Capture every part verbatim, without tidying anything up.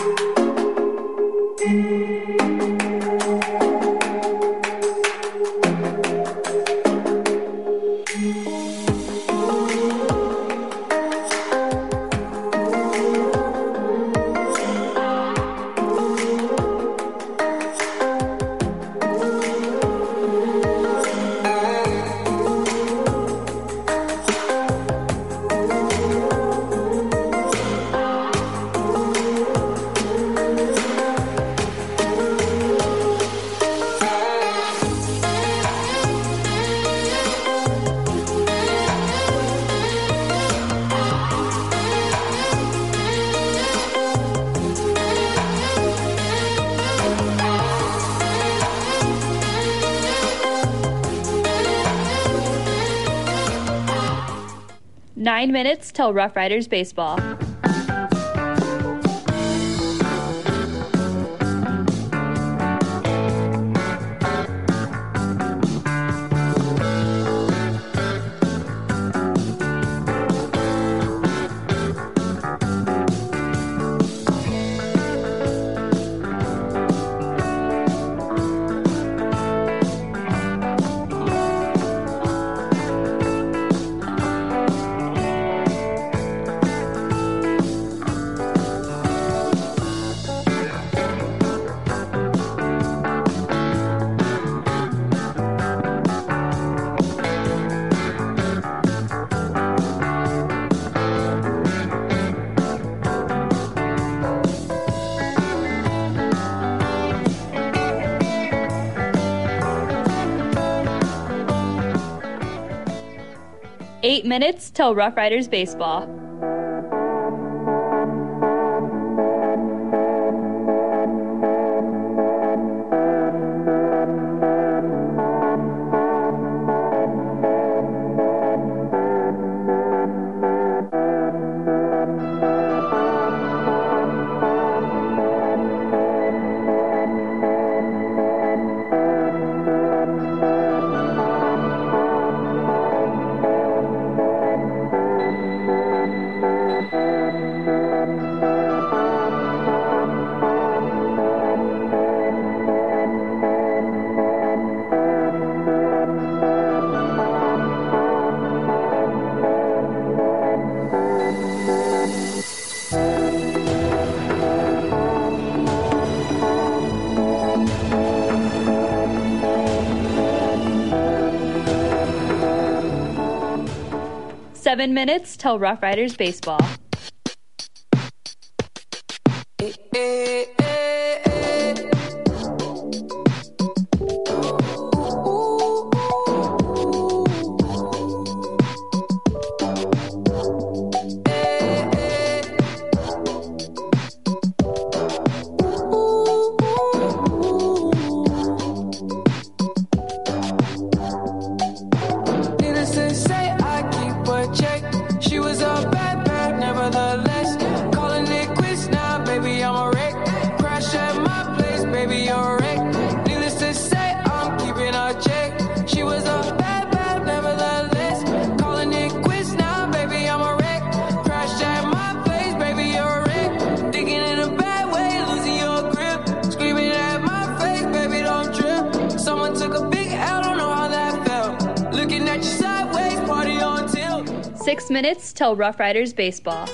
Nine minutes till Rough Riders baseball. Eight minutes till Rough Riders baseball. Seven minutes till Rough Riders baseball. Six minutes till Rough Riders baseball.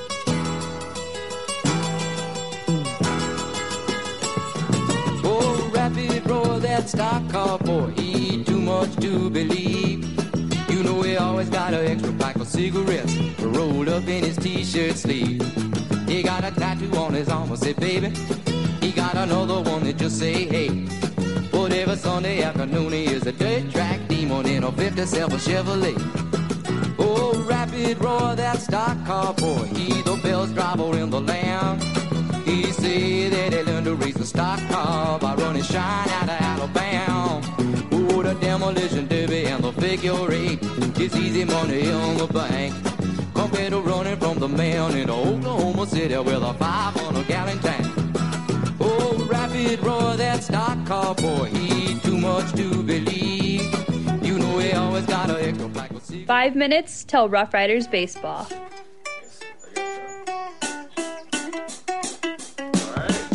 Oh, rapid roll that stock car boy, he too much to believe. You know he always got an extra pack of cigarettes rolled up in his t-shirt sleeve. He got a tattoo on his arm, I say, baby. He got another one that just say, hey. Whatever Sunday afternoon, he is a dirt track demon in a fifty-seven Chevrolet. Oh, rapid roar, that stock car boy, he the best driver in the land. He said that he learned to race a stock car by running shine out of Alabama. Oh, the demolition derby and the figure eight, it's easy money on the bank compared to running from the man in Oklahoma City with a five hundred gallon tank. Oh, rapid roar, that stock car boy, he too much to believe. You know he always got an extra pack of cigarettes. Five minutes till Rough Riders baseball. All right.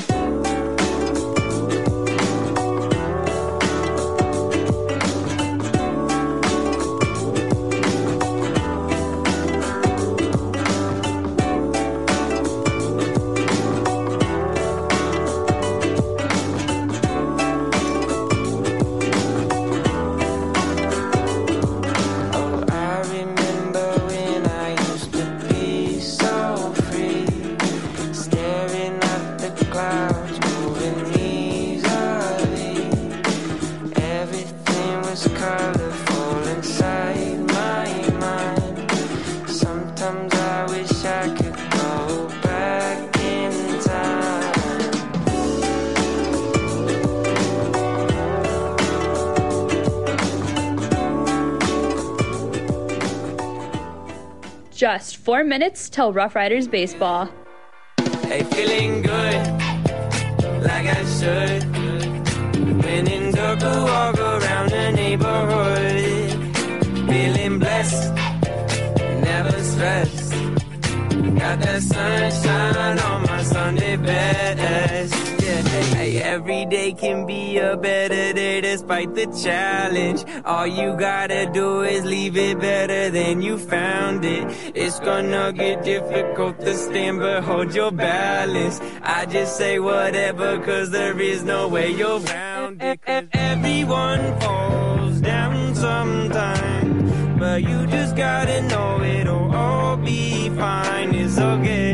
Just four minutes till Rough Riders baseball. Hey, feeling good, like I should. When in dark, I walk around the neighborhood. Feeling blessed, never stressed. Got that sunshine on my Sunday best. Yeah, hey, every day can be a better day despite the challenge. All you gotta do is leave it better than you found it. It's gonna get difficult to stand, but hold your balance. I just say whatever, cause there is no way you're round it. Cause everyone falls down sometime, but you just gotta know it'll all be fine. It's okay.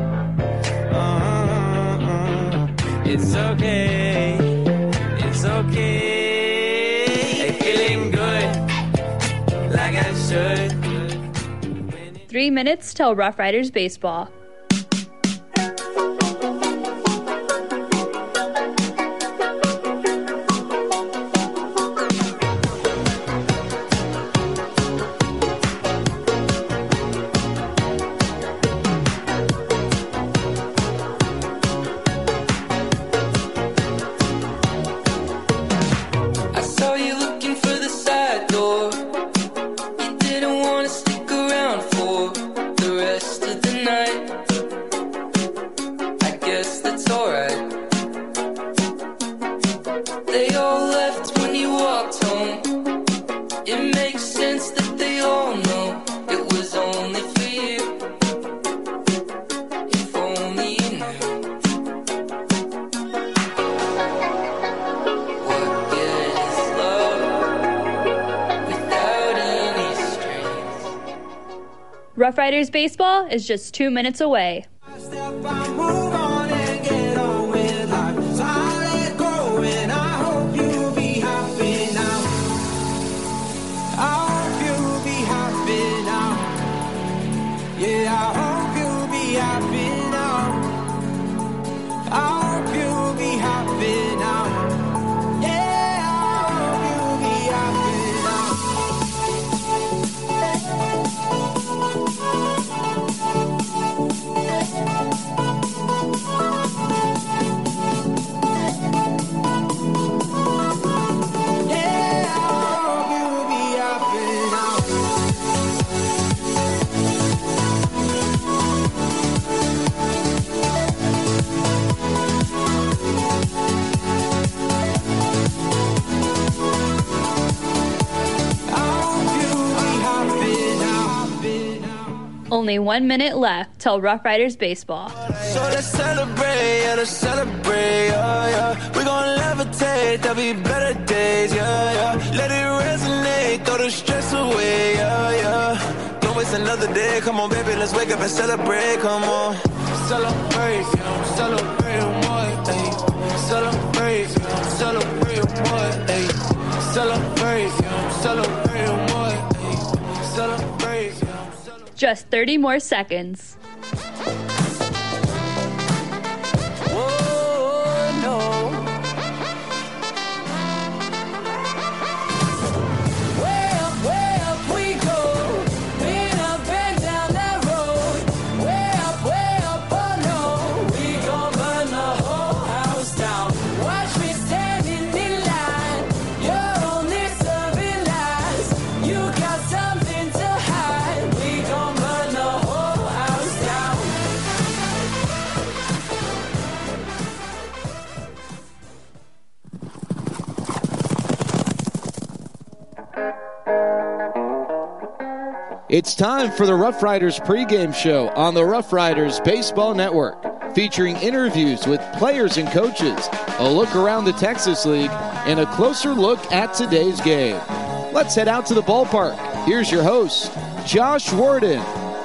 Uh-uh. It's okay. It's okay. Hey, feeling good, like I should. Three minutes till Rough Riders baseball. Rough Riders baseball is just two minutes away. Only one minute left till Rough Riders baseball. So let's celebrate, yeah, let's celebrate, yeah, yeah. We're gonna levitate, there'll be better days, yeah, yeah. Let it resonate, throw the stress away, yeah, yeah. Don't waste another day, come on, baby, let's wake up and celebrate, come on. Celebrate, yeah, celebrate what, ayy. Celebrate, yeah, celebrate what, ayy. Celebrate, yeah, celebrate what, ayy. Celebrate, yeah. Just thirty more seconds. Oh, no. Way up, way up we go. Been up and down that road. Way up, way up, oh no. We gon' burn the whole house down. Watch me standing in line. You're only serving lies. You got something to hide. We gon' burn the whole house down. It's time for the Rough Riders pregame show on the Rough Riders Baseball Network, featuring interviews with players and coaches, a look around the Texas League, and a closer look at today's game. Let's head out to the ballpark. Here's your host, Josh Warden.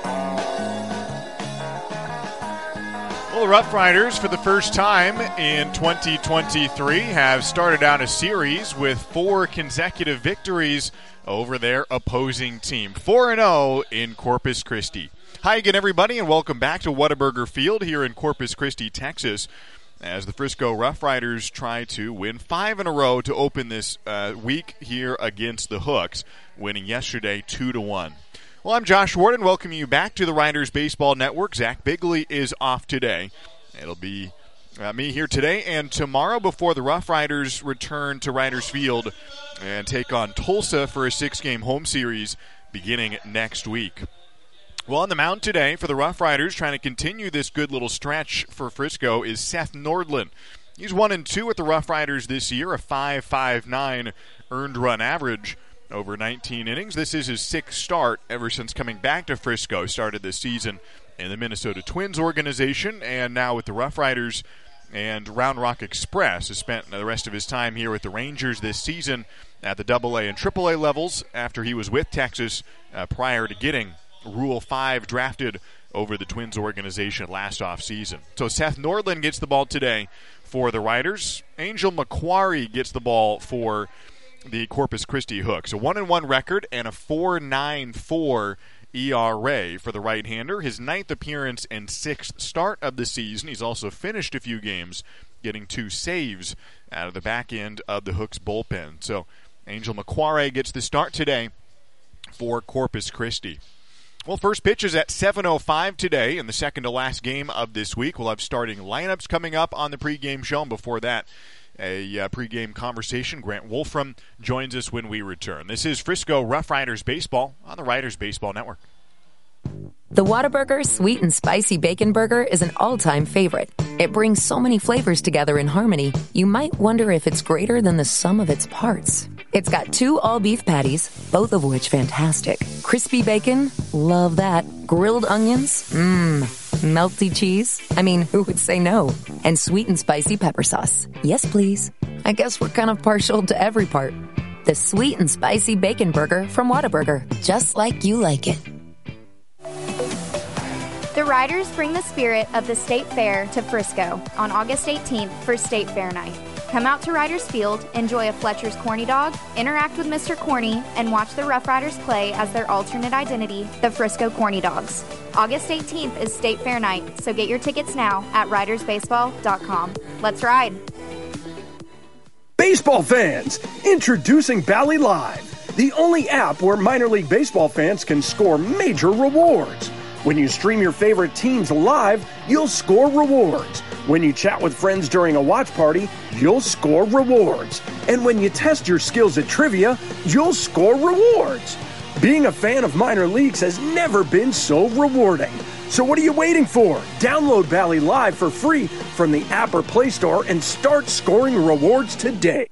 Well, the Rough Riders, for the first time in twenty twenty-three, have started out a series with four consecutive victories over their opposing team. four and oh in Corpus Christi. Hi again, everybody, and welcome back to Whataburger Field here in Corpus Christi, Texas, as the Frisco Rough Riders try to win five in a row to open this uh, week here against the Hooks, winning yesterday two to one. Well, I'm Josh Warden. Welcome you back to the Riders Baseball Network. Zach Bigley is off today. It'll be uh, me here today and tomorrow before the Rough Riders return to Riders Field and take on Tulsa for a six-game home series beginning next week. Well, on the mound today for the Rough Riders, trying to continue this good little stretch for Frisco, is Seth Nordlund. He's one and two with the Rough Riders this year, a five point five nine earned run average over nineteen innings. This is his sixth start ever since coming back to Frisco. Started this season in the Minnesota Twins organization, and now with the Rough Riders and Round Rock Express. Has spent the rest of his time here with the Rangers this season at the double A and triple A levels after he was with Texas uh, prior to getting Rule five drafted over the Twins organization last offseason. So Seth Nordlund gets the ball today for the Riders. Angel McQuarrie gets the ball for the Corpus Christi Hooks. A one and one record and a four point nine four E R A for the right-hander. His ninth appearance and sixth start of the season. He's also finished a few games, getting two saves out of the back end of the Hooks bullpen. So Angel McQuarrie gets the start today for Corpus Christi. Well, first pitch is at seven oh five today in the second to last game of this week. We'll have starting lineups coming up on the pregame show, and before that, a uh, pregame conversation. Grant Wolfram joins us when we return. This is Frisco Rough Riders Baseball on the Riders Baseball Network. The Whataburger Sweet and Spicy Bacon Burger is an all-time favorite. It brings so many flavors together in harmony, you might wonder if it's greater than the sum of its parts. It's got two all-beef patties, both of which fantastic. Crispy bacon, love that. Grilled onions, mmm. Melty cheese, I mean, who would say no? And sweet and spicy pepper sauce. Yes, please. I guess we're kind of partial to every part. The Sweet and Spicy Bacon Burger from Whataburger, just like you like it. The Riders bring the spirit of the State Fair to Frisco on August eighteenth for State Fair Night. Come out to Riders Field, enjoy a Fletcher's Corny Dog, interact with Mister Corny, and watch the Rough Riders play as their alternate identity, the Frisco Corny Dogs. August eighteenth is State Fair Night, so get your tickets now at riders baseball dot com. Let's ride! Baseball fans, introducing Bally Live, the only app where minor league baseball fans can score major rewards. When you stream your favorite teams live, you'll score rewards. When you chat with friends during a watch party, you'll score rewards. And when you test your skills at trivia, you'll score rewards. Being a fan of minor leagues has never been so rewarding. So what are you waiting for? Download Bally Live for free from the app or Play Store and start scoring rewards today.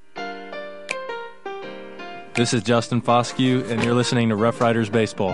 This is Justin Foscue, and you're listening to Rough Riders Baseball.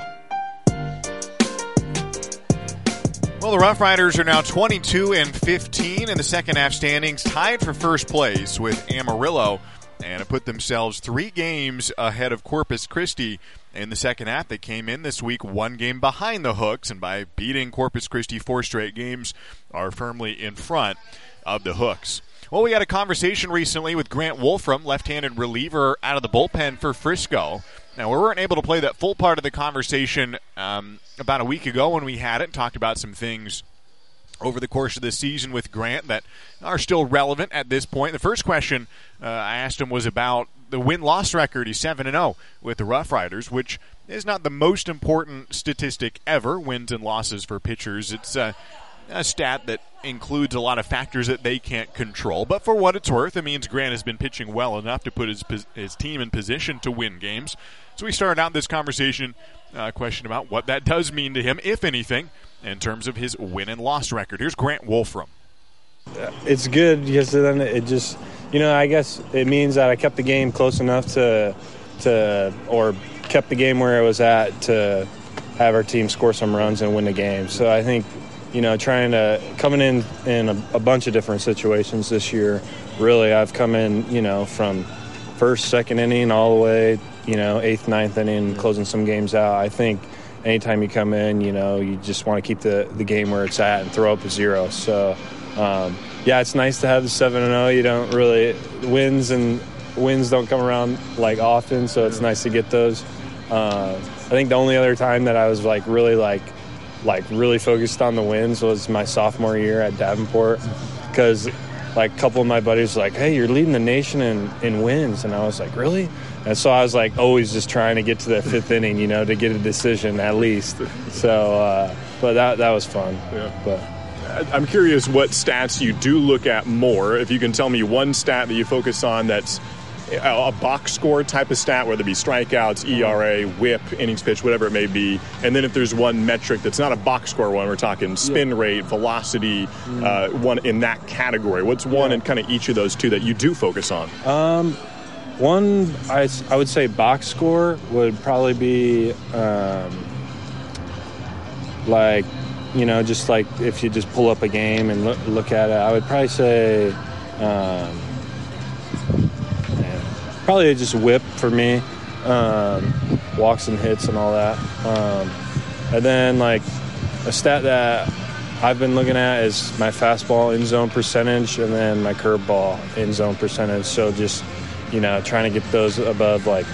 Well, the Rough Riders are now twenty-two and fifteen in the second half standings, tied for first place with Amarillo, and have put themselves three games ahead of Corpus Christi in the second half. They came in this week one game behind the Hooks, and by beating Corpus Christi four straight games, are firmly in front of the Hooks. Well, we had a conversation recently with Grant Wolfram, left-handed reliever out of the bullpen for Frisco. Now, we weren't able to play that full part of the conversation um, about a week ago when we had it, talked about some things over the course of the season with Grant that are still relevant at this point. The first question uh, I asked him was about the win-loss record. He's seven and oh with the Rough Riders, which is not the most important statistic ever, wins and losses for pitchers. It's uh, a stat that includes a lot of factors that they can't control. But for what it's worth, it means Grant has been pitching well enough to put his his team in position to win games. So we started out this conversation, a uh, question about what that does mean to him, if anything, in terms of his win and loss record. Here's Grant Wolfram. It's good because then it just, you know, I guess it means that I kept the game close enough to, to or kept the game where it was at to have our team score some runs and win the game. So I think, you know, trying to, coming in in a, a bunch of different situations this year, really I've come in, you know, from first, second inning all the way, you know, eighth, ninth inning, closing some games out. I think anytime you come in, you know, you just want to keep the, the game where it's at and throw up a zero. So, um, yeah, it's nice to have the seven and oh. You don't really – wins and wins don't come around, like, often, so it's nice to get those. Uh, I think the only other time that I was, like, really, like, like really focused on the wins was my sophomore year at Davenport because like a couple of my buddies were like, hey, you're leading the nation in, in wins. And I was like, really? And so I was like always just trying to get to that fifth inning, you know, to get a decision at least. So, uh, but that that was fun. Yeah. But I'm curious what stats you do look at more. If you can tell me one stat that you focus on that's a box score type of stat, whether it be strikeouts, E R A, whip, innings pitched, whatever it may be. And then if there's one metric that's not a box score one, we're talking spin yeah. rate, velocity, mm. uh, one in that category. What's one yeah. in kind of each of those two that you do focus on? Um, one, I, I would say box score would probably be um, like, you know, just like if you just pull up a game and look, look at it, I would probably say um, probably just whip for me, um, walks and hits and all that. Um, and then, like, a stat that I've been looking at is my fastball in-zone percentage and then my curveball in-zone percentage. So just, you know, trying to get those above, like,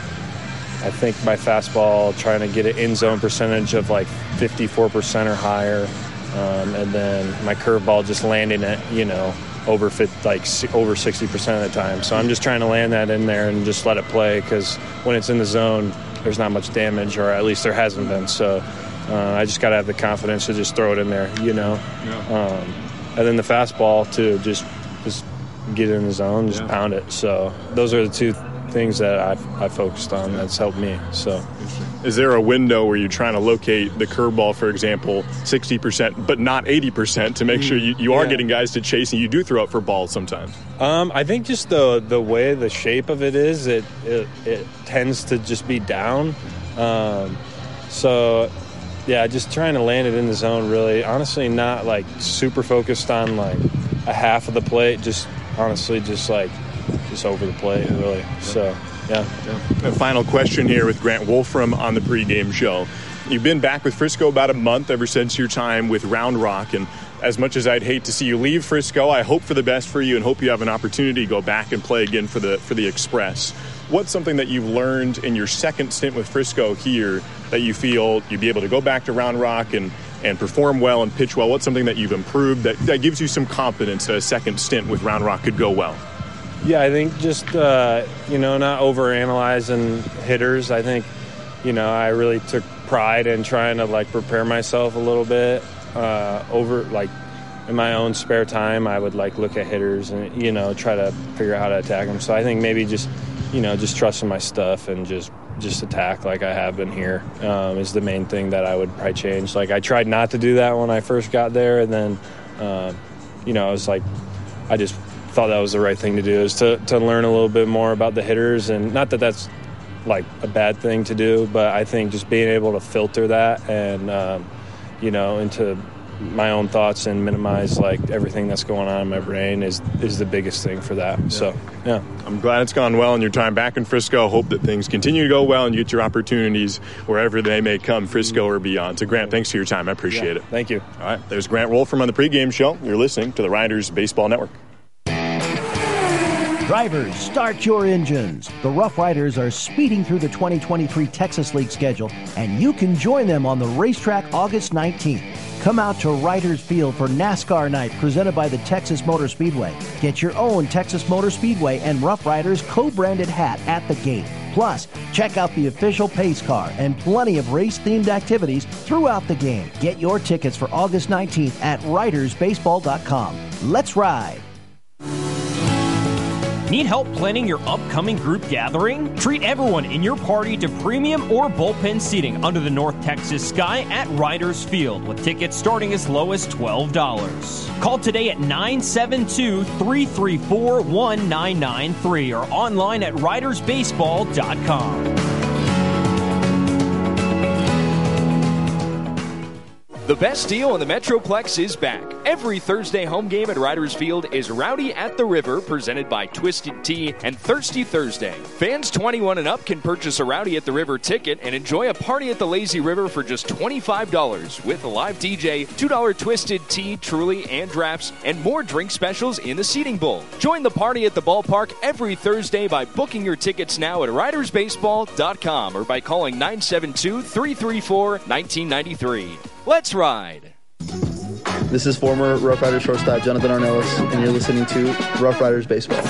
I think my fastball, trying to get an in-zone percentage of, like, fifty-four percent or higher. Um, and then my curveball just landing it, you know, over fit, like over sixty percent of the time. So I'm just trying to land that in there and just let it play, because when it's in the zone, there's not much damage, or at least there hasn't been. So uh, I just got to have the confidence to just throw it in there, you know. Yeah. Um, and then the fastball to just just get in the zone, just yeah. pound it. So those are the two things that I've, I've focused on that's helped me. So, is there a window where you're trying to locate the curveball, for example, sixty percent, but not eighty percent, to make sure you, you are yeah. getting guys to chase and you do throw it for balls sometimes? Um, I think just the the way the shape of it is, it it, it tends to just be down. Um, so, yeah, just trying to land it in the zone, really. Honestly, not, like, super focused on, like, a half of the plate. Just, honestly, just, like, just over the plate, really. Yeah. So, yeah. yeah. A final question here with Grant Wolfram on the pregame show. You've been back with Frisco about a month ever since your time with Round Rock, and as much as I'd hate to see you leave Frisco, I hope for the best for you and hope you have an opportunity to go back and play again for the for the Express. What's something that you've learned in your second stint with Frisco here that you feel you'd be able to go back to Round Rock and, and perform well and pitch well? What's something that you've improved that, that gives you some confidence that a second stint with Round Rock could go well? Yeah, I think just, uh, you know, not overanalyzing hitters. I think, you know, I really took pride in trying to, like, prepare myself a little bit uh, over, like, in my own spare time. I would, like, look at hitters and, you know, try to figure out how to attack them. So I think maybe just, you know, just trusting my stuff and just just attack like I have been here um, is the main thing that I would probably change. Like, I tried not to do that when I first got there, and then, uh, you know, I was like, I just thought that was the right thing to do, is to, to learn a little bit more about the hitters. And not that that's, like, a bad thing to do, but I think just being able to filter that and, um, you know, into my own thoughts and minimize, like, everything that's going on in my brain is is the biggest thing for that. Yeah. So, yeah. I'm glad it's gone well in your time back in Frisco. Hope that things continue to go well and you get your opportunities wherever they may come, Frisco or beyond. So, Grant, thanks for your time. I appreciate yeah, it. Thank you. All right. There's Grant Wolfram on the pregame show. You're listening to the Riders Baseball Network. Drivers, start your engines. The Rough Riders are speeding through the twenty twenty-three Texas League schedule, and you can join them on the racetrack August nineteenth. Come out to Riders Field for NASCAR Night presented by the Texas Motor Speedway. Get your own Texas Motor Speedway and Rough Riders co-branded hat at the gate. Plus, check out the official pace car and plenty of race-themed activities throughout the game. Get your tickets for August nineteenth at riders baseball dot com. Let's ride! Need help planning your upcoming group gathering? Treat everyone in your party to premium or bullpen seating under the North Texas sky at Riders Field, with tickets starting as low as twelve dollars. Call today at nine seven two, three three four, one nine nine three or online at riders baseball dot com. The best deal in the Metroplex is back. Every Thursday home game at Riders Field is Rowdy at the River, presented by Twisted Tea and Thirsty Thursday. Fans twenty-one and up can purchase a Rowdy at the River ticket and enjoy a party at the Lazy River for just twenty-five dollars with a live D J, two dollar Twisted Tea, Truly, and drafts, and more drink specials in the seating bowl. Join the party at the ballpark every Thursday by booking your tickets now at riders baseball dot com or by calling nine seven two, three three four, one nine nine three. Let's ride. This is former Rough Riders shortstop Jonathan Arnellis, and you're listening to Rough Riders Baseball.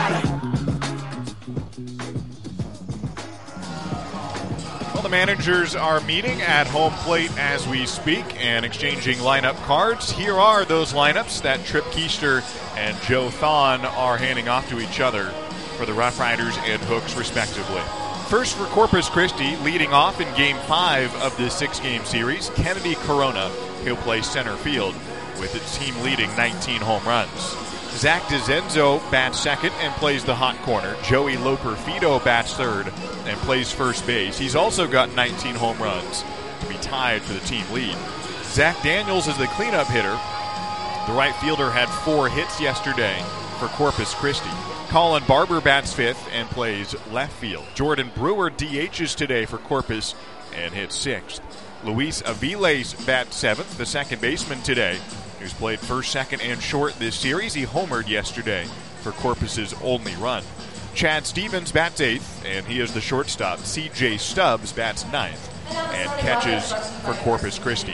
Well, the managers are meeting at home plate as we speak and exchanging lineup cards. Here are those lineups that Trip Keister and Joe Thon are handing off to each other for the Rough Riders and Hooks, respectively. First for Corpus Christi, leading off in Game five of this six-game series, Kennedy Corona. He'll play center field with its team leading nineteen home runs. Zach DeZenzo bats second and plays the hot corner. Joey Loperfido bats third and plays first base. He's also got nineteen home runs to be tied for the team lead. Zach Daniels is the cleanup hitter. The right fielder had four hits yesterday for Corpus Christi. Colin Barber bats fifth and plays left field. Jordan Brewer D Hs today for Corpus and hits sixth. Luis Aviles bats seventh, the second baseman today, who's played first, second, and short this series. He homered yesterday for Corpus's only run. Chad Stevens bats eighth, and he is the shortstop. C J Stubbs bats ninth and catches for Corpus Christi.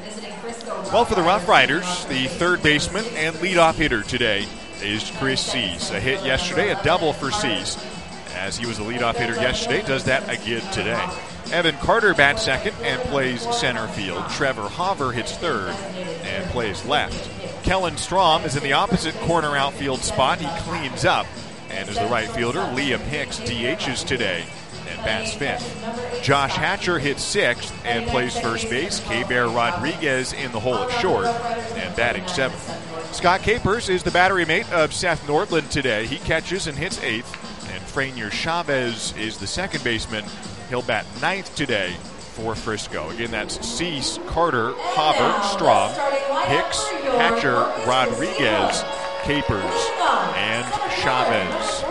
Well, for the Rough Riders, the third baseman and leadoff hitter today is Chris Cease. A hit yesterday, a double for Cease. As he was the leadoff hitter yesterday, does that again today. Evan Carter bats second and plays center field. Trevor Hauver hits third and plays left. Kellen Strom is in the opposite corner outfield spot. He cleans up and is the right fielder. Liam Hicks D Hs today and bats fifth. Josh Hatcher hits sixth and plays first base. K-Bear Rodriguez in the hole at short and batting seventh. Scott Capers is the battery mate of Seth Nordland today. He catches and hits eighth. And Franier Chavez is the second baseman. He'll bat ninth today for Frisco. Again, that's Cease, Carter, Hauver, Strom, Hicks, Hatcher, Rodriguez, Capers, and Chavez.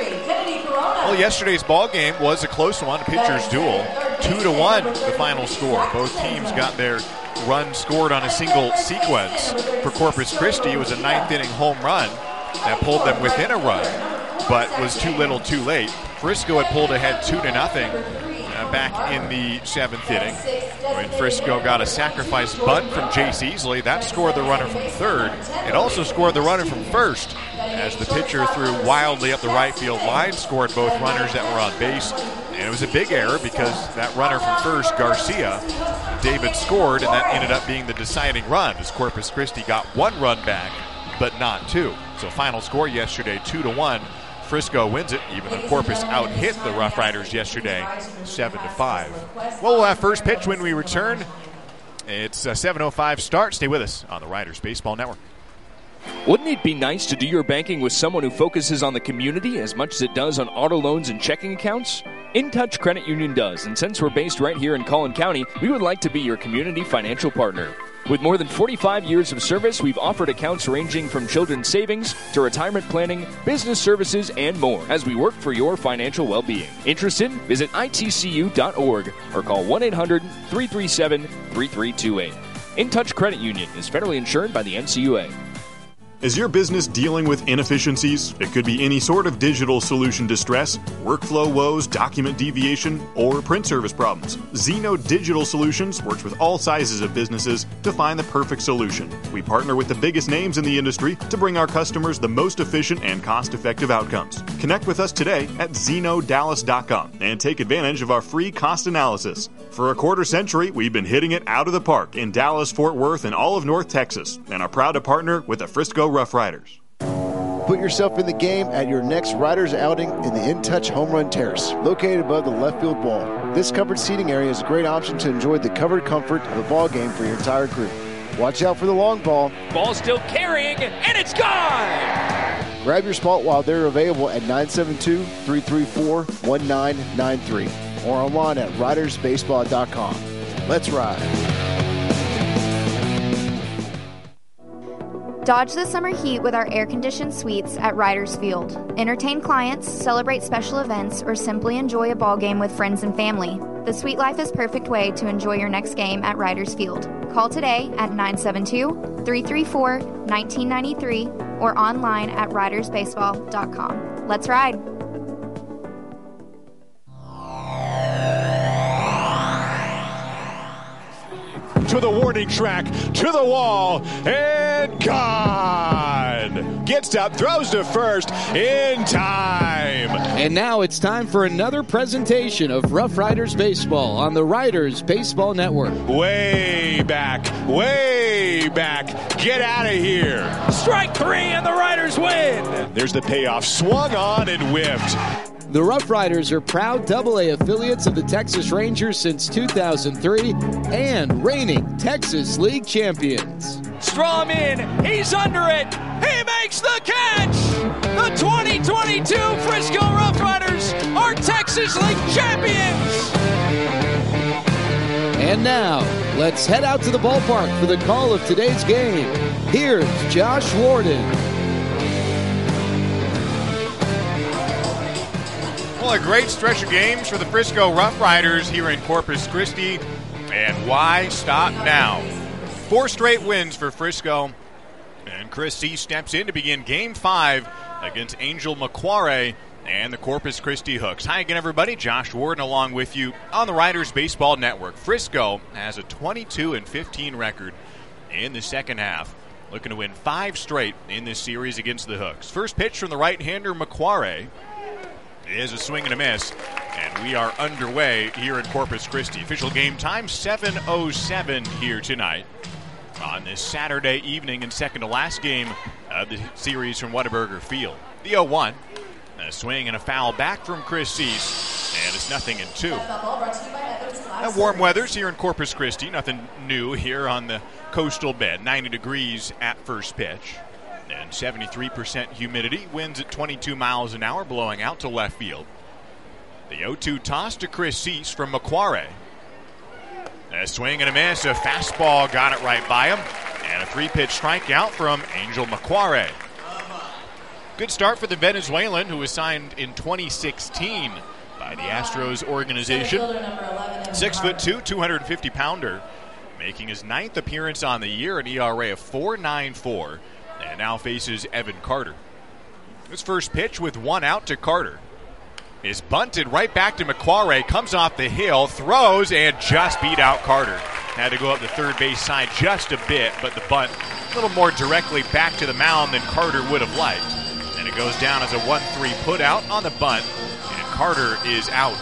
Well, yesterday's ball game was a close one, a pitcher's duel. Two to one, the final score. Both teams got their run scored on a single sequence. For Corpus Christi, it was a ninth inning home run that pulled them within a run, but was too little too late. Frisco had pulled ahead two to nothing uh, back in the seventh inning when Frisco got a sacrifice bunt from Jace Easley. That scored the runner from third. It also scored the runner from first as the pitcher threw wildly up the right field line, scored both runners that were on base. And it was a big error because that runner from first, Garcia, David scored, and that ended up being the deciding run as Corpus Christi got one run back, but not two. So final score yesterday, two to one. Frisco wins it, even though Corpus out-hit the Rough Riders yesterday, seven to five. Well, we'll have first pitch when we return. It's a seven oh five start. Stay with us on the Riders Baseball Network. Wouldn't it be nice to do your banking with someone who focuses on the community as much as it does on auto loans and checking accounts? InTouch Credit Union does, and since we're based right here in Collin County, we would like to be your community financial partner. With more than forty-five years of service, we've offered accounts ranging from children's savings to retirement planning, business services, and more as we work for your financial well-being. Interested? Visit I T C U dot org or call one eight hundred, three three seven, three three two eight. InTouch Credit Union is federally insured by the N C U A. Is your business dealing with inefficiencies? It could be any sort of digital solution distress, workflow woes, document deviation, or print service problems. Zeno Digital Solutions works with all sizes of businesses to find the perfect solution. We partner with the biggest names in the industry to bring our customers the most efficient and cost-effective outcomes. Connect with us today at zeno dallas dot com and take advantage of our free cost analysis. For a quarter century, we've been hitting it out of the park in Dallas, Fort Worth, and all of North Texas, and are proud to partner with the Frisco Rough Riders. Put yourself in the game at your next Riders outing in the InTouch Home Run Terrace, located above the left field wall. This covered seating area is a great option to enjoy the covered comfort of a ball game for your entire group. Watch out for the long ball. Ball still carrying, and it's gone! Grab your spot while they're available at nine seven two, three three four, one nine nine three or online at riders baseball dot com. Let's ride. Dodge the summer heat with our air-conditioned suites at Riders Field. Entertain clients, celebrate special events, or simply enjoy a ball game with friends and family. The Suite Life is perfect way to enjoy your next game at Riders Field. Call today at nine seven two, three three four, one nine nine three or online at riders baseball dot com. Let's ride. Hits with a warning track to the wall and gone. Gets up, throws to first in time. And now it's time for another presentation of Rough Riders Baseball on the Riders Baseball Network. Way back, way back. Get out of here. Strike three and the Riders win. There's the payoff. Swung on and whiffed. The Rough Riders are proud double A affiliates of the Texas Rangers since two thousand three and reigning Texas League champions. Strom in. He's under it. He makes the catch. The twenty twenty-two Frisco Rough Riders are Texas League champions. And now, let's head out to the ballpark for the call of today's game. Here's Josh Warden. Well, a great stretch of games for the Frisco Rough Riders here in Corpus Christi. And why stop now? Four straight wins for Frisco. And Chris C. steps in to begin Game five against Angel Macquarie and the Corpus Christi Hooks. Hi again, everybody. Josh Warden along with you on the Riders Baseball Network. Frisco has a twenty-two and fifteen record in the second half, looking to win five straight in this series against the Hooks. First pitch from the right-hander Macquarie is a swing and a miss, and we are underway here in Corpus Christi. Official game time seven oh seven here tonight on this Saturday evening and second to last game of the series from Whataburger Field. The oh one, a swing and a foul back from Chris Cease, and it's nothing in two. Now, warm weathers here in Corpus Christi, nothing new here on the coastal bed. ninety degrees at first pitch. And seventy-three percent humidity, winds at twenty-two miles an hour, blowing out to left field. The oh two toss to Chris Cease from Macquarie. A swing and a miss, a fastball got it right by him, and a three-pitch strikeout from Angel Macquarie. Good start for the Venezuelan, who was signed in twenty sixteen by the Astros organization. Six foot two, two hundred fifty pounder, making his ninth appearance on the year, an E R A of four point nine four. And now faces Evan Carter. His first pitch with one out to Carter is bunted right back to Macquarie, comes off the hill, throws, and just beat out Carter. Had to go up the third base side just a bit, but the bunt a little more directly back to the mound than Carter would have liked. And it goes down as a one three put out on the bunt, and Carter is out.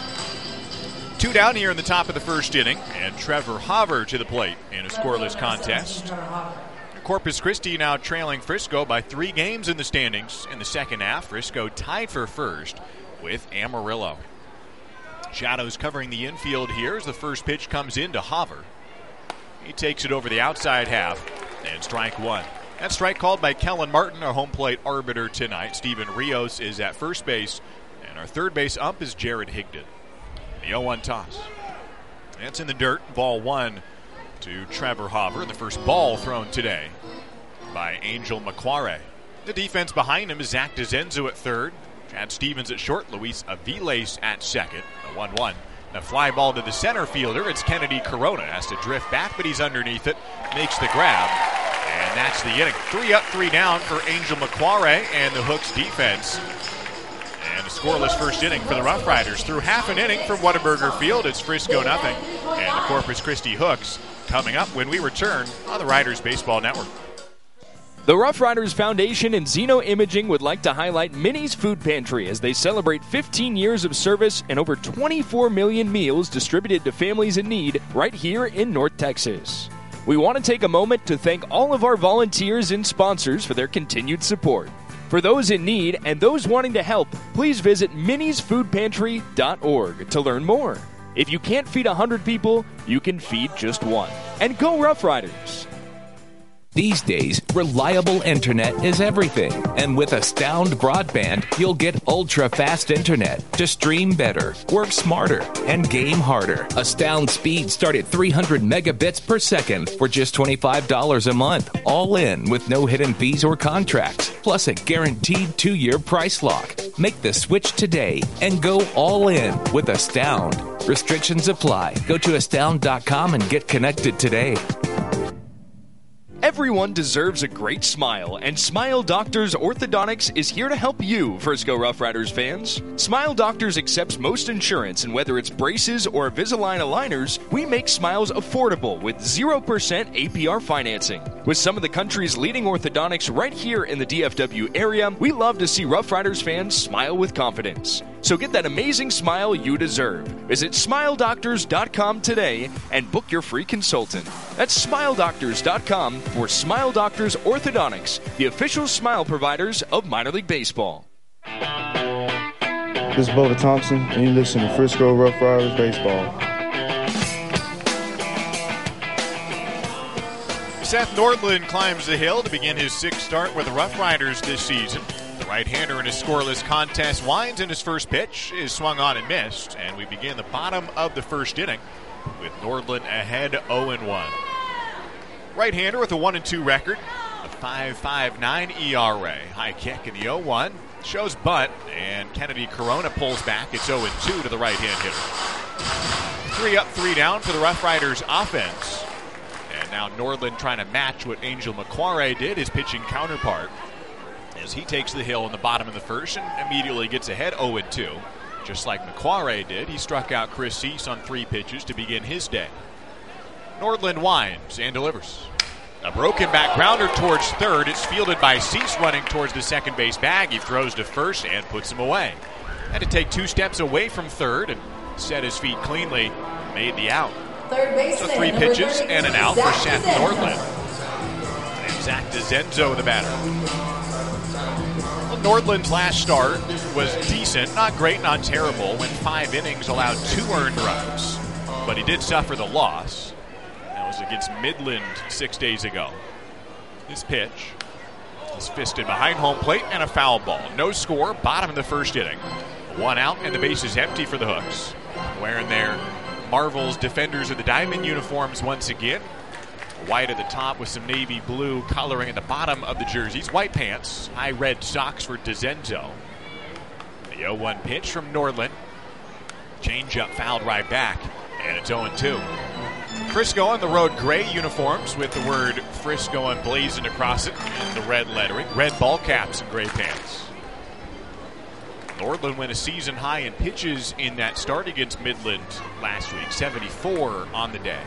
Two down here in the top of the first inning, and Trevor Hover to the plate in a scoreless contest. Corpus Christi now trailing Frisco by three games in the standings in the second half. Frisco tied for first with Amarillo. Shadows covering the infield here as the first pitch comes in to Hover. He takes it over the outside half and strike one. That strike called by Kellen Martin, our home plate arbiter tonight. Steven Rios is at first base, and our third base ump is Jared Higdon. The oh one toss. That's in the dirt. Ball one to Trevor Hover, the first ball thrown today by Angel Macquarie. The defense behind him is Zach DeZenzo at third, Chad Stevens at short, Luis Aviles at second. A one one. A fly ball to the center fielder. It's Kennedy Corona. Has to drift back, but he's underneath it. Makes the grab. And that's the inning. Three up, three down for Angel Macquarie and the Hooks defense. And a scoreless first inning for the Rough Riders. Through half an inning from Whataburger Field, it's Frisco nothing. And the Corpus Christi Hooks coming up when we return on the Riders Baseball Network. The Rough Riders Foundation and Zeno Imaging would like to highlight Minnie's Food Pantry as they celebrate fifteen years of service and over twenty-four million meals distributed to families in need right here in North Texas. We want to take a moment to thank all of our volunteers and sponsors for their continued support. For those in need and those wanting to help, please visit minis food pantry dot org to learn more. If you can't feed one hundred people, you can feed just one. And go Rough Riders! These days, reliable internet is everything. And with Astound Broadband, you'll get ultra-fast internet to stream better, work smarter, and game harder. Astound speeds start at three hundred megabits per second for just twenty-five dollars a month, all in with no hidden fees or contracts, plus a guaranteed two-year price lock. Make the switch today and go all in with Astound. Restrictions apply. Go to astound dot com and get connected today. Everyone deserves a great smile, and Smile Doctors Orthodontics is here to help you, Frisco Rough Riders fans. Smile Doctors accepts most insurance, and whether it's braces or Invisalign aligners, we make smiles affordable with zero percent A P R financing. With some of the country's leading orthodontics right here in the D F W area, we love to see Rough Riders fans smile with confidence. So get that amazing smile you deserve. Visit smile doctors dot com today and book your free consultant. That's smile doctors dot com for Smile Doctors Orthodontics, the official smile providers of minor league baseball. This is Bubba Thompson, and you listen to Frisco Rough Riders Baseball. Seth Nordland climbs the hill to begin his sixth start with the Rough Riders this season. The right-hander in a scoreless contest winds in his first pitch, is swung on and missed, and we begin the bottom of the first inning with Nordland ahead oh and one. Right-hander with a one and two record, a five point five nine E R A. High kick in the oh one, shows bunt, and Kennedy Corona pulls back. It's oh and two to the right-hand hitter. Three up, three down for the Rough Riders offense. And now Nordland trying to match what Angel McQuarrie did, his pitching counterpart, as he takes the hill in the bottom of the first and immediately gets ahead oh and two. Just like McQuarrie did, he struck out Chris Cease on three pitches to begin his day. Nordland winds and delivers. A broken back grounder towards third. It's fielded by Cease running towards the second base bag. He throws to first and puts him away. Had to take two steps away from third and set his feet cleanly, made the out. Third baseman, so three pitches and an out for Seth Nordland. And Zach DeZenzo, the batter. Well, Nordland's last start was decent, not great, not terrible, when five innings allowed two earned runs. But he did suffer the loss. That was against Midland six days ago. His pitch is fisted behind home plate and a foul ball. No score, bottom of the first inning. One out and the base is empty for the Hooks. Wearing their Marvel's defenders of the diamond uniforms once again. White at the top with some navy blue coloring at the bottom of the jerseys. White pants, high red socks for DeZenzo. The oh one pitch from Nordland. Changeup fouled right back, and it's oh and two. Frisco on the road gray uniforms with the word Frisco emblazoned across it and the red lettering. Red ball caps and gray pants. Nordland went a season high in pitches in that start against Midland last week. seventy-four on the day.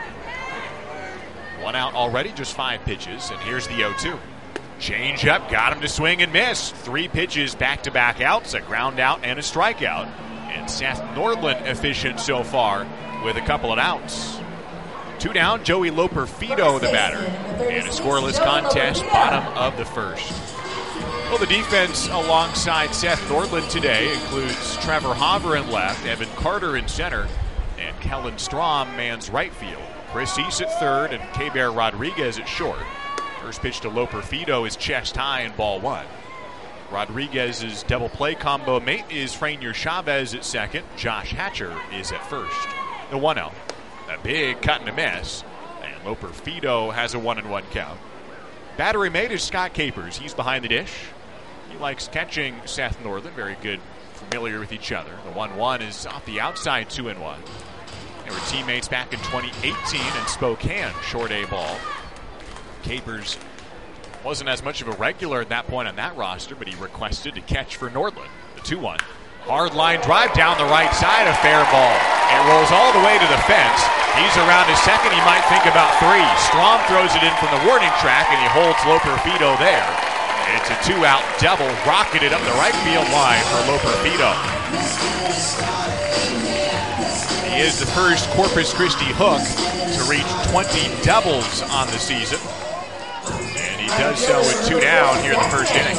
One out already, just five pitches, and here's the oh two. Change up, got him to swing and miss. Three pitches back-to-back outs, a ground out and a strikeout. And Seth Nordland efficient so far with a couple of outs. Two down, Joey Loper-Fido, the batter. And a scoreless contest, bottom of the first. Well, the defense alongside Seth Nordland today includes Trevor Hopper in left, Evan Carter in center, and Kellen Strom mans right field. Chris Cease at third and Keber Rodriguez at short. First pitch to Loper-Fido is chest high in ball one. Rodriguez's double play combo mate is Franier Chavez at second. Josh Hatcher is at first. The one oh. A big cut and a miss. And Loper-Fido has a one and one count. Battery mate is Scott Capers. He's behind the dish. He likes catching Seth Nordland. Very good, familiar with each other. The one one is off the outside, two and one. They were teammates back in twenty eighteen in Spokane, short A ball. Capers wasn't as much of a regular at that point on that roster, but he requested to catch for Nordland. The two one. Hard line drive down the right side, a fair ball. It rolls all the way to the fence. He's around his second. He might think about three. Strom throws it in from the warning track, and he holds Loper-Fido there. It's a two-out double, rocketed up the right field line for Loper-Fido. He is the first Corpus Christi Hook to reach twenty doubles on the season. And he does so with two down here in the first inning.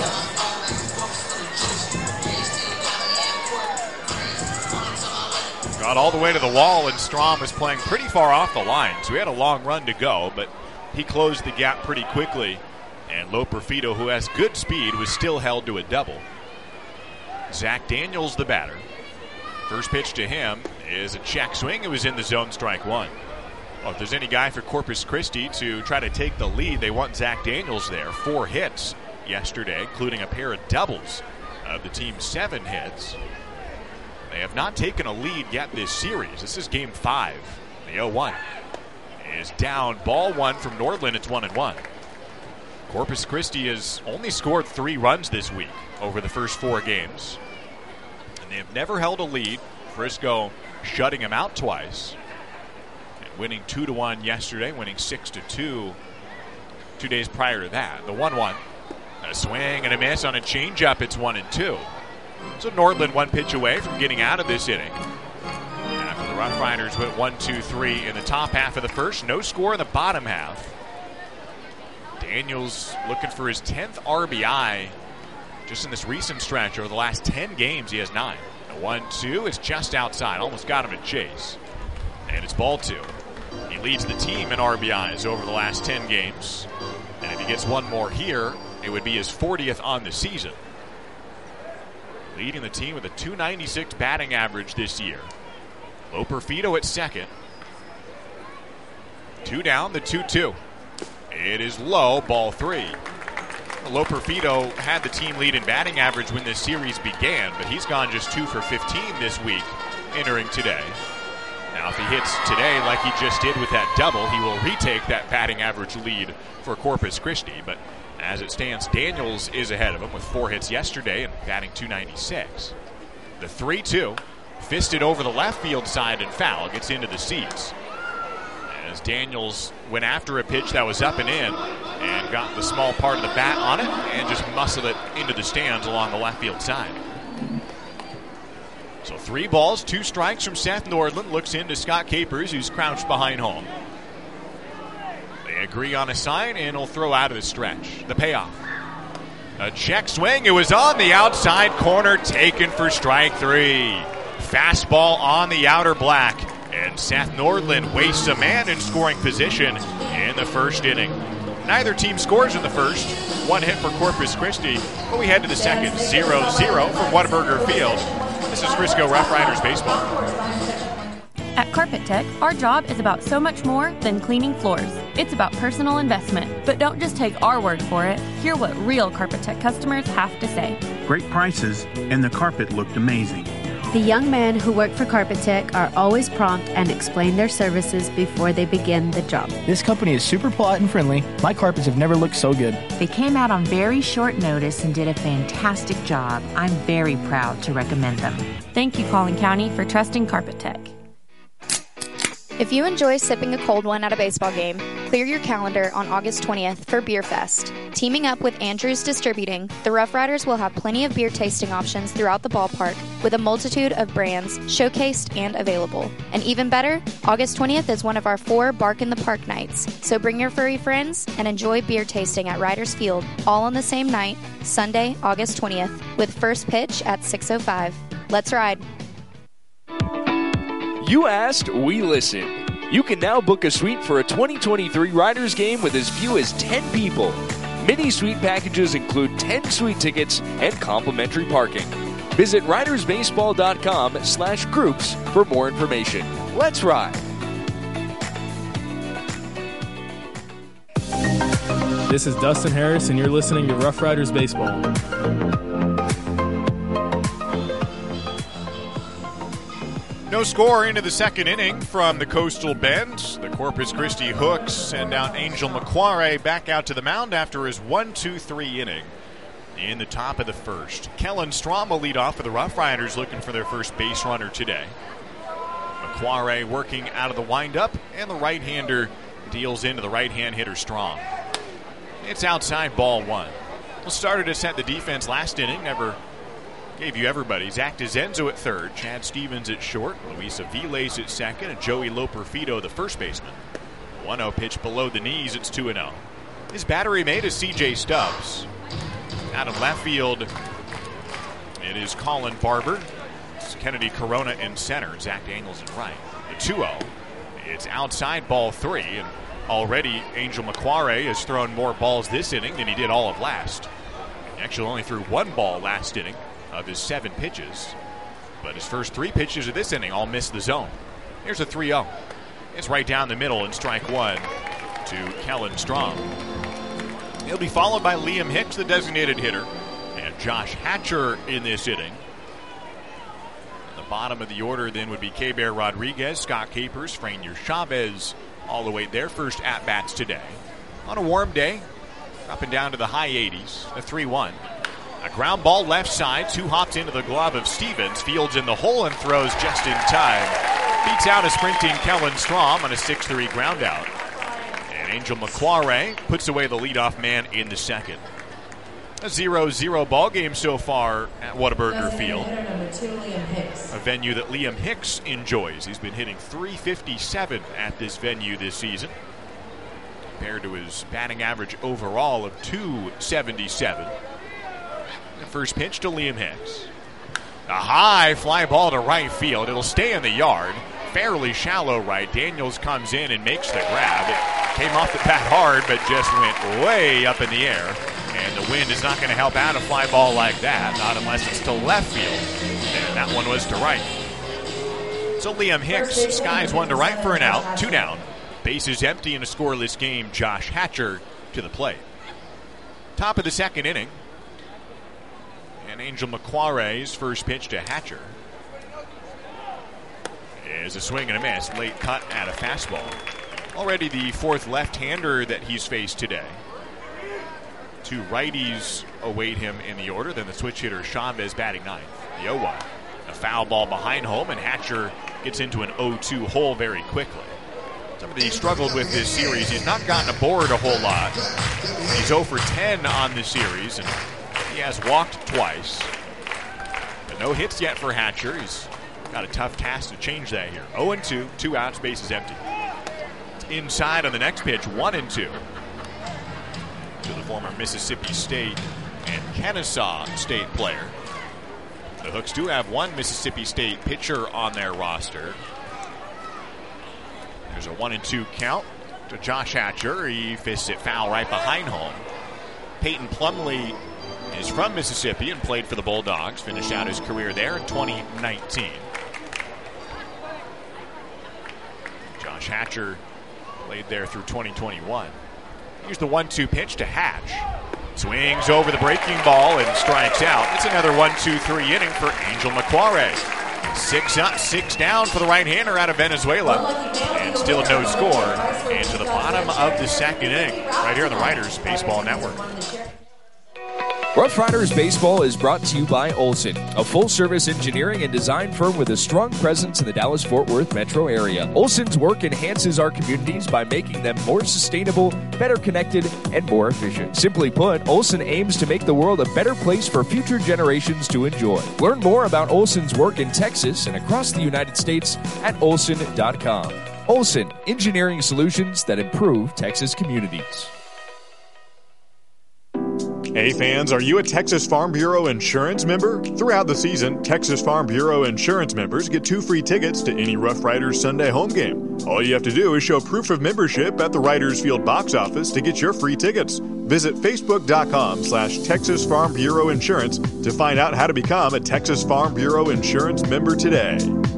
Got all the way to the wall, and Strom was playing pretty far off the line, so he had a long run to go, but he closed the gap pretty quickly. And Loper-Fido, who has good speed, was still held to a double. Zach Daniels, the batter. First pitch to him is a check swing. It was in the zone, strike one. Well, if there's any guy for Corpus Christi to try to take the lead, they want Zach Daniels there. Four hits yesterday, including a pair of doubles of the team's seven hits. They have not taken a lead yet this series. This is game five. The oh one is down. Ball one from Nordland. It's one and one. Corpus Christi has only scored three runs this week over the first four games. And they have never held a lead. Frisco shutting them out twice. And winning two to one yesterday, winning six to two two days prior to that. The one one. A swing and a miss on a changeup. It's one and two. So Nordland one pitch away from getting out of this inning. After the Rough Riders went one, two, three in the top half of the first. No score in the bottom half. Daniels looking for his tenth R B I just in this recent stretch. Over the last ten games, he has nine. The one two is just outside. Almost got him to chase. And it's ball two. He leads the team in R B Is over the last ten games. And if he gets one more here, it would be his fortieth on the season. Leading the team with a two ninety-six batting average this year. Loperfido at second. Two down, the two two. It is low, ball three. Loperfido had the team lead in batting average when this series began, but he's gone just two for fifteen this week, entering today. Now, if he hits today like he just did with that double, he will retake that batting average lead for Corpus Christi. But as it stands, Daniels is ahead of him with four hits yesterday and batting two ninety-six. The three two, fisted over the left field side and foul, gets into the seats. As Daniels went after a pitch that was up and in and got the small part of the bat on it and just muscled it into the stands along the left field side. So three balls, two strikes from Seth Nordland. Looks into Scott Capers, who's crouched behind home. They agree on a sign, and he'll throw out of the stretch. The payoff. A check swing. It was on the outside corner, taken for strike three. Fastball on the outer black. And Seth Nordland wastes a man in scoring position in the first inning. Neither team scores in the first. One hit for Corpus Christi, but we head to the second. zero zero from Whataburger Field. This is Frisco Rough Riders baseball. At Carpet Tech, our job is about so much more than cleaning floors. It's about personal investment. But don't just take our word for it. Hear what real Carpet Tech customers have to say. Great prices, and the carpet looked amazing. The young men who work for Carpet Tech are always prompt and explain their services before they begin the job. This company is super polite and friendly. My carpets have never looked so good. They came out on very short notice and did a fantastic job. I'm very proud to recommend them. Thank you, Collin County, for trusting Carpet Tech. If you enjoy sipping a cold one at a baseball game, clear your calendar on August twentieth for Beer Fest. Teaming up with Andrews Distributing, the Rough Riders will have plenty of beer tasting options throughout the ballpark with a multitude of brands showcased and available. And even better, August twentieth is one of our four Bark in the Park nights. So bring your furry friends and enjoy beer tasting at Riders Field all on the same night, Sunday, August twentieth, with first pitch at six oh five. Let's ride. You asked, we listened. You can now book a suite for a twenty twenty-three Riders game with as few as ten people. Mini suite packages include ten suite tickets and complimentary parking. Visit ridersbaseball.com slash groups for more information. Let's ride. This is Dustin Harris, and you're listening to Rough Riders Baseball. No score into the second inning from the Coastal Bend. The Corpus Christi Hooks send out Angel McQuarrie back out to the mound after his one two three inning in the top of the first. Kellen Strom will lead off for the Rough Riders, looking for their first base runner today. McQuarrie working out of the windup, and the right-hander deals into the right-hand hitter Strom. It's outside, ball one. Well, started to set the defense last inning, never gave you everybody. Zach DeZenzo at third, Chad Stevens at short, Luis Aviles at second, and Joey Loperfido, the first baseman. one oh pitch below the knees, it's two oh. His battery mate is C J Stubbs. Out of left field, it is Colin Barber. It's Kennedy Corona in center, Zach Daniels in right. The two oh. It's outside, ball three, and already Angel McQuarrie has thrown more balls this inning than he did all of last. He actually only threw one ball last inning of his seven pitches, but his first three pitches of this inning all missed the zone. Here's a three oh. It's right down the middle, and strike one to Kellen Strom. He'll be followed by Liam Hicks, the designated hitter, and Josh Hatcher in this inning. At the bottom of the order then would be Keber Rodriguez, Scott Capers, Franier Chavez, all the way their first at-bats today. On a warm day, dropping down to the high eighties, a three one. A ground ball left side, two hops into the glove of Stevens. Fields in the hole and throws just in time. Beats out a sprinting Kellen Strom on a six three ground out. And Angel McQuarrie puts away the leadoff man in the second. A zero zero ball game so far at Whataburger Field. A venue that Liam Hicks enjoys. He's been hitting three fifty-seven at this venue this season, compared to his batting average overall of two seventy-seven. The first pitch to Liam Hicks. A high fly ball to right field. It'll stay in the yard. Fairly shallow right. Daniels comes in and makes the grab. It came off the bat hard, but just went way up in the air. And the wind is not going to help out a fly ball like that, not unless it's to left field. And that one was to right. So Liam Hicks skies one to right for an out. Two down. Bases empty in a scoreless game. Josh Hatcher to the plate. Top of the second inning. And Angel McQuarrie's first pitch to Hatcher is a swing and a miss. Late cut at a fastball. Already the fourth left-hander that he's faced today. Two righties await him in the order. Then the switch hitter Chavez batting ninth. The oh one. A foul ball behind home, and Hatcher gets into an oh two hole very quickly. Something he struggled with this series. He's not gotten aboard a whole lot. He's oh for ten on the series, and he has walked twice. But no hits yet for Hatcher. He's got a tough task to change that here. oh and two, two outs, bases empty. Inside on the next pitch, one and two. To the former Mississippi State and Kennesaw State player. The Hooks do have one Mississippi State pitcher on their roster. There's a one and two count to Josh Hatcher. He fists it foul right behind home. Peyton Plumlee is from Mississippi and played for the Bulldogs. Finished out his career there in twenty nineteen. Josh Hatcher played there through twenty twenty-one. Here's the one two pitch to Hatch. Swings over the breaking ball and strikes out. It's another one two three inning for Angel McQuarrie. Six up, six down for the right-hander out of Venezuela. And still no score. And to the bottom of the second inning, right here on the Riders Baseball Network. Rough Riders Baseball is brought to you by Olson, a full-service engineering and design firm with a strong presence in the Dallas-Fort Worth metro area. Olson's work enhances our communities by making them more sustainable, better connected, and more efficient. Simply put, Olson aims to make the world a better place for future generations to enjoy. Learn more about Olson's work in Texas and across the United States at olson dot com. Olson, engineering solutions that improve Texas communities. Hey fans, are you a Texas Farm Bureau insurance member? Throughout the season, Texas Farm Bureau insurance members get two free tickets to any Rough Riders Sunday home game. All you have to do is show proof of membership at the Riders Field box office to get your free tickets. Visit facebook.com slash Texas Farm Bureau Insurance to find out how to become a Texas Farm Bureau insurance member today.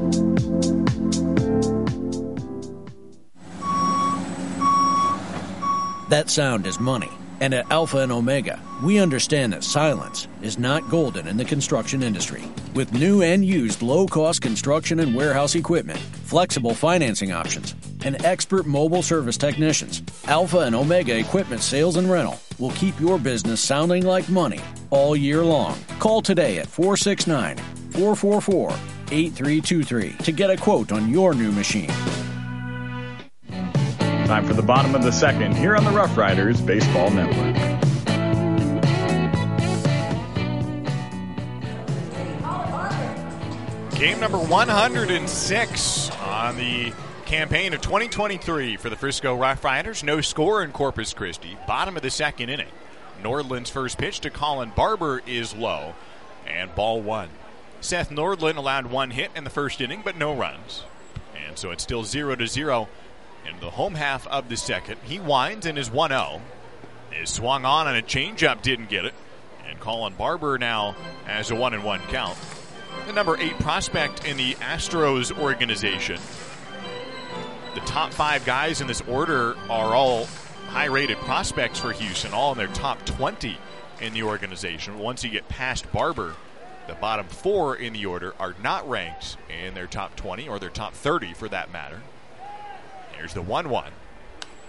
That sound is money. And at Alpha and Omega, we understand that silence is not golden in the construction industry. With new and used low-cost construction and warehouse equipment, flexible financing options, and expert mobile service technicians, Alpha and Omega Equipment Sales and Rental will keep your business sounding like money all year long. Call today at four six nine, four four four, eight three two three to get a quote on your new machine. Time for the bottom of the second here on the Rough Riders Baseball Network. Game number one hundred six on the campaign of twenty twenty-three for the Frisco Rough Riders. No score in Corpus Christi. Bottom of the second inning. Nordland's first pitch to Colin Barber is low, and ball one. Seth Nordland allowed one hit in the first inning, but no runs. And so it's still zero to zero. In the home half of the second, he winds and is one oh. Is swung on and a changeup, didn't get it. And Colin Barber now has a one and one count. The number eight prospect in the Astros organization. The top five guys in this order are all high-rated prospects for Houston, all in their top twenty in the organization. Once you get past Barber, the bottom four in the order are not ranked in their top twenty or their top thirty for that matter. Here's the one one.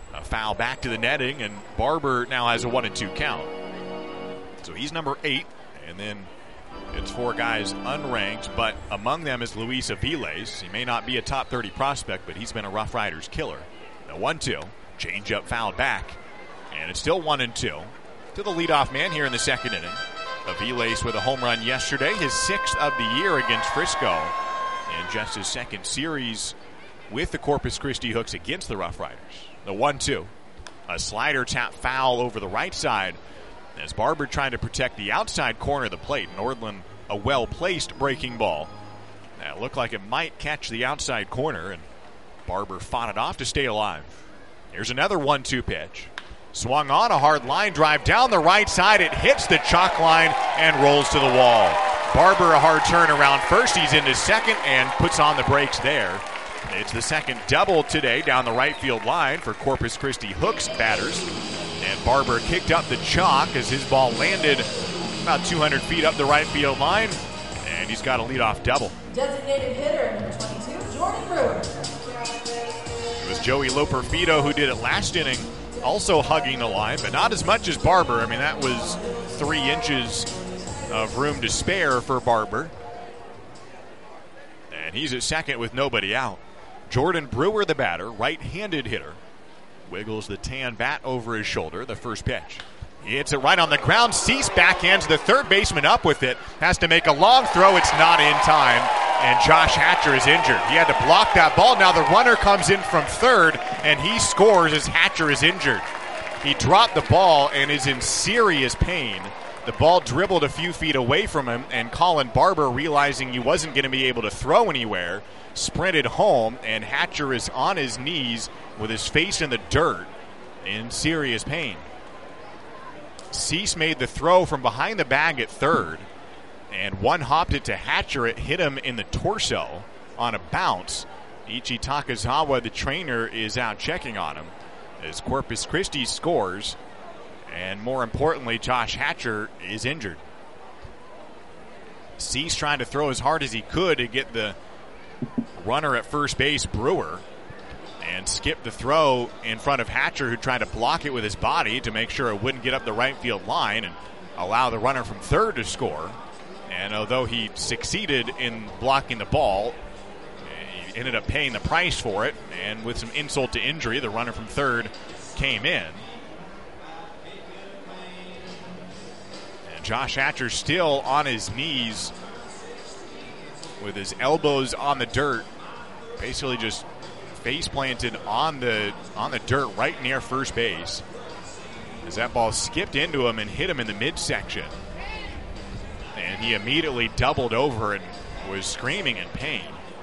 A foul back to the netting, and Barber now has a one and two count. So he's number eight, and then it's four guys unranked, but among them is Luis Aviles. He may not be a top thirty prospect, but he's been a Rough Riders killer. A one two, change up fouled back, and it's still one and two to the leadoff man here in the second inning. Aviles with a home run yesterday, his sixth of the year against Frisco, and just his second series with the Corpus Christi Hooks against the Rough Riders. The one two, a slider tap foul over the right side as Barber trying to protect the outside corner of the plate. Nordland, a well-placed breaking ball. That looked like it might catch the outside corner, and Barber fought it off to stay alive. Here's another one two pitch. Swung on, a hard line drive down the right side. It hits the chalk line and rolls to the wall. Barber a hard turn around first. He's into second and puts on the brakes there. It's the second double today down the right field line for Corpus Christi Hooks batters. And Barber kicked up the chalk as his ball landed about two hundred feet up the right field line. And he's got a leadoff double. Designated hitter, number twenty-two, Jordan Brewer. It was Joey Loperfido who did it last inning, also hugging the line, but not as much as Barber. I mean, that was three inches of room to spare for Barber. And he's at second with nobody out. Jordan Brewer, the batter, right-handed hitter. Wiggles the tan bat over his shoulder, the first pitch. He hits it right on the ground. Cease backhands the third baseman up with it. Has to make a long throw. It's not in time. And Josh Hatcher is injured. He had to block that ball. Now the runner comes in from third, and he scores as Hatcher is injured. He dropped the ball and is in serious pain. The ball dribbled a few feet away from him, and Colin Barber, realizing he wasn't going to be able to throw anywhere, sprinted home, and Hatcher is on his knees with his face in the dirt in serious pain. Cease made the throw from behind the bag at third, and one hopped it to Hatcher. It hit him in the torso on a bounce. Ichi Takazawa, the trainer, is out checking on him as Corpus Christi scores, and more importantly, Josh Hatcher is injured. Cease trying to throw as hard as he could to get the runner at first base, Brewer, and skipped the throw in front of Hatcher, who tried to block it with his body to make sure it wouldn't get up the right field line and allow the runner from third to score. And although he succeeded in blocking the ball, he ended up paying the price for it, and with some insult to injury, the runner from third came in. And Josh Hatcher still on his knees with his elbows on the dirt, basically just face planted on the on the dirt right near first base, as that ball skipped into him and hit him in the midsection. And he immediately doubled over and was screaming in pain.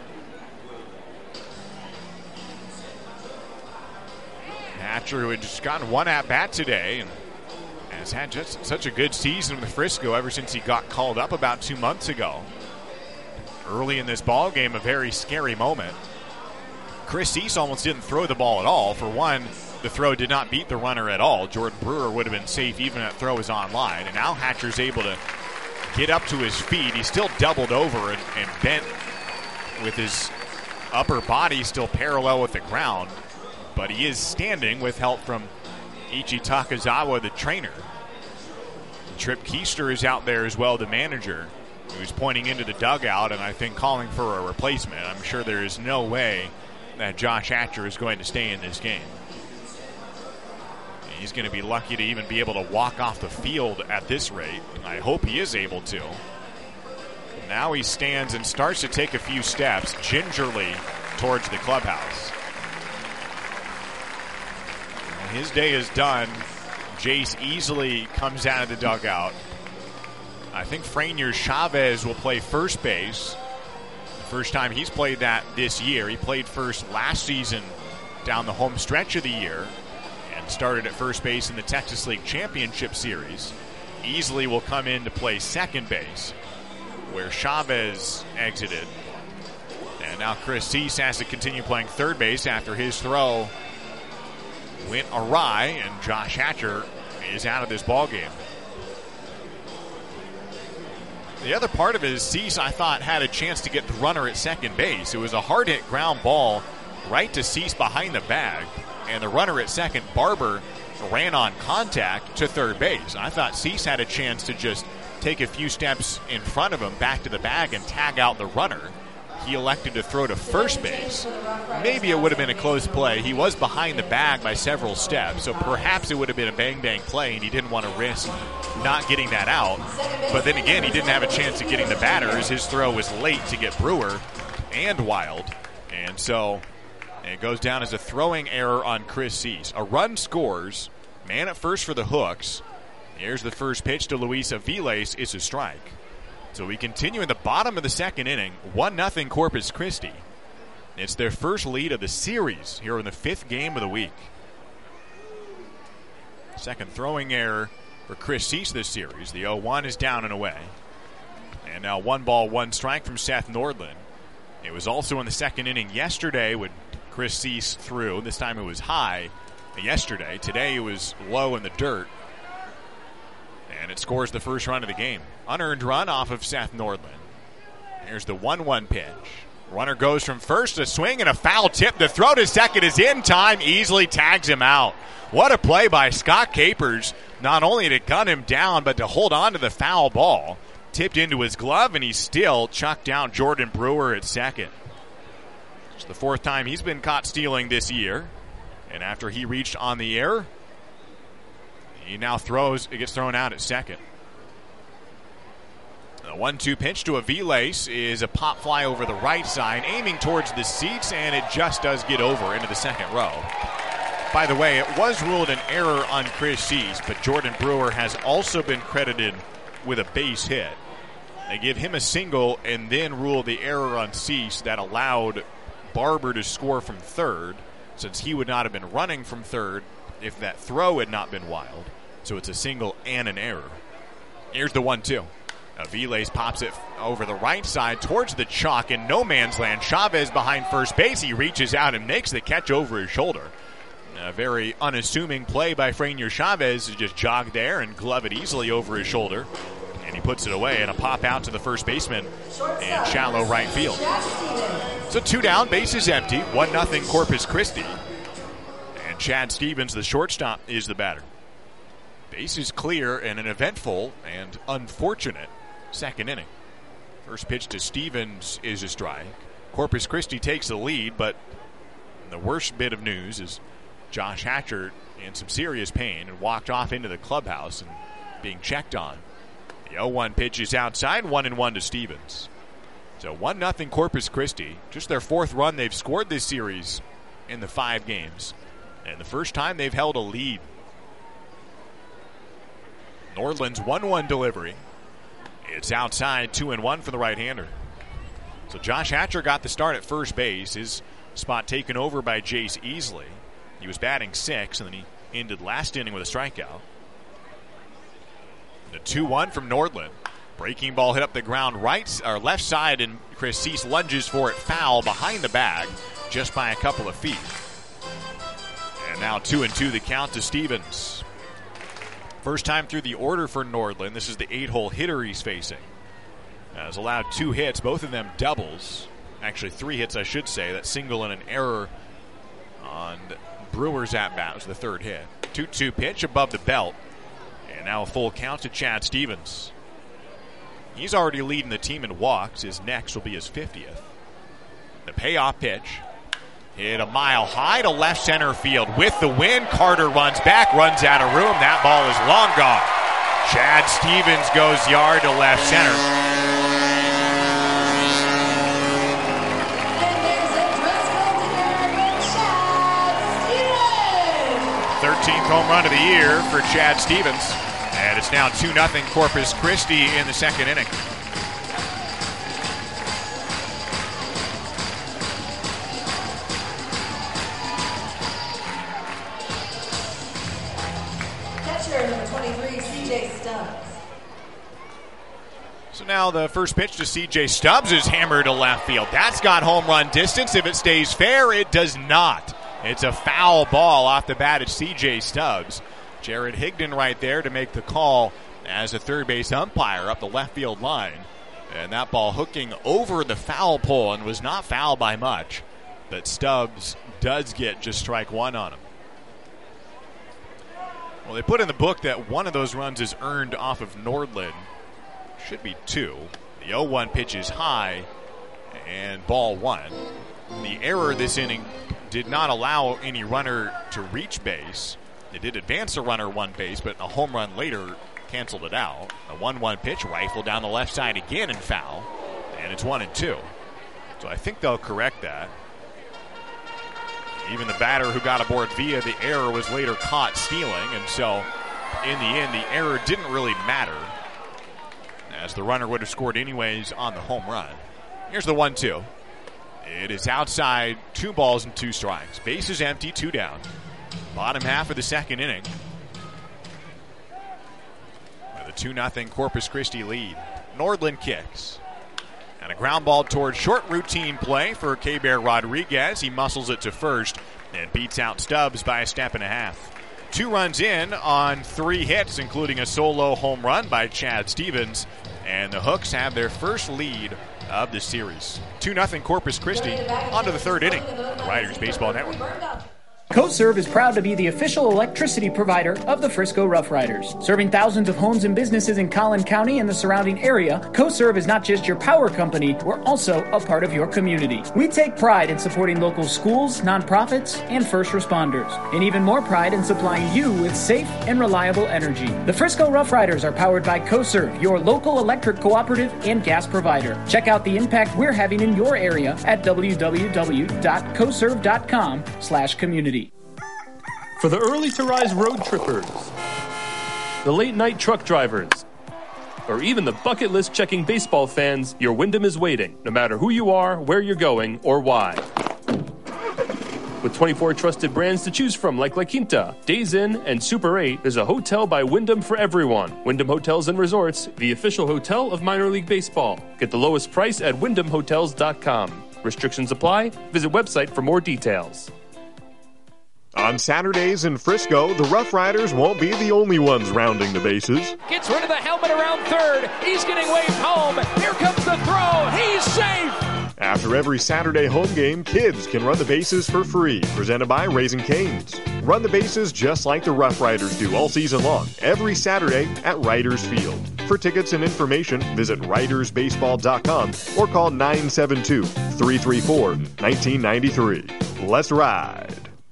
Hatcher, who had just gotten one at-bat today and has had just such a good season with Frisco ever since he got called up about two months ago. Early in this ball game, a very scary moment. Chris Cease almost didn't throw the ball at all. For one, the throw did not beat the runner at all. Jordan Brewer would have been safe even if that throw was on line. And now Hatcher's able to get up to his feet. He's still doubled over and, and bent with his upper body still parallel with the ground. But he is standing with help from Ichi Takazawa, the trainer. Trip Keister is out there as well, the manager, who's pointing into the dugout and I think calling for a replacement. I'm sure there is no way that Josh Hatcher is going to stay in this game. He's going to be lucky to even be able to walk off the field at this rate. I hope he is able to. Now he stands and starts to take a few steps gingerly towards the clubhouse. His day is done. Jace easily comes out of the dugout. I think Franier Chavez will play first base. The first time he's played that this year. He played first last season down the home stretch of the year and started at first base in the Texas League Championship Series. Easily will come in to play second base, where Chavez exited. And now Chris Cease has to continue playing third base after his throw went awry, and Josh Hatcher is out of this ball game. The other part of it is Cease, I thought, had a chance to get the runner at second base. It was a hard-hit ground ball right to Cease behind the bag, and the runner at second, Barber, ran on contact to third base. I thought Cease had a chance to just take a few steps in front of him back to the bag and tag out the runner. He elected to throw to first base. Maybe it would have been a close play. He was behind the bag by several steps, so perhaps it would have been a bang-bang play, and he didn't want to risk not getting that out. But then again, he didn't have a chance of getting the batters. His throw was late to get Brewer and Wild, and so it goes down as a throwing error on Chris Cease. A run scores, man at first for the Hooks. Here's the first pitch to Luis Aviles. It's a strike. So we continue in the bottom of the second inning, one nothing Corpus Christi. It's their first lead of the series here in the fifth game of the week. Second throwing error for Chris Cease this series. The oh one is down and away. And now one ball, one strike from Seth Nordland. It was also in the second inning yesterday when Chris Cease threw. This time it was high yesterday. Today it was low in the dirt. And it scores the first run of the game. Unearned run off of Seth Nordland. Here's the one one pitch. Runner goes from first, a swing and a foul tip. The throw to second is in time. Easily tags him out. What a play by Scott Capers. Not only to gun him down, but to hold on to the foul ball. Tipped into his glove, and he still chucked down Jordan Brewer at second. It's the fourth time he's been caught stealing this year. And after he reached on the air, he now throws, it gets thrown out at second. The one two pitch to Aviles is a pop fly over the right side, aiming towards the seats, and it just does get over into the second row. By the way, it was ruled an error on Chris Cease, but Jordan Brewer has also been credited with a base hit. They give him a single and then rule the error on Cease that allowed Barber to score from third, since he would not have been running from third if that throw had not been wild. So it's a single and an error. Here's the one two. Aviles pops it over the right side towards the chalk in no man's land. Chavez behind first base. He reaches out and makes the catch over his shoulder. A very unassuming play by Franier Chavez to just jog there and glove it easily over his shoulder. And he puts it away, and a pop out to the first baseman in shallow right field. So two down, bases empty, one nothing Corpus Christi. And Chad Stevens, the shortstop, is the batter. Bases clear and an eventful and unfortunate second inning. First pitch to Stevens is a strike. Corpus Christi takes the lead, but the worst bit of news is Josh Hatcher in some serious pain and walked off into the clubhouse and being checked on. The oh one pitch is outside, one and one to Stevens. So one nothing Corpus Christi. Just their fourth run they've scored this series in the five games. And the first time they've held a lead. Nordland's one one delivery. It's outside, two and one for the right-hander. So Josh Hatcher got the start at first base. His spot taken over by Jace Easley. He was batting six, and then he ended last inning with a strikeout. The two one from Nordland. Breaking ball hit up the ground right or left side, and Chris Cease lunges for it foul behind the bag just by a couple of feet. And now two and two the count to Stevens. First time through the order for Nordland. This is the eight-hole hitter he's facing. Has allowed two hits, both of them doubles. Actually, three hits, I should say. That single and an error on Brewer's at-bat was the third hit. two two pitch above the belt. And now a full count to Chad Stevens. He's already leading the team in walks. His next will be his fiftieth. The payoff pitch. Hit a mile high to left center field. With the wind, Carter runs back, runs out of room. That ball is long gone. Chad Stevens goes yard to left center. thirteenth home run of the year for Chad Stevens. And it's now two nothing Corpus Christi in the second inning. So now the first pitch to C J Stubbs is hammered to left field. That's got home run distance. If it stays fair, it does not. It's a foul ball off the bat at C J Stubbs. Jared Higdon right there to make the call as a third base umpire up the left field line. And that ball hooking over the foul pole and was not foul by much. But Stubbs does get just strike one on him. Well, they put in the book that one of those runs is earned off of Nordlund. Should be two. The oh one pitch is high, and ball one. The error this inning did not allow any runner to reach base. They did advance a runner one base, but a home run later canceled it out. A one one pitch rifled down the left side again and foul, and it's one and two. So I think they'll correct that. Even the batter who got aboard via the error was later caught stealing, and so in the end, the error didn't really matter, as the runner would have scored anyways on the home run. Here's the one two. It is outside, two balls and two strikes. Base is empty, two down. Bottom half of the second inning. With a two nothing Corpus Christi lead. Nordlund kicks. And a ground ball towards short, routine play for K-Bear Rodriguez. He muscles it to first and beats out Stubbs by a step and a half. Two runs in on three hits, including a solo home run by Chad Stevens. And the Hooks have their first lead of the series. two nothing Corpus Christi on to the third inning on the Riders Baseball Network. CoServe is proud to be the official electricity provider of the Frisco Rough Riders. Serving thousands of homes and businesses in Collin County and the surrounding area, CoServe is not just your power company, we're also a part of your community. We take pride in supporting local schools, nonprofits, and first responders, and even more pride in supplying you with safe and reliable energy. The Frisco Rough Riders are powered by CoServe, your local electric cooperative and gas provider. Check out the impact we're having in your area at w w w dot co serve dot com slash community. For the early to rise road trippers, the late night truck drivers, or even the bucket list checking baseball fans, your Wyndham is waiting, no matter who you are, where you're going, or why. With twenty-four trusted brands to choose from like La Quinta, Days Inn, and Super eight, there's a hotel by Wyndham for everyone. Wyndham Hotels and Resorts, the official hotel of minor league baseball. Get the lowest price at wyndham hotels dot com. Restrictions apply. Visit website for more details. On Saturdays in Frisco, the Rough Riders won't be the only ones rounding the bases. Gets rid of the helmet around third. He's getting waved home. Here comes the throw. He's safe. After every Saturday home game, kids can run the bases for free. Presented by Raising Cane's. Run the bases just like the Rough Riders do all season long, every Saturday at Riders Field. For tickets and information, visit riders baseball dot com or call nine seven two, three three four, one nine nine three. Let's ride.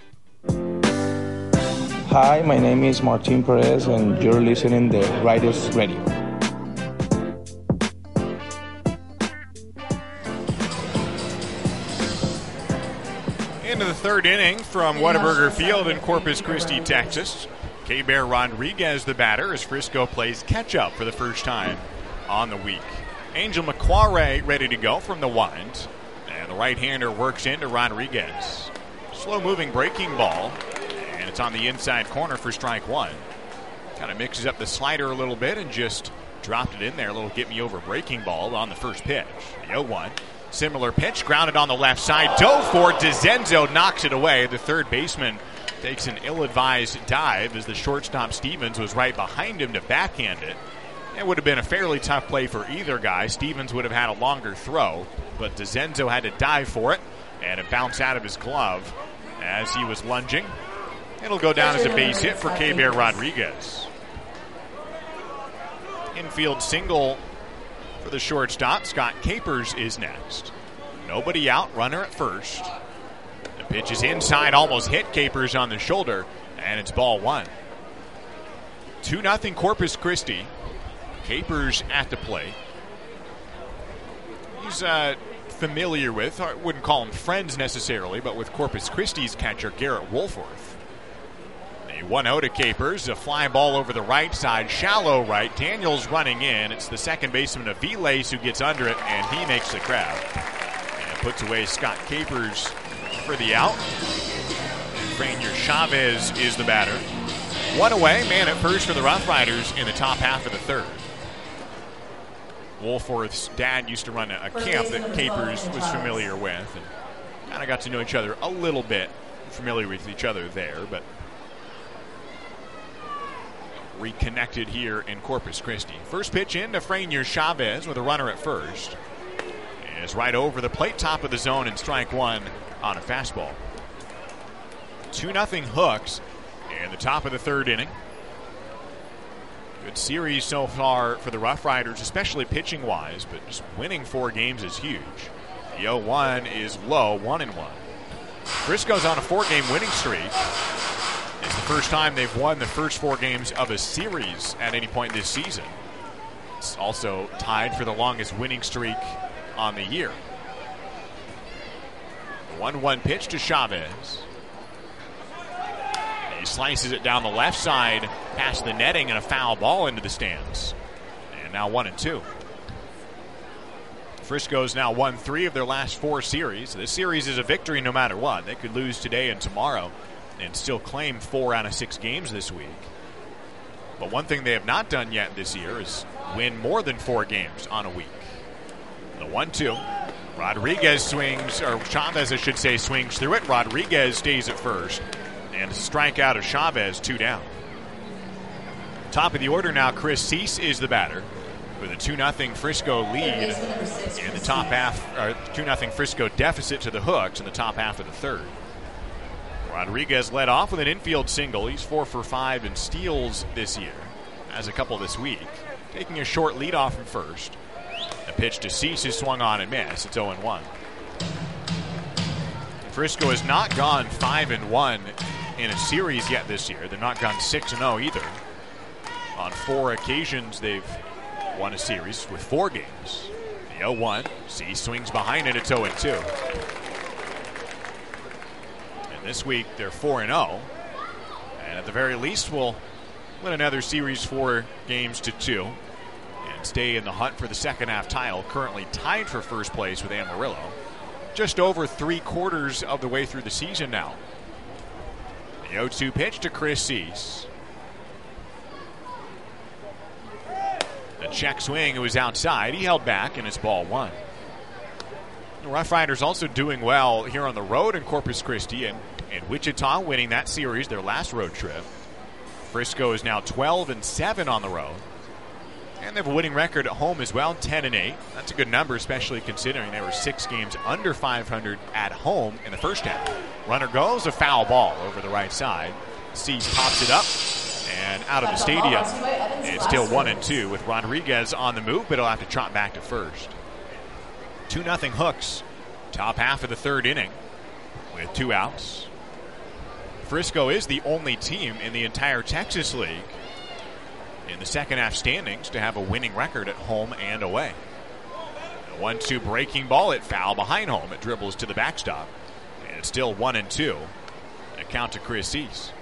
Hi, my name is Martin Perez, and you're listening to Riders Radio. Into the third inning from Whataburger Field in Corpus Christi, Texas. K-Bear Rodriguez, the batter, as Frisco plays catch-up for the first time on the week. Angel McQuarrie ready to go from the wind, and the right-hander works into Rodriguez. Slow-moving breaking ball. And it's on the inside corner for strike one. Kind of mixes up the slider a little bit and just dropped it in there. A little get-me-over breaking ball on the first pitch. The oh one. Similar pitch, grounded on the left side. Dove for DeZenzo, knocks it away. The third baseman takes an ill-advised dive as the shortstop Stevens was right behind him to backhand it. It would have been a fairly tough play for either guy. Stevens would have had a longer throw, but DeZenzo had to dive for it, and it bounced out of his glove as he was lunging. It'll go down as a base hit for K-Bear Rodriguez. Infield single for the shortstop. Scott Capers is next. Nobody out, runner at first. The pitch is inside, almost hit Capers on the shoulder, and it's ball one. two nothing Corpus Christi. Capers at the plate. He's uh, familiar with, I wouldn't call him friends necessarily, but with Corpus Christi's catcher, Garrett Wolforth. one oh to Capers, a fly ball over the right side, shallow right. Daniels running in. It's the second baseman, Aviles, who gets under it, and he makes the grab. And puts away Scott Capers for the out. And Franier Chavez is the batter. One away, man at first for the Rough Riders in the top half of the third. Wolforth's dad used to run a, a camp that Capers was familiar with, and kind of got to know each other a little bit, familiar with each other there, but reconnected here in Corpus Christi. First pitch in to Franier Chavez with a runner at first. Is right over the plate, top of the zone, and strike one on a fastball. two nothing Hooks in the top of the third inning. Good series so far for the Rough Riders, especially pitching-wise, but just winning four games is huge. The oh one is low, one and one. Frisco's on a four-game winning streak. It's the first time they've won the first four games of a series at any point this season. It's also tied for the longest winning streak on the year. one one pitch to Chavez. He slices it down the left side past the netting and a foul ball into the stands. And now one and two. Frisco's now won three of their last four series. This series is a victory no matter what. They could lose today and tomorrow and still claim four out of six games this week. But one thing they have not done yet this year is win more than four games on a week. The one two. Rodriguez swings, or Chavez, I should say, swings through it. Rodriguez stays at first. And a strikeout of Chavez, two down. Top of the order now, Chris Cease is the batter with a two nothing Frisco lead in the top half, or two nothing Frisco deficit to the Hooks in the top half of the third. Rodriguez led off with an infield single. He's four for five in steals this year, has a couple this week. Taking a short lead off from first. A pitch to Cease is swung on and missed. It's oh and one. Frisco has not gone five and one in a series yet this year. They've not gone six and oh either. On four occasions, they've won a series with four games. The oh one. Cease swings behind it. It's oh and two. And this week, they're four and oh. And at the very least, will win another series four games to two and stay in the hunt for the second half title, currently tied for first place with Amarillo. Just over three quarters of the way through the season now. The oh two pitch to Chris Cease. The check swing, it was outside. He held back, and it's ball one. The Rough Riders also doing well here on the road in Corpus Christi and, and Wichita, winning that series, their last road trip. Frisco is now twelve and seven on the road. And they have a winning record at home as well, ten and eight. That's a good number, especially considering they were six games under five hundred at home in the first half. Runner goes, a foul ball over the right side. Cease pops it up and out of the stadium. It's still one and two with Rodriguez on the move, but he'll have to trot back to first. two nothing Hooks, top half of the third inning with two outs. Frisco is the only team in the entire Texas League in the second half standings to have a winning record at home and away. The one two breaking ball at foul behind home. It dribbles to the backstop. And it's still one and two. A count to Chris Cease.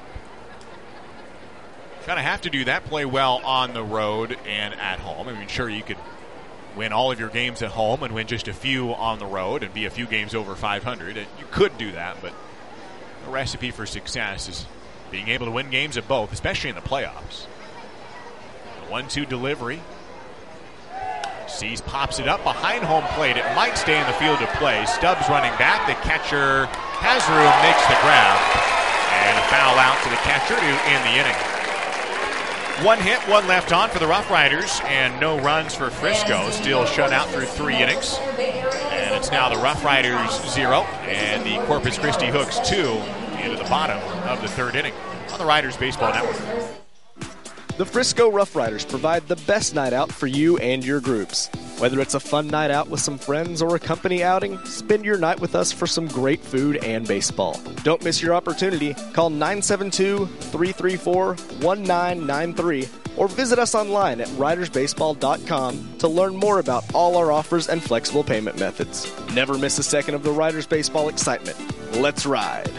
Kind of have to do that, play well on the road and at home. I mean, sure, you could win all of your games at home and win just a few on the road and be a few games over five hundred. And you could do that, but the recipe for success is being able to win games at both, especially in the playoffs. one two delivery. Cease pops it up behind home plate. It might stay in the field of play. Stubbs running back. The catcher has room, makes the grab. And a foul out to the catcher to end the inning. One hit, one left on for the Rough Riders, and no runs for Frisco. Still shut out through three innings. And it's now the Rough Riders zero and the Corpus Christi Hooks two into the bottom of the third inning on the Riders Baseball Network. The Frisco Rough Riders provide the best night out for you and your groups. Whether it's a fun night out with some friends or a company outing, spend your night with us for some great food and baseball. Don't miss your opportunity. Call nine seven two, three three four, one nine nine three or visit us online at riders baseball dot com to learn more about all our offers and flexible payment methods. Never miss a second of the Riders Baseball excitement. Let's ride.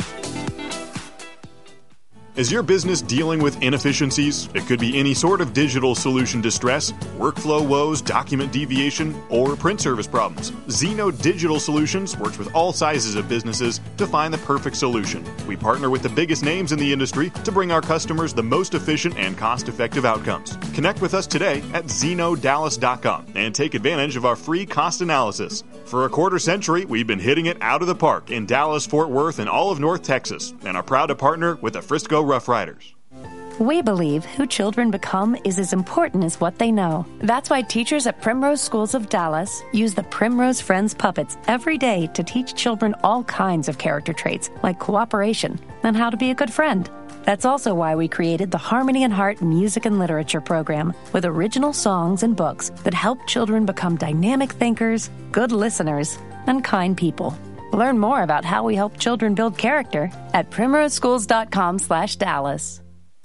Is your business dealing with inefficiencies? It could be any sort of digital solution distress, workflow woes, document deviation, or print service problems. Zeno Digital Solutions works with all sizes of businesses to find the perfect solution. We partner with the biggest names in the industry to bring our customers the most efficient and cost-effective outcomes. Connect with us today at zeno dallas dot com and take advantage of our free cost analysis. For a quarter century, we've been hitting it out of the park in Dallas, Fort Worth, and all of North Texas, and are proud to partner with the Frisco Rough Riders. We believe who children become is as important as what they know. That's why teachers at Primrose Schools of Dallas use the Primrose Friends puppets every day to teach children all kinds of character traits, like cooperation and how to be a good friend. That's also why we created the Harmony and Heart Music and Literature program, with original songs and books that help children become dynamic thinkers, good listeners, and kind people. Learn more about how we help children build character at primroseschools.com slash Dallas.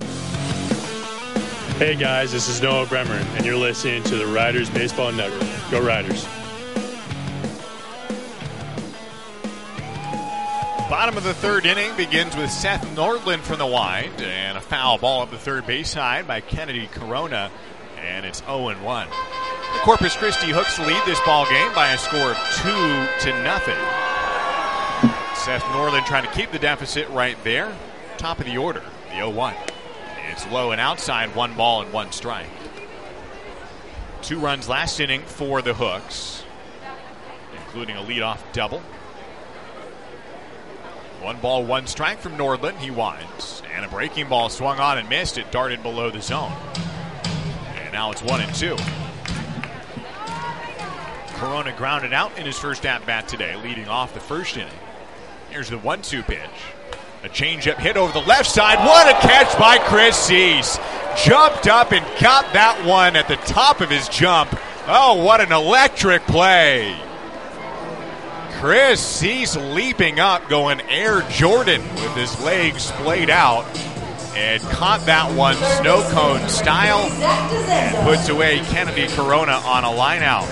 Hey guys, this is Noah Bremer, and you're listening to the Riders Baseball Network. Go Riders. Bottom of the third inning begins with Seth Nordland from the wide, and a foul ball up the third base side by Kennedy Corona, and it's oh and one. The Corpus Christi Hooks lead this ball game by a score of two to nothing. Seth Nordland trying to keep the deficit right there. Top of the order, the oh one. It's low and outside, one ball and one strike. Two runs last inning for the Hooks, including a leadoff double. One ball, one strike from Nordland. He winds. And a breaking ball swung on and missed. It darted below the zone. And now it's one and two. Corona grounded out in his first at-bat today, leading off the first inning. Here's the one two pitch. A changeup hit over the left side. What a catch by Chris Cease. Jumped up and got that one at the top of his jump. Oh, what an electric play. Chris Cease leaping up, going Air Jordan with his legs splayed out, and caught that one snow cone style and puts away Kennedy Corona on a line out.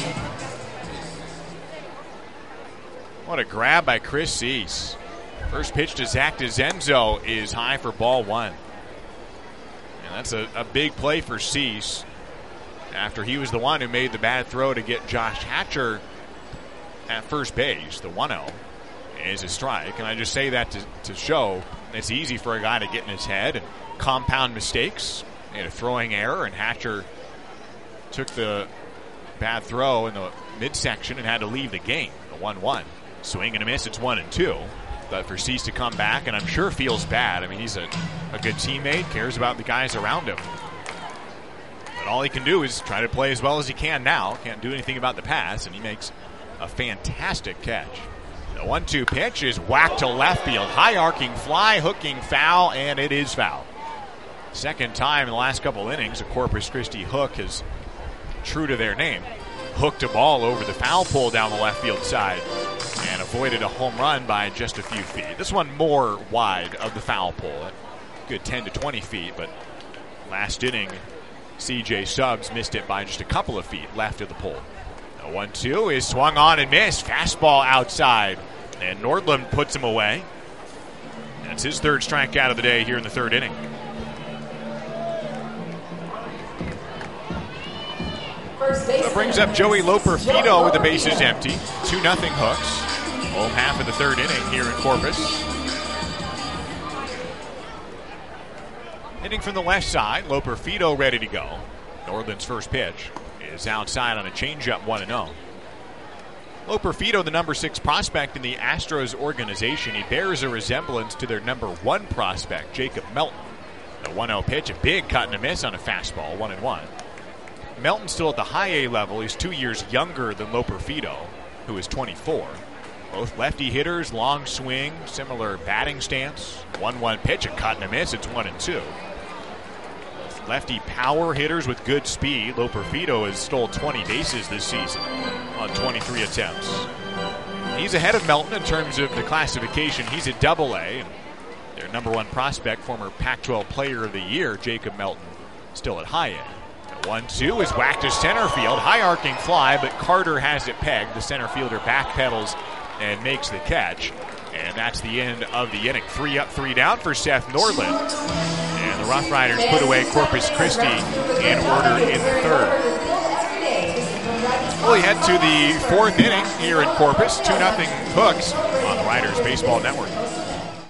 What a grab by Chris Cease. First pitch to Zach DeZenzo is high for ball one. And that's a, a big play for Cease after he was the one who made the bad throw to get Josh Hatcher at first base. The one oh is a strike. And I just say that to, to show it's easy for a guy to get in his head and compound mistakes. Made a throwing error, and Hatcher took the bad throw in the midsection and had to leave the game. The one one. Swing and a miss, it's one and two. But for Cease to come back, and I'm sure feels bad. I mean, he's a, a good teammate, cares about the guys around him. But all he can do is try to play as well as he can now. Can't do anything about the pass, and he makes a fantastic catch. The one two pitch is whacked to left field. High arcing fly, hooking foul, and it is foul. Second time in the last couple innings, a Corpus Christi Hook has, true to their name, hooked a ball over the foul pole down the left field side and avoided a home run by just a few feet. This one more wide of the foul pole, a good ten to twenty feet, but last inning, C J Subs missed it by just a couple of feet left of the pole. The one two is swung on and missed. Fastball outside, and Nordland puts him away. That's his third strikeout of the day here in the third inning. That brings up Joey Loperfido with the bases empty. two nothing Hooks. Home half of the third inning here in Corpus. Hitting from the left side, Loperfido ready to go. Nordland's first pitch is outside on a changeup, one and oh. Loperfido, the number six prospect in the Astros organization. He bears a resemblance to their number one prospect, Jacob Melton. The one oh pitch, a big cut and a miss on a fastball, one and one. Melton's still at the high A level. He's two years younger than Loperfido, who is twenty-four. Both lefty hitters, long swing, similar batting stance. one one pitch, a cut and a miss. It's one and two. Lefty power hitters with good speed. Loperfido has stole twenty bases this season on twenty-three attempts. He's ahead of Melton in terms of the classification. He's at double A, and their number one prospect, former Pac twelve Player of the Year, Jacob Melton, still at high A. one two is whacked to center field. High arcing fly, but Carter has it pegged. The center fielder backpedals and makes the catch. And that's the end of the inning. Three up, three down for Seth Nordland. And the Rough Riders put away Corpus Christi in order in the third. We'll head to the fourth inning here in Corpus. two nothing Hooks on the Riders Baseball Network.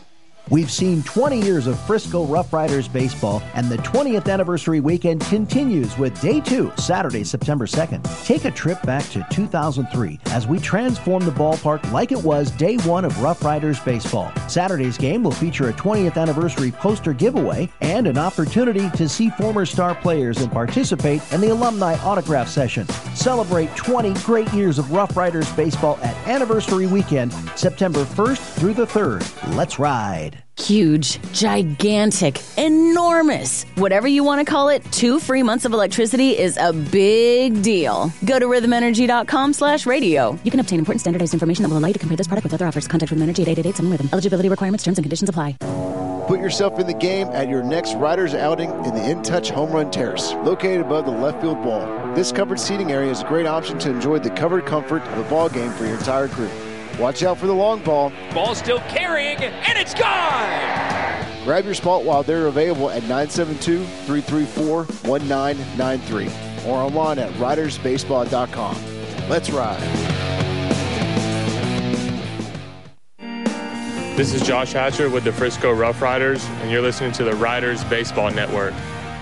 We've seen twenty years of Frisco Rough Riders baseball, and the twentieth anniversary weekend continues with Day two, Saturday, September second. Take a trip back to two thousand three as we transform the ballpark like it was Day one of Rough Riders baseball. Saturday's game will feature a twentieth anniversary poster giveaway and an opportunity to see former star players and participate in the alumni autograph session. Celebrate twenty great years of Rough Riders baseball at Anniversary Weekend, September first through the third. Let's ride. Huge, gigantic, enormous. Whatever you want to call it, two free months of electricity is a big deal. Go to rhythmenergy.com slash radio. You can obtain important standardized information that will allow you to compare this product with other offers. Contact Rhythm Energy at eight eight eight seven Rhythm. Eligibility requirements, terms, and conditions apply. Put yourself in the game at your next Riders outing in the In Touch Home Run Terrace, located above the left field wall. This covered seating area is a great option to enjoy the covered comfort of a ball game for your entire crew. Watch out for the long ball. Ball still carrying, and it's gone! Grab your spot while they're available at nine seven two, three three four, one nine nine three or online at riders baseball dot com. Let's ride. This is Josh Hatcher with the Frisco Rough Riders, and you're listening to the Riders Baseball Network.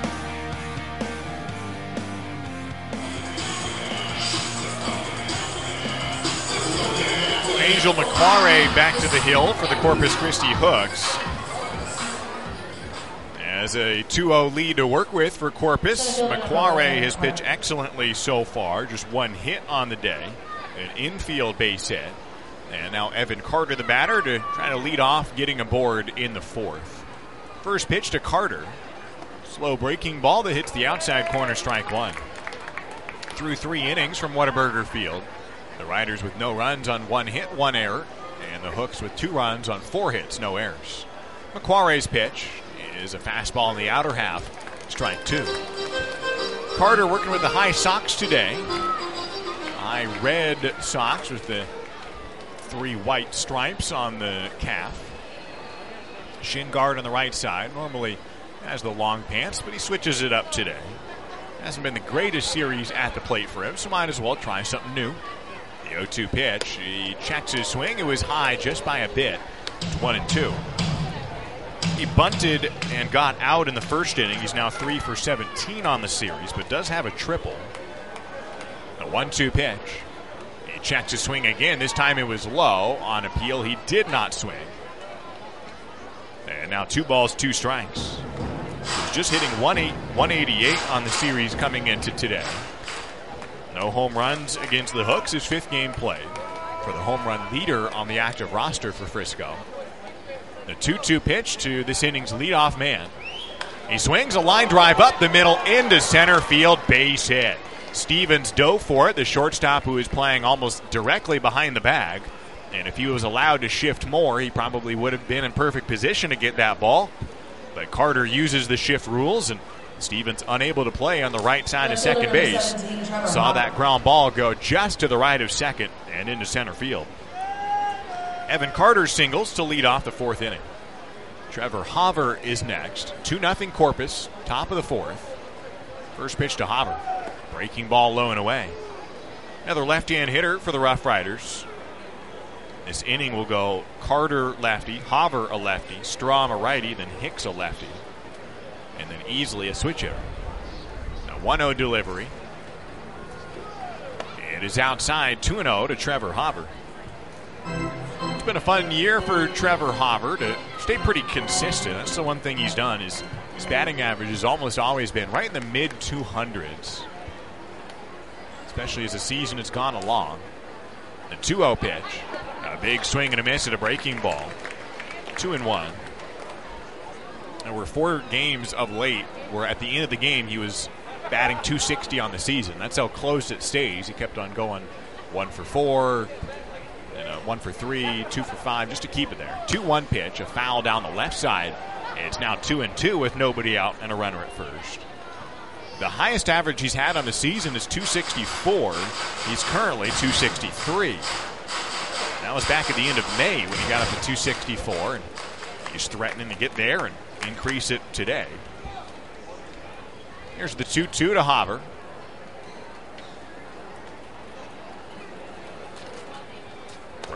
Angel McQuarrie back to the hill for the Corpus Christi Hooks. As a two oh lead to work with for Corpus, McQuarrie has pitched excellently so far. Just one hit on the day, an infield base hit. And now Evan Carter, the batter, to try to lead off, getting aboard in the fourth. First pitch to Carter. Slow breaking ball that hits the outside corner, strike one. Through three innings from Whataburger Field. The Riders with no runs on one hit, one error, and the Hooks with two runs on four hits, no errors. McQuarrie's pitch is a fastball in the outer half, strike two. Carter working with the high socks today. High red socks with the three white stripes on the calf. Shin guard on the right side. Normally has the long pants, but he switches it up today. Hasn't been the greatest series at the plate for him, so might as well try something new. The oh two pitch, he checks his swing. It was high just by a bit. It's one and two. He bunted and got out in the first inning. He's now three for seventeen on the series, but does have a triple. The one two pitch. He checks his swing again. This time it was low. On appeal, he did not swing. And now two balls, two strikes. He's just hitting one eighty-eight on the series coming into today. No home runs against the Hooks, his fifth game played. For the home run leader on the active roster for Frisco. The two two pitch to this inning's leadoff man. He swings a line drive up the middle into center field, base hit. Stevens dove for it, the shortstop who is playing almost directly behind the bag. And if he was allowed to shift more, he probably would have been in perfect position to get that ball. But Carter uses the shift rules, and Stevens unable to play on the right side of second base. Saw that ground ball go just to the right of second and into center field. Evan Carter singles to lead off the fourth inning. Trevor Hauver is next. two nothing Corpus, top of the fourth. First pitch to Hauver. Breaking ball low and away. Another left-hand hitter for the Rough Riders. This inning will go Carter lefty, Hauver a lefty, Strom a righty, then Hicks a lefty. And then easily a switch hitter. A one oh delivery. It is outside, two and oh to Trevor Hauver. It's been a fun year for Trevor Hauver to stay pretty consistent. That's the one thing he's done, is his batting average has almost always been right in the mid two hundreds. Especially as the season has gone along. The two oh pitch. A big swing and a miss at a breaking ball. Two and one. There were four games of late where at the end of the game he was batting two sixty on the season. That's how close it stays. He kept on going one for four, and a one for three, two for five, just to keep it there. two one pitch, a foul down the left side. It's now two and two with nobody out and a runner at first. The highest average he's had on the season is two sixty-four. He's currently two sixty-three. That was back at the end of May when he got up to two sixty-four, and he's threatening to get there and increase it today. Here's the two two to Hauver.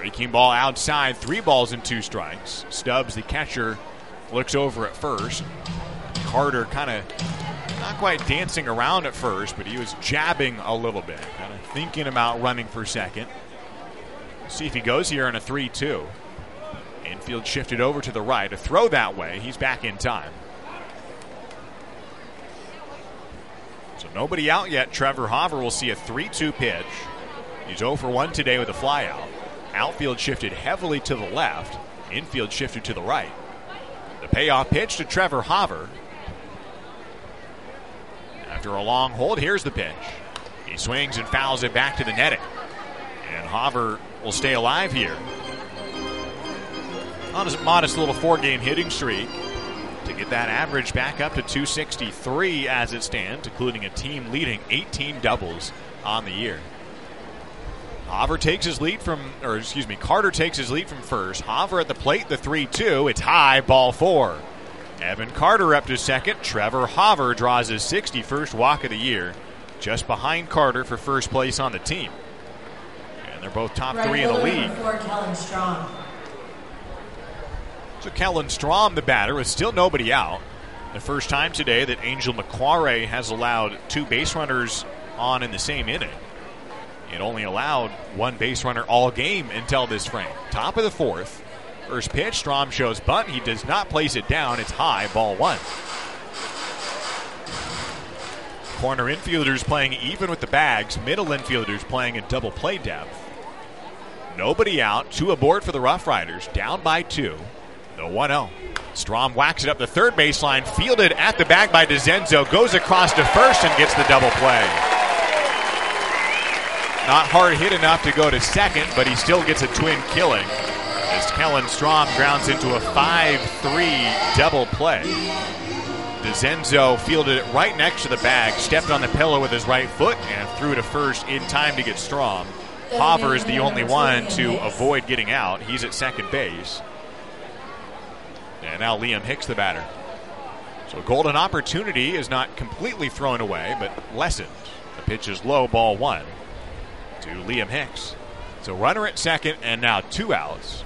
Breaking ball outside, three balls and two strikes. Stubbs, the catcher, looks over at first. Carter kind of not quite dancing around at first, but he was jabbing a little bit, kind of thinking about running for second. See if he goes here on a three two. Infield shifted over to the right. A throw that way. He's back in time. So nobody out yet. Trevor Hauver will see a three two pitch. He's zero for one today with a flyout. Outfield shifted heavily to the left. Infield shifted to the right. The payoff pitch to Trevor Hauver. After a long hold, here's the pitch. He swings and fouls it back to the netting. And Hauver will stay alive here. On a modest little four-game hitting streak to get that average back up to two sixty-three as it stands, including a team-leading eighteen doubles on the year. Hauver takes his lead from, or excuse me, Carter takes his lead from first. Hauver at the plate, the three two. It's high, ball four. Evan Carter up to second. Trevor Hauver draws his sixty-first walk of the year, just behind Carter for first place on the team. And they're both top right three in the league. For Kellen Strom. So Kellen Strom, the batter, with still nobody out. The first time today that Angel McQuarrie has allowed two base runners on in the same inning. It only allowed one base runner all game until this frame. Top of the fourth. First pitch, Strom shows bunt. He does not place it down. It's high, ball one. Corner infielders playing even with the bags. Middle infielders playing in double play depth. Nobody out. Two aboard for the Rough Riders. Down by two. The one oh. Strom whacks it up the third baseline. Fielded at the bag by DeZenzo. Goes across to first and gets the double play. Not hard hit enough to go to second, but he still gets a twin killing as Kellen Strom grounds into a five three double play. DeZenzo fielded it right next to the bag, stepped on the pillow with his right foot, and threw to first in time to get Strom. Hauver is the only one to avoid getting out. He's at second base. And now Liam Hicks, the batter. So a golden opportunity is not completely thrown away, but lessened. The pitch is low, ball one to Liam Hicks. So runner at second, and now two outs.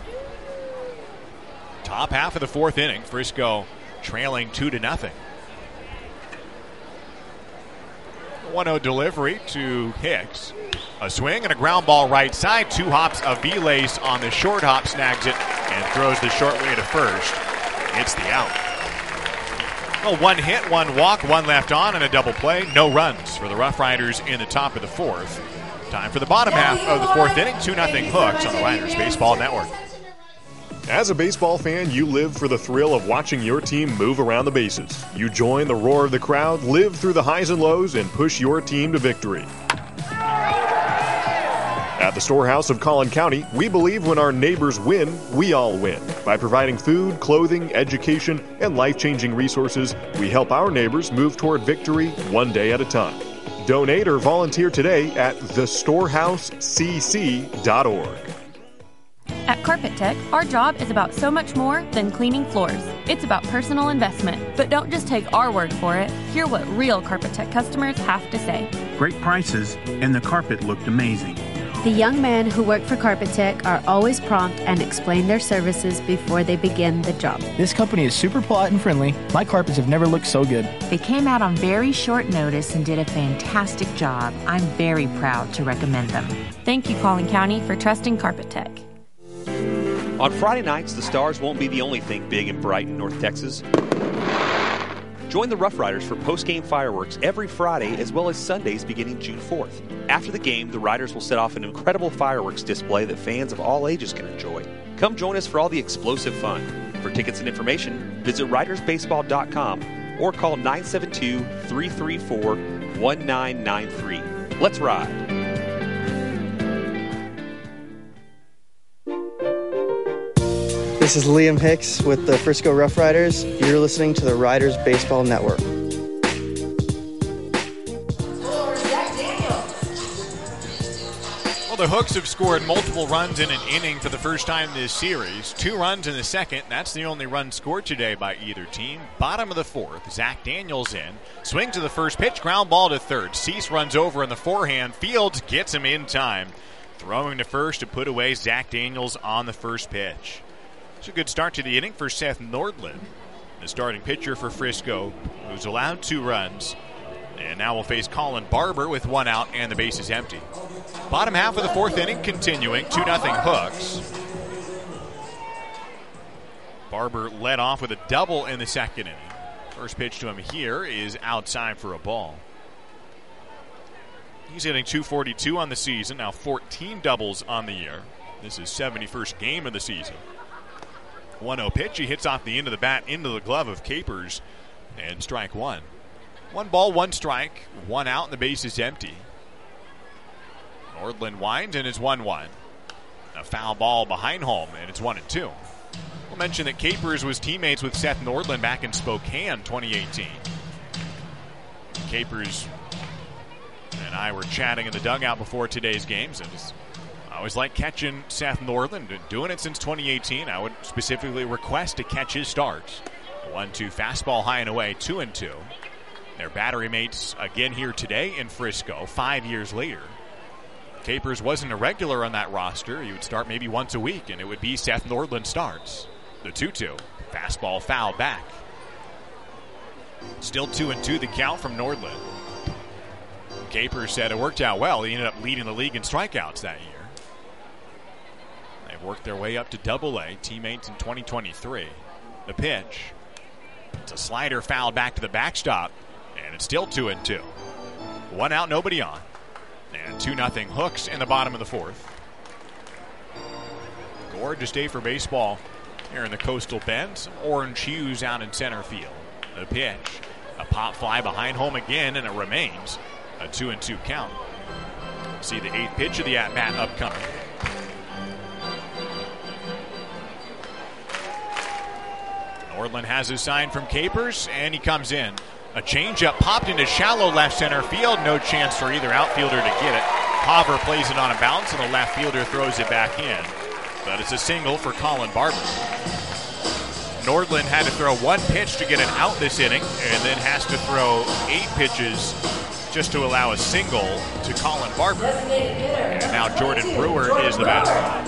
Top half of the fourth inning, Frisco trailing two to nothing. one oh delivery to Hicks. A swing and a ground ball right side. Two hops of Viles on the short hop, snags it and throws the short way to first. It's the out. Well, one hit, one walk, one left on, and a double play. No runs for the Rough Riders in the top of the fourth. Time for the bottom half of the fourth inning. two nothing Hooks on the Riders Baseball Network. As a baseball fan, you live for the thrill of watching your team move around the bases. You join the roar of the crowd, live through the highs and lows, and push your team to victory. At the Storehouse of Collin County, we believe when our neighbors win, we all win. By providing food, clothing, education, and life-changing resources, we help our neighbors move toward victory one day at a time. Donate or volunteer today at the storehouse c c dot org. At Carpet Tech, our job is about so much more than cleaning floors. It's about personal investment. But don't just take our word for it. Hear what real Carpet Tech customers have to say. Great prices, and the carpet looked amazing. The young men who work for Carpet Tech are always prompt and explain their services before they begin the job. This company is super polite and friendly. My carpets have never looked so good. They came out on very short notice and did a fantastic job. I'm very proud to recommend them. Thank you, Collin County, for trusting Carpet Tech. On Friday nights, the Stars won't be the only thing big and bright in North Texas. Join the Rough Riders for post-game fireworks every Friday as well as Sundays beginning June fourth. After the game, the Riders will set off an incredible fireworks display that fans of all ages can enjoy. Come join us for all the explosive fun. For tickets and information, visit riders baseball dot com or call nine seven two, three three four, one nine nine three. Let's ride. This is Liam Hicks with the Frisco Rough Riders. You're listening to the Riders Baseball Network. Well, the Hooks have scored multiple runs in an inning for the first time this series. Two runs in the second. That's the only run scored today by either team. Bottom of the fourth, Zach Daniels in. Swing to the first pitch, ground ball to third. Cease runs over in the forehand. Fields gets him in time Throwing to first to put away Zach Daniels on the first pitch. It's a good start to the inning for Seth Nordland, the starting pitcher for Frisco, who's allowed two runs. And now we'll face Colin Barber with one out and the bases empty. Bottom half of the fourth inning continuing, two nothing Hooks. Barber led off with a double in the second inning. First pitch to him here is outside for a ball. He's hitting two forty-two on the season, now fourteen doubles on the year. This is seventy-first game of the season. one oh pitch, he hits off the end of the bat into the glove of Capers, and strike one. One ball, one strike, one out, and the base is empty. Nordland winds, and it's one one. A foul ball behind home, and it's one and two. We'll mention that Capers was teammates with Seth Nordland back in Spokane twenty eighteen. Capers and I were chatting in the dugout before today's games, and I always like catching Seth Nordland. Doing it since twenty eighteen. I would specifically request to catch his starts. one two fastball high and away, two and two. Their battery mates again here today in Frisco, five years later. Capers wasn't a regular on that roster. He would start maybe once a week, and it would be Seth Nordland starts. The two two. Fastball foul back. Still two and two the count from Nordland. Capers said it worked out well. He ended up leading the league in strikeouts that year. They've worked their way up to double A, teammates in twenty twenty-three. The pitch. It's a slider foul back to the backstop, and it's still two and two. One out, nobody on. And two nothing Hooks in the bottom of the fourth. Gorgeous day for baseball here in the Coastal Bend. Some orange hues out in center field. The pitch. A pop fly behind home again, and it remains a two and two count. See the eighth pitch of the at-bat upcoming. Nordland has his sign from Capers, and he comes in. A changeup popped into shallow left center field. No chance for either outfielder to get it. Hover plays it on a bounce, and the left fielder throws it back in. But it's a single for Colin Barber. Nordland had to throw one pitch to get an out this inning, and then has to throw eight pitches just to allow a single to Colin Barber. And now Jordan Brewer is the batter.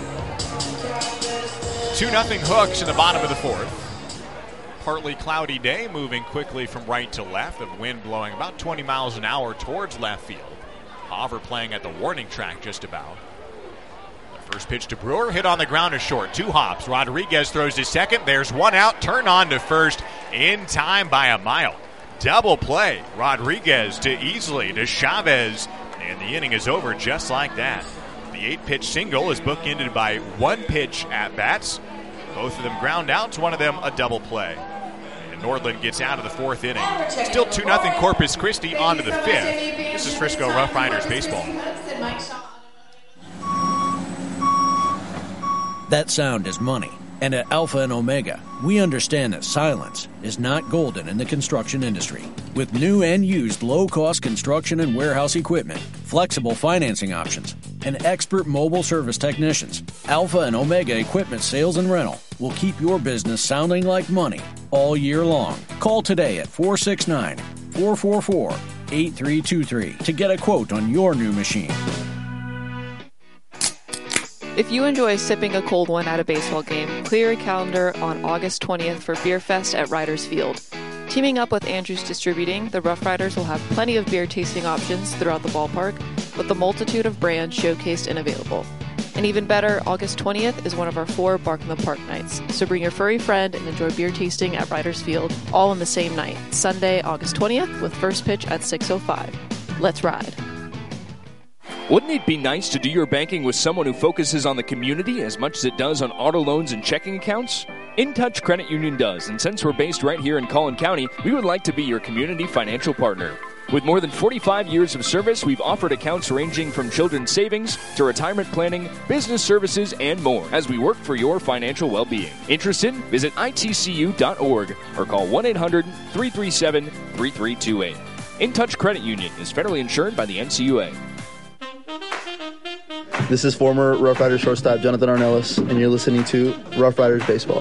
two nothing Hooks in the bottom of the fourth. Partly cloudy day, moving quickly from right to left. The wind blowing about twenty miles an hour towards left field. Hover playing at the warning track just about. The first pitch to Brewer, hit on the ground is short. Two hops. Rodriguez throws to second. There's one out. Turn on to first in time by a mile. Double play. Rodriguez to Easley to Chavez. And the inning is over just like that. The eight-pitch single is bookended by one pitch at-bats. Both of them ground outs, one of them a double play. And Nordland gets out of the fourth inning. Still two nothing Corpus Christi on to the fifth. This is Frisco Rough Riders baseball. That sound is money. And at Alpha and Omega, we understand that silence is not golden in the construction industry. With new and used low-cost construction and warehouse equipment, flexible financing options, and expert mobile service technicians, Alpha and Omega Equipment Sales and Rental will keep your business sounding like money all year long. Call today at four six nine, four four four, eight three two three to get a quote on your new machine. If you enjoy sipping a cold one at a baseball game, clear your calendar on August twentieth for Beer Fest at Riders Field. Teaming up with Andrews Distributing, the Rough Riders will have plenty of beer tasting options throughout the ballpark, with a multitude of brands showcased and available. And even better, August twentieth is one of our four Bark in the Park nights, so bring your furry friend and enjoy beer tasting at Riders Field, all on the same night, Sunday, August twentieth, with first pitch at six oh five. Let's ride. Wouldn't it be nice to do your banking with someone who focuses on the community as much as it does on auto loans and checking accounts? InTouch Credit Union does, and since we're based right here in Collin County, we would like to be your community financial partner. With more than forty-five years of service, we've offered accounts ranging from children's savings to retirement planning, business services, and more as we work for your financial well-being. Interested? Visit I T C U dot org or call one eight hundred, three three seven, three three two eight. InTouch Credit Union is federally insured by the N C U A. This is former Rough Riders shortstop Jonathan Arnellis, and you're listening to Rough Riders Baseball.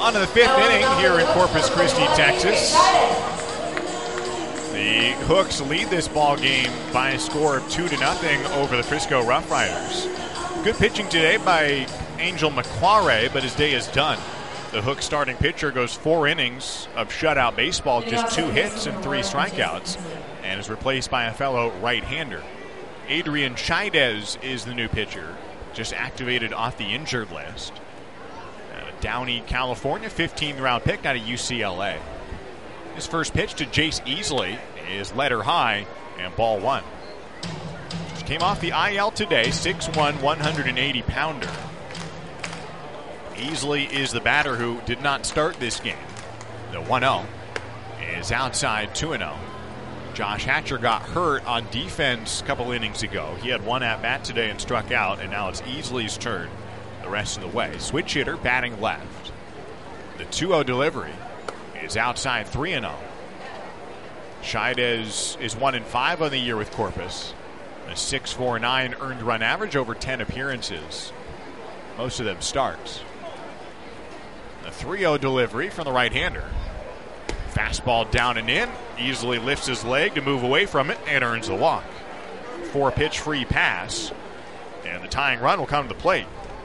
On to the fifth inning here in Corpus Christi, Texas. The Hooks lead this ball game by a score of two to nothing over the Frisco Rough Riders. Good pitching today by Angel McQuarrie, but his day is done. The Hooks starting pitcher goes four innings of shutout baseball, just two hits and three strikeouts, and is replaced by a fellow right-hander. Adrian Chaidez is the new pitcher, just activated off the injured list. Uh, Downey, California, fifteenth round pick out of U C L A. His first pitch to Jace Easley is letter high and ball one. Just came off the I L today, six one, one hundred eighty pounder. Easley is the batter who did not start this game. The one oh is outside, two and oh. Josh Hatcher got hurt on defense a couple innings ago. He had one at bat today and struck out, and now it's Easley's turn the rest of the way. Switch hitter batting left. The two oh delivery is outside, three and oh. Chaidez is one and five on the year with Corpus. A six point four nine earned run average over ten appearances. Most of them starts. A three oh delivery from the right-hander. Fastball down and in. Easily lifts his leg to move away from it and earns the walk. Four pitch free pass. And the tying run will come to the plate.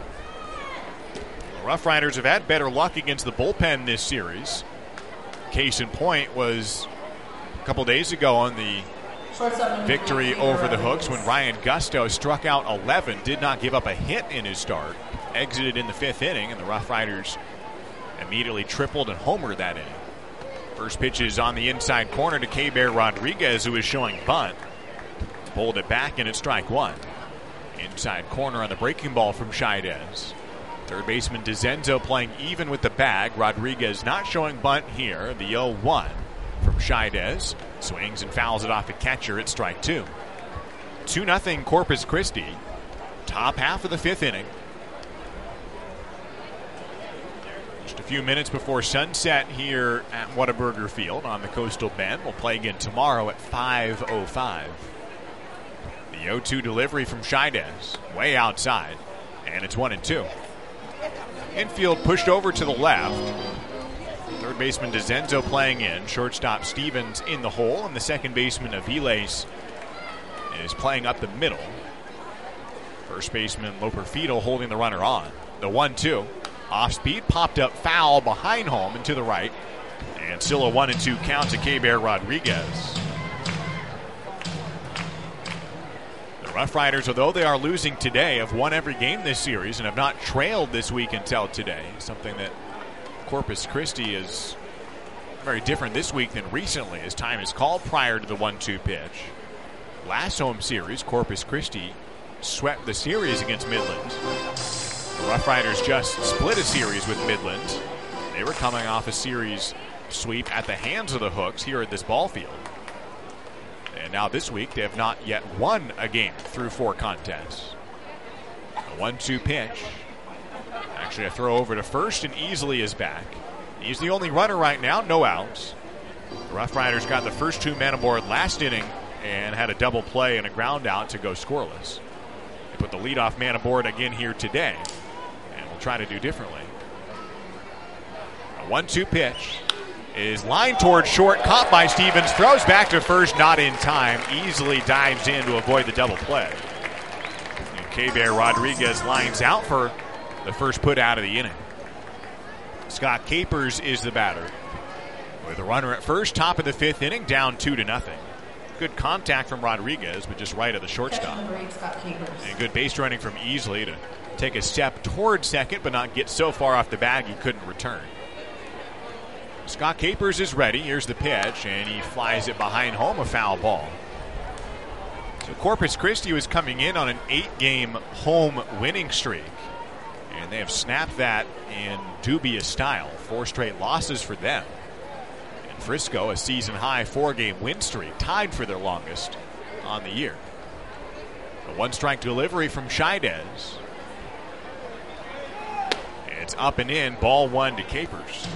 The Rough Riders have had better luck against the bullpen this series. Case in point was a couple days ago on the victory over the Hooks when Ryan Gusto struck out eleven, did not give up a hit in his start, exited in the fifth inning, and the Rough Riders immediately tripled and homered that inning. First pitch is on the inside corner to K-Bear Rodriguez, who is showing bunt. Pulled it back and it's strike one. Inside corner on the breaking ball from Chaidez. Third baseman DeZenzo playing even with the bag. Rodriguez not showing bunt here. The oh one from Chaidez. Swings and fouls it off the catcher at strike two. two nothing Corpus Christi. Top half of the fifth inning. Just a few minutes before sunset here at Whataburger Field on the Coastal Bend. We'll play again tomorrow at five oh five. The oh two delivery from Chaidez. Way outside. And it's one and two. Infield pushed over to the left. Third baseman DeZenzo playing in. Shortstop Stevens in the hole. And the second baseman Aviles is playing up the middle. First baseman Loperfido holding the runner on. The one two. Off speed, popped up foul behind home and to the right. And still a one and two count to K-Bear Rodriguez. The Rough Riders, although they are losing today, have won every game this series and have not trailed this week until today. Something that Corpus Christi is very different this week than recently, as time is called prior to the one two pitch. Last home series, Corpus Christi swept the series against Midland. The Rough Riders just split a series with Midland. They were coming off a series sweep at the hands of the Hooks here at this ball field. And now this week they have not yet won a game through four contests. A one two pitch. Actually a throw over to first and Easley is back. He's the only runner right now, no outs. The Rough Riders got the first two men aboard last inning and had a double play and a ground out to go scoreless. They put the leadoff man aboard again here today. Try to do differently. A one two pitch is lined towards short, caught by Stevens, throws back to first, not in time. Easily dives in to avoid the double play. And K-Bear Rodriguez lines out for the first put out of the inning. Scott Capers is the batter. With a runner at first, top of the fifth inning, down two to nothing. Good contact from Rodriguez, but just right of the shortstop. And good base running from Easley to take a step toward second, but not get so far off the bag he couldn't return. Scott Capers is ready. Here's the pitch, and he flies it behind home, a foul ball. So Corpus Christi was coming in on an eight-game home winning streak, and they have snapped that in dubious style. Four straight losses for them. And Frisco, a season-high four-game win streak, tied for their longest on the year. A one-strike delivery from Chaidez. It's up and in, ball one to Capers.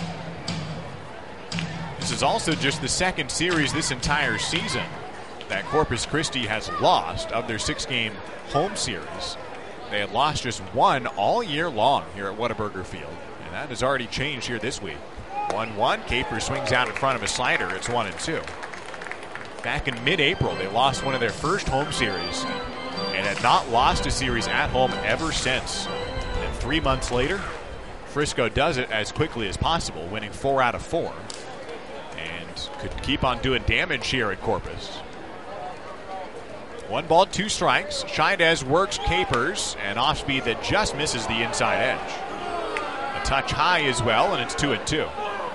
This is also just the second series this entire season that Corpus Christi has lost of their six-game home series. They had lost just one all year long here at Whataburger Field. And that has already changed here this week. one one. Capers swings out in front of a slider. It's one and two. Back in mid-April, they lost one of their first home series and had not lost a series at home ever since. And three months later, Frisco does it as quickly as possible, winning four out of four. And could keep on doing damage here at Corpus. One ball, two strikes. Scheidez works Capers, and off speed that just misses the inside edge. A touch high as well, and it's two and two.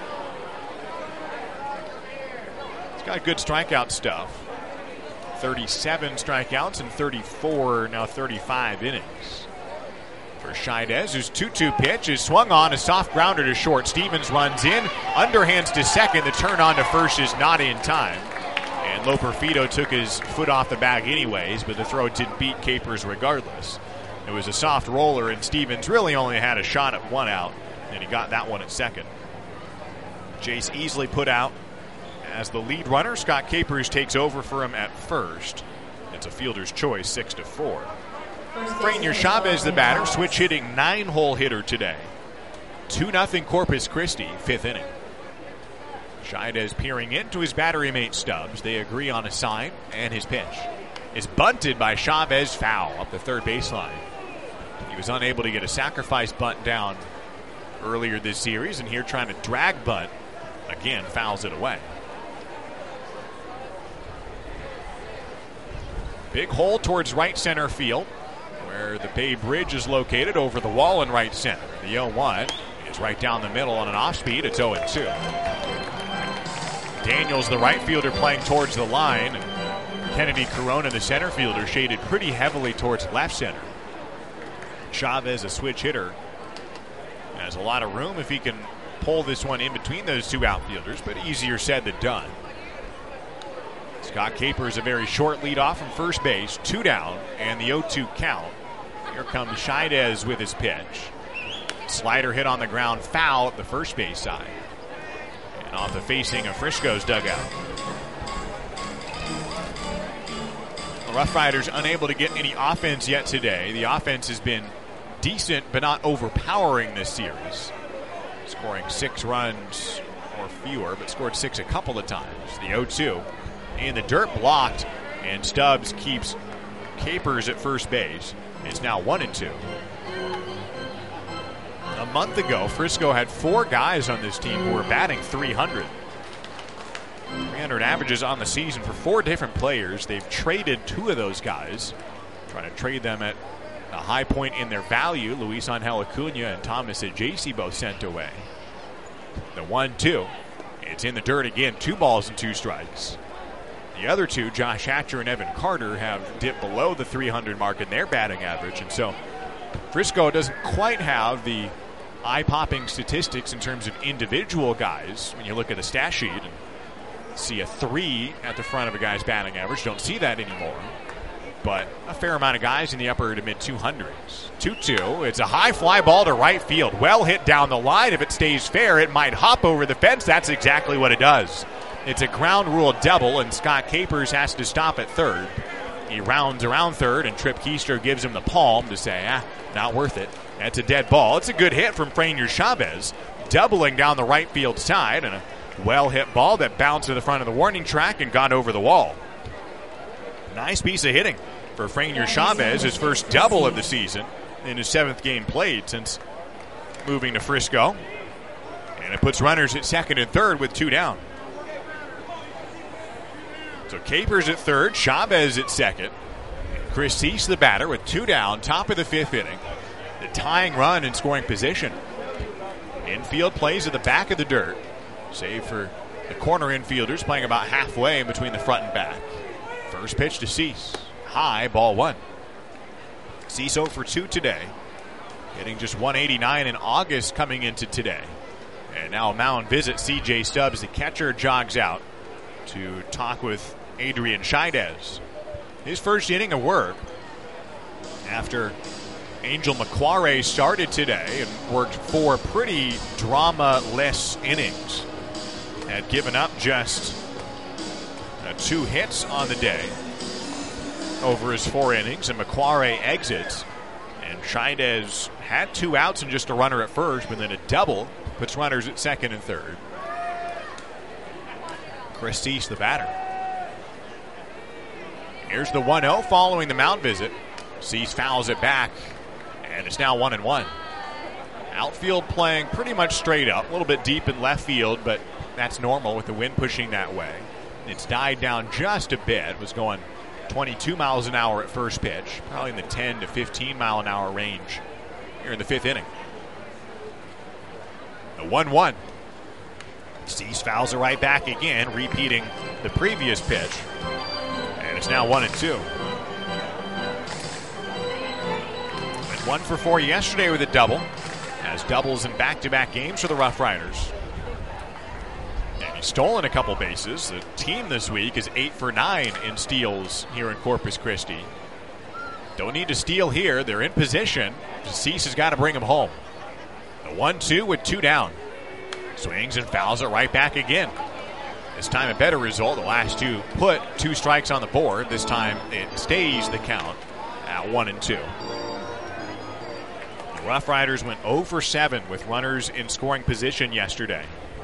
He's got good strikeout stuff. thirty-seven strikeouts and thirty-four, now thirty-five innings. For Scheidez, whose two two pitch is swung on, a soft grounder to short. Stevens runs in, underhands to second. The turn on to first is not in time. And Loperfido took his foot off the bag anyways, but the throw did beat Capers regardless. It was a soft roller, and Stevens really only had a shot at one out, and he got that one at second. Jace easily put out as the lead runner. Scott Capers takes over for him at first. It's a fielder's choice, six to four. Franier Chavez, the batter, switch hitting nine-hole hitter today. two nothing Corpus Christi, fifth inning. Scheidez peering into his battery mate Stubbs. They agree on a sign, and his pitch is bunted by Chavez, foul up the third baseline. He was unable to get a sacrifice bunt down earlier this series, and here trying to drag bunt, again, fouls it away. Big hole towards right center field, where the Bay Bridge is located over the wall in right center. The oh one is right down the middle on an off speed. It's oh and two. Daniels, the right fielder, playing towards the line. Kennedy Corona, the center fielder, shaded pretty heavily towards left center. Chavez, a switch hitter, has a lot of room if he can pull this one in between those two outfielders, but easier said than done. Scott Capers, a very short lead off from first base, two down, and the oh two count. Here comes Scheidez with his pitch. Slider hit on the ground, foul at the first base side. And off the facing of Frisco's dugout. The Rough Riders unable to get any offense yet today. The offense has been decent but not overpowering this series. Scoring six runs or fewer, but scored six a couple of times. The oh two in the dirt, blocked, and Stubbs keeps Capers at first base. It's now one and two. A month ago, Frisco had four guys on this team who were batting three hundred. three hundred averages on the season for four different players. They've traded two of those guys, trying to trade them at a high point in their value. Luis Angel Acuna and Thomas Ajayci both sent away. The one two. It's in the dirt again. Two balls and two strikes. The other two, Josh Hatcher and Evan Carter, have dipped below the three hundred mark in their batting average. And so Frisco doesn't quite have the eye-popping statistics in terms of individual guys. When you look at the stat sheet and see a three at the front of a guy's batting average, don't see that anymore. But a fair amount of guys in the upper to mid two hundreds. two two. It's a high fly ball to right field. Well hit down the line. If it stays fair, it might hop over the fence. That's exactly what it does. It's a ground rule double, and Scott Capers has to stop at third. He rounds around third, and Trip Keister gives him the palm to say, ah, not worth it. That's a dead ball. It's a good hit from Franier Chavez, doubling down the right field side, and a well-hit ball that bounced to the front of the warning track and got over the wall. Nice piece of hitting for Franier Chavez, his first double of the season in his seventh game played since moving to Frisco. And it puts runners at second and third with two down. So Capers at third, Chavez at second. Chris Cease, the batter, with two down, top of the fifth inning. The tying run in scoring position. Infield plays at the back of the dirt, save for the corner infielders playing about halfway in between the front and back. First pitch to Cease. High, ball one. Cease oh for two today. Hitting just one eighty-nine in August coming into today. And now a mound visit. C J Stubbs, the catcher, jogs out to talk with Adrian Scheidez. His first inning of work after Angel Macquarie started today and worked four pretty drama-less innings. Had given up just uh, two hits on the day over his four innings, and Macquarie exits And Chaidez had two outs and just a runner at first, but then a double puts runners at second and third. Chris Cease, the batter. Here's the one oh following the mound visit. Cease fouls it back, and it's now one and one. Outfield playing pretty much straight up, a little bit deep in left field, but that's normal with the wind pushing that way. It's died down just a bit. It was going twenty-two miles an hour at first pitch, probably in the ten to fifteen mile an hour range here in the fifth inning. The one one. Cease fouls it right back again, repeating the previous pitch. And it's now one and two. Went one for four yesterday with a double. Has doubles in back-to-back games for the Rough Riders. And he's stolen a couple bases. The team this week is eight for nine in steals here in Corpus Christi. Don't need to steal here. They're in position. Cease has got to bring them home. The one two with two down. Swings and fouls it right back again. This time a better result. The last two put two strikes on the board. This time it stays the count at one and two. The Rough Riders went oh for seven with runners in scoring position yesterday.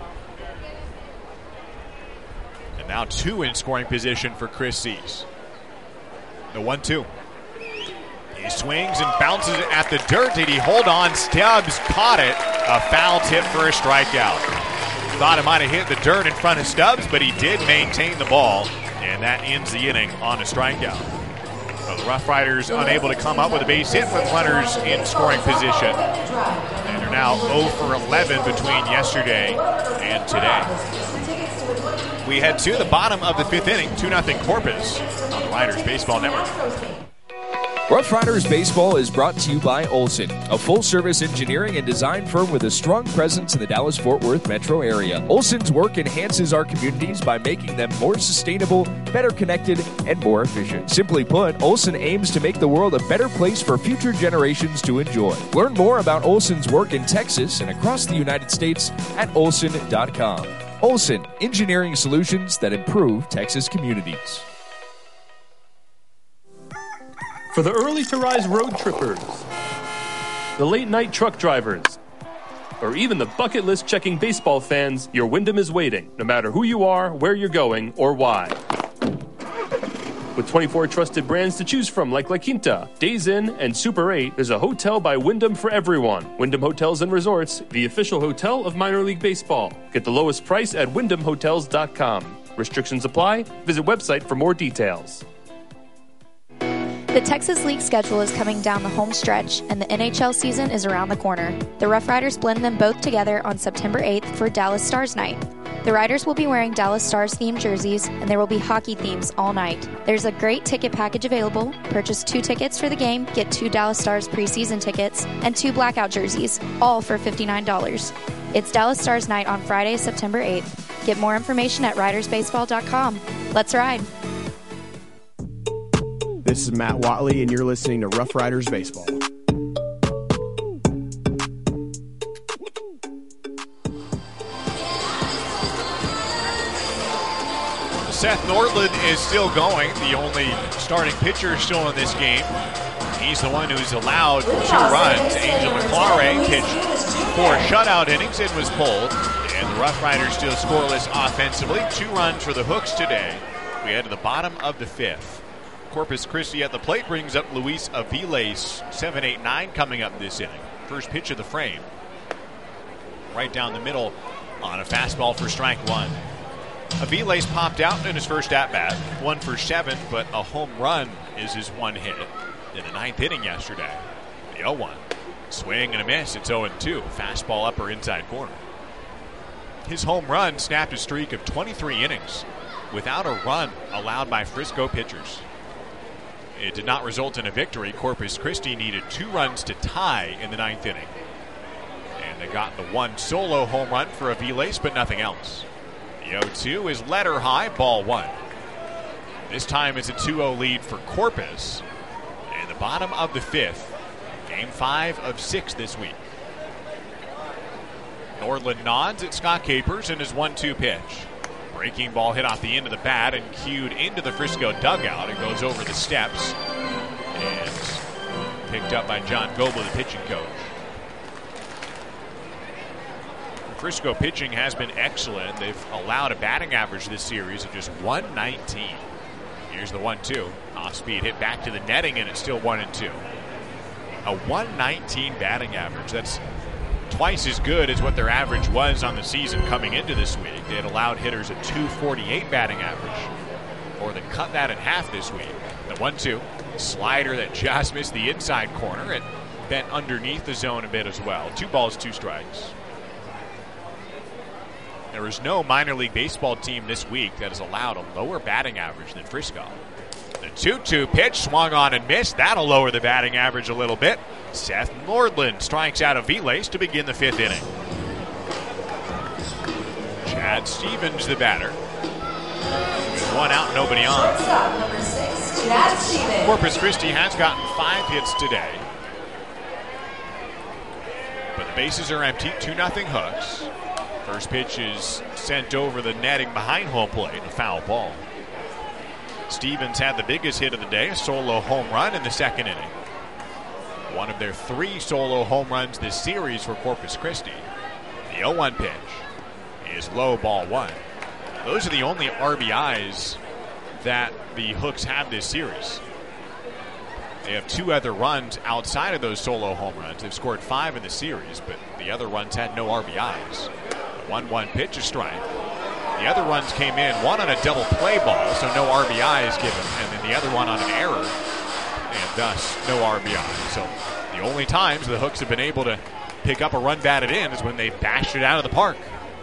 And now two in scoring position for Chris Cease. The one two. He swings and bounces it at the dirt. Did he hold on? Stubbs caught it. A foul tip for a strikeout. Thought it might have hit the dirt in front of Stubbs, but he did maintain the ball, and that ends the inning on a strikeout. So the Rough Riders unable to come up with a base hit with runners in scoring position. And are now oh for eleven between yesterday and today. We head to the bottom of the fifth inning, two nothing Corpus on the Riders Baseball Network. Rough Riders Baseball is brought to you by Olson, a full-service engineering and design firm with a strong presence in the Dallas-Fort Worth metro area. Olson's work enhances our communities by making them more sustainable, better connected, and more efficient. Simply put, Olson aims to make the world a better place for future generations to enjoy. Learn more about Olson's work in Texas and across the United States at olson dot com. Olson, engineering solutions that improve Texas communities. For the early-to-rise road trippers, the late-night truck drivers, or even the bucket list checking baseball fans, your Wyndham is waiting, no matter who you are, where you're going, or why. With twenty-four trusted brands to choose from like La Quinta, Days Inn, and Super eight, there's a hotel by Wyndham for everyone. Wyndham Hotels and Resorts, the official hotel of minor league baseball. Get the lowest price at wyndham hotels dot com. Restrictions apply. Visit website for more details. The Texas League schedule is coming down the home stretch, and the N H L season is around the corner. The Rough Riders blend them both together on September eighth for Dallas Stars Night. The Riders will be wearing Dallas Stars-themed jerseys, and there will be hockey themes all night. There's a great ticket package available. Purchase two tickets for the game, get two Dallas Stars preseason tickets, and two blackout jerseys, all for fifty-nine dollars. It's Dallas Stars Night on Friday, September eighth. Get more information at riders baseball dot com. Let's ride. This is Matt Watley, and you're listening to Rough Riders Baseball. Seth Nordland is still going, the only starting pitcher still in this game. He's the one who's allowed two runs. Angel McClare pitched four shutout innings and was pulled. And the Rough Riders still scoreless offensively. Two runs for the Hooks today. We head to the bottom of the fifth. Corpus Christi at the plate brings up Luis Aviles, seven eight nine coming up this inning. First pitch of the frame. Right down the middle on a fastball for strike one. Aviles popped out in his first at-bat, one for seven, but a home run is his one hit in the ninth inning yesterday. The oh one. Swing and a miss. It's oh and two. Fastball upper inside corner. His home run snapped a streak of twenty-three innings without a run allowed by Frisco pitchers. It did not result in a victory. Corpus Christi needed two runs to tie in the ninth inning. And they got the one solo home run for Aviles, but nothing else. The oh two is letter high, ball one. This time it's a two oh lead for Corpus. In the bottom of the fifth, game five of six this week. Nordland nods at Scott Capers in his one two pitch. Breaking ball hit off the end of the bat and cued into the Frisco dugout. It goes over the steps and picked up by John Goble, the pitching coach. Frisco pitching has been excellent. They've allowed a batting average this series of just one nineteen. Here's the one two. Off speed hit back to the netting, and it's still one and two. A one nineteen batting average. That's twice as good as what their average was on the season coming into this week. They had allowed hitters a two forty-eight batting average. Or they cut that in half this week. The one two. Slider that just missed the inside corner and bent underneath the zone a bit as well. Two balls, two strikes. There is no minor league baseball team this week that has allowed a lower batting average than Frisco. The two two pitch swung on and missed. That'll lower the batting average a little bit. Seth Nordland strikes out of Viles to begin the fifth inning. Chad Stevens, the batter. One out, nobody on. Shortstop number six, Chad Stevens. Corpus Christi has gotten five hits today. But the bases are empty. two nothing Hooks. First pitch is sent over the netting behind home plate, a foul ball. Stevens had the biggest hit of the day, a solo home run in the second inning. One of their three solo home runs this series for Corpus Christi. The oh one pitch is low, ball one. Those are the only R B Is that the Hooks have this series. They have two other runs outside of those solo home runs. They've scored five in the series, but the other runs had no R B Is. one one pitch, a strike. The other runs came in, one on a double play ball, so no R B Is given, and then the other one on an error, and thus no R B I. So the only times the Hooks have been able to pick up a run batted in is when they bashed it out of the park.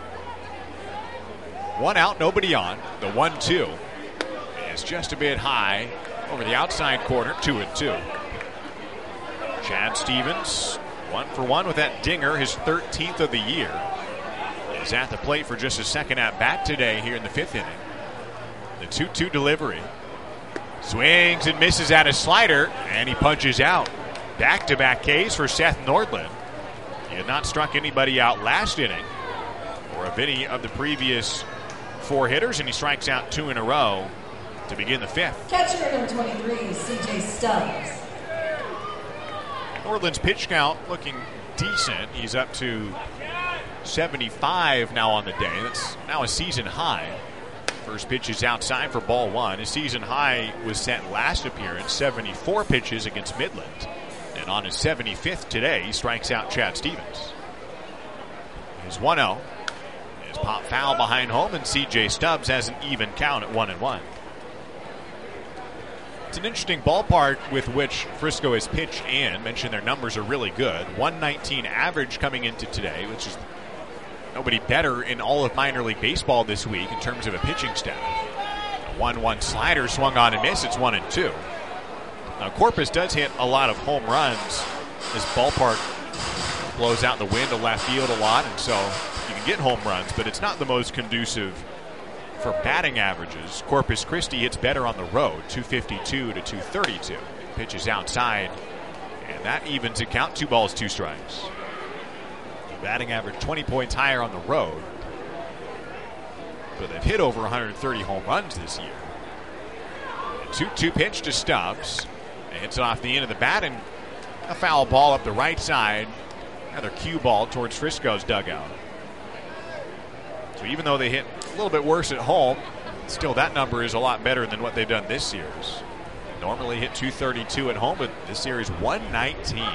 One out, nobody on. The one two is just a bit high over the outside corner, two and two. Chad Stevens, one for one with that dinger, his thirteenth of the year. Is at the plate for just a second at bat today here in the fifth inning. The two two delivery. Swings and misses at a slider, and he punches out. Back-to-back Ks for Seth Nordland. He had not struck anybody out last inning or of any of the previous four hitters, and he strikes out two in a row to begin the fifth. Catcher number twenty-three, C J Stubbs. Nordland's pitch count looking decent. He's up to seventy-five now on the day. That's now a season high. First pitch is outside for ball one. His season high was set last appearance, seventy-four pitches against Midland. And on his seventy-fifth today, he strikes out Chad Stevens. His one oh. His pop foul behind home, and C J Stubbs has an even count at one and one. It's an interesting ballpark with which Frisco has pitched in. Mentioned their numbers are really good. one nineteen average coming into today, which is nobody better in all of minor league baseball this week in terms of a pitching staff. one one slider swung on and missed. It's one and two. Now, Corpus does hit a lot of home runs. This ballpark blows out the wind to left field a lot, and so you can get home runs, but it's not the most conducive for batting averages. Corpus Christi hits better on the road, two fifty-two to two thirty-two. Pitches outside, and that evens to count. Two balls, two strikes. Batting average twenty points higher on the road, but they've hit over one hundred thirty home runs this year. two two pitch to Stubbs. It hits it off the end of the bat, and a foul ball up the right side. Another cue ball towards Frisco's dugout. So even though they hit a little bit worse at home, still that number is a lot better than what they've done this series. Normally hit two thirty-two at home, but this series one nineteen.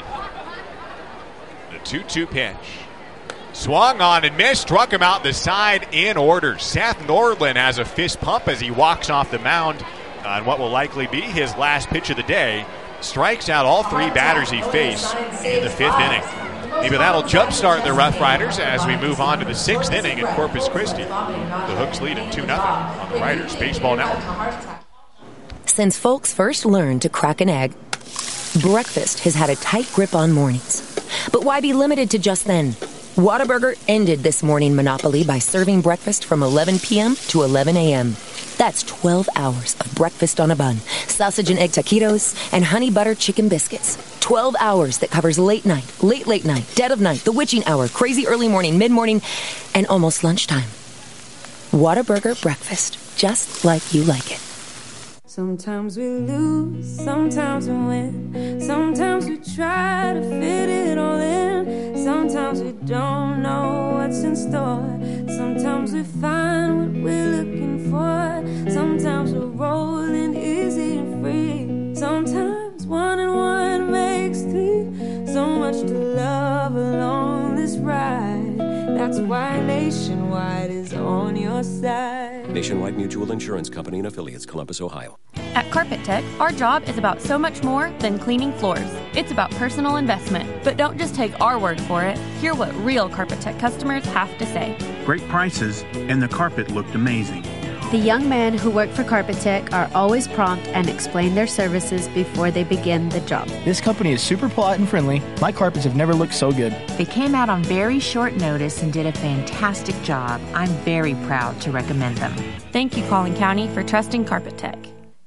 The two two pitch. Swung on and missed, struck him out the side in order. Seth Nordland has a fist pump as he walks off the mound on what will likely be his last pitch of the day. Strikes out all three batters he faced in the fifth inning. Maybe that'll jumpstart the Rough Riders as we move on to the sixth inning in Corpus Christi. The Hooks lead at two nothing on the Riders Baseball Network. Since folks first learned to crack an egg, breakfast has had a tight grip on mornings. But why be limited to just then? Whataburger ended this morning monopoly by serving breakfast from eleven p.m. to eleven a.m. That's twelve hours of breakfast on a bun, sausage and egg taquitos, and honey butter chicken biscuits. twelve hours that covers late night, late, late night, dead of night, the witching hour, crazy early morning, mid-morning, and almost lunchtime. Whataburger breakfast, just like you like it. Sometimes we lose, sometimes we win. Sometimes we try to fit it all in. Sometimes we don't know what's in store. Sometimes we find what we're looking for. Sometimes we're rolling easy and free. Sometimes one and one makes three. So much to love along this ride. That's why Nationwide is on your side. Nationwide Mutual Insurance Company and Affiliates, Columbus, Ohio. At Carpet Tech, our job is about so much more than cleaning floors. It's about personal investment. But don't just take our word for it. Hear what real Carpet Tech customers have to say. Great prices, and the carpet looked amazing. The young men who work for Carpet Tech are always prompt and explain their services before they begin the job. This company is super polite and friendly. My carpets have never looked so good. They came out on very short notice and did a fantastic job. I'm very proud to recommend them. Thank you, Collin County, for trusting Carpet Tech.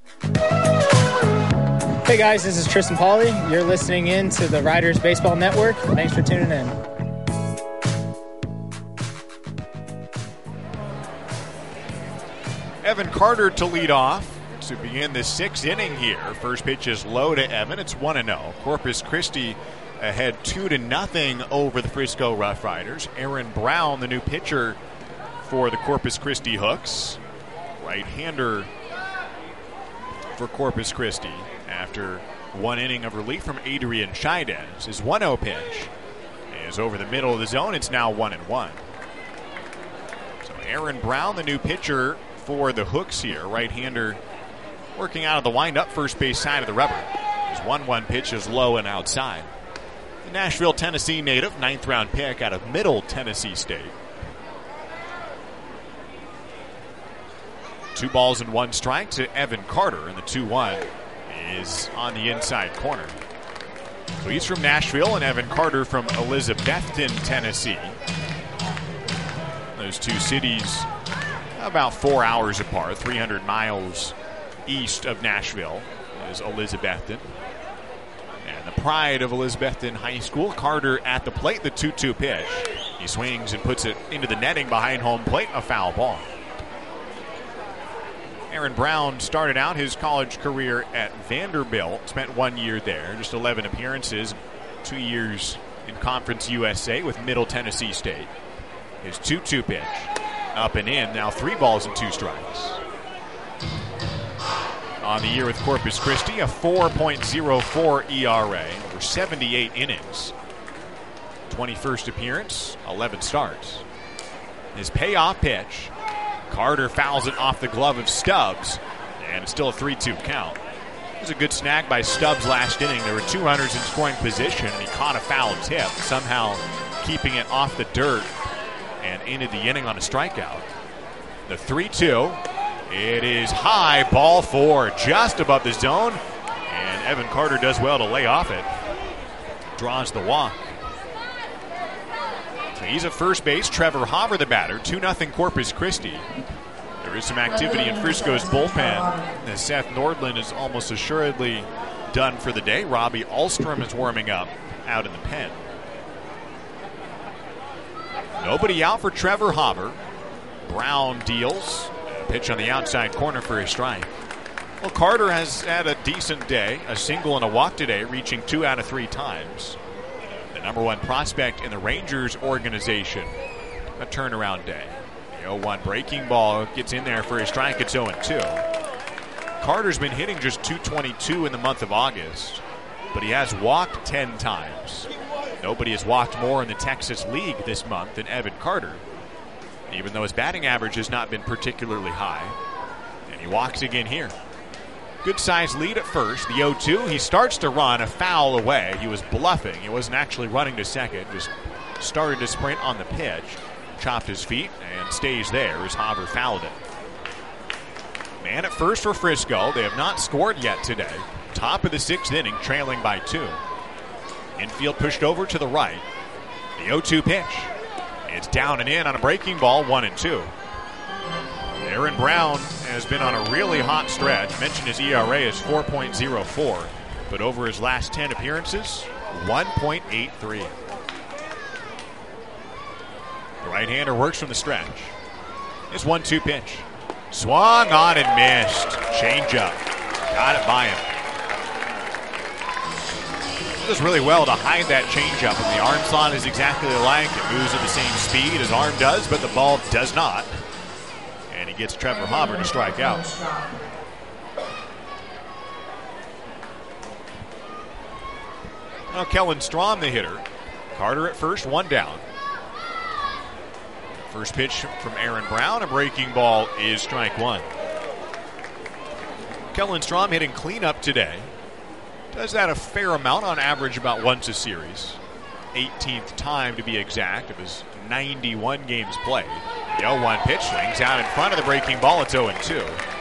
Hey guys, this is Tristan Pauly. You're listening in to the Riders Baseball Network. Thanks for tuning in. Evan Carter to lead off to begin the sixth inning here. First pitch is low to Evan. It's one and oh. Corpus Christi ahead two to nothing over the Frisco Rough Riders. Aaron Brown, the new pitcher for the Corpus Christi Hooks. Right-hander for Corpus Christi after one inning of relief from Adrian Chaidez. His one oh pitch is over the middle of the zone. It's now one and one. So Aaron Brown, the new pitcher for the Hooks here. Right-hander working out of the wind-up first base side of the rubber. His one one pitch is low and outside. The Nashville, Tennessee native, ninth round pick out of Middle Tennessee State. Two balls and one strike to Evan Carter, and the two one is on the inside corner. So he's from Nashville, and Evan Carter from Elizabethton, Tennessee. Those two cities about four hours apart, three hundred miles east of Nashville is Elizabethton. And the pride of Elizabethton High School, Carter at the plate, the two two pitch. He swings and puts it into the netting behind home plate, a foul ball. Aaron Brown started out his college career at Vanderbilt, spent one year there, just eleven appearances, two years in Conference U S A with Middle Tennessee State. His two two pitch, up and in, now three balls and two strikes. On the year with Corpus Christi, a four point oh four E R A over seventy-eight innings. twenty-first appearance, eleven starts. His payoff pitch, Carter fouls it off the glove of Stubbs, and it's still a three two count. It was a good snag by Stubbs last inning. There were two runners in scoring position, and he caught a foul tip, somehow keeping it off the dirt and ended the inning on a strikeout. The three two. It is high, ball four, just above the zone, and Evan Carter does well to lay off it. Draws the walk. So he's at first base. Trevor Hopper, the batter. two nothing Corpus Christi. There is some activity in Frisco's bullpen, as Seth Nordland is almost assuredly done for the day. Robbie Alstrom is warming up out in the pen. Nobody out for Trevor Hopper. Brown deals. Pitch on the outside corner for a strike. Well, Carter has had a decent day, a single and a walk today, reaching two out of three times. The number one prospect in the Rangers organization. A turnaround day. The oh one breaking ball gets in there for a strike. It's oh and two. Carter's been hitting just two twenty-two in the month of August, but he has walked ten times. Nobody has walked more in the Texas League this month than Evan Carter, even though his batting average has not been particularly high. And he walks again here. Good sized lead at first. The oh two, he starts to run a foul away. He was bluffing. He wasn't actually running to second. Just started to sprint on the pitch. Chopped his feet and stays there as Hopper fouled it. Man at first for Frisco. They have not scored yet today. Top of the sixth inning, trailing by two. Infield pushed over to the right. The oh two pitch. It's down and in on a breaking ball, one and two. Aaron Brown has been on a really hot stretch. Mentioned his E R A is four point oh four, but over his last ten appearances, one point eight three. The right-hander works from the stretch. His one two pitch. Swung on and missed. Changeup. Got it by him. Does really well to hide that changeup, and the arm slot is exactly alike. It moves at the same speed as arm does, but the ball does not. And he gets Trevor Hopper to strike out. Now Kellen Strom, the hitter. Carter at first, one down. First pitch from Aaron Brown, a breaking ball is strike one. Kellen Strom hitting cleanup today. Does that a fair amount, on average about once a series. eighteenth time to be exact of his ninety-one games played. The oh one pitch swings out in front of the breaking ball. It's oh two.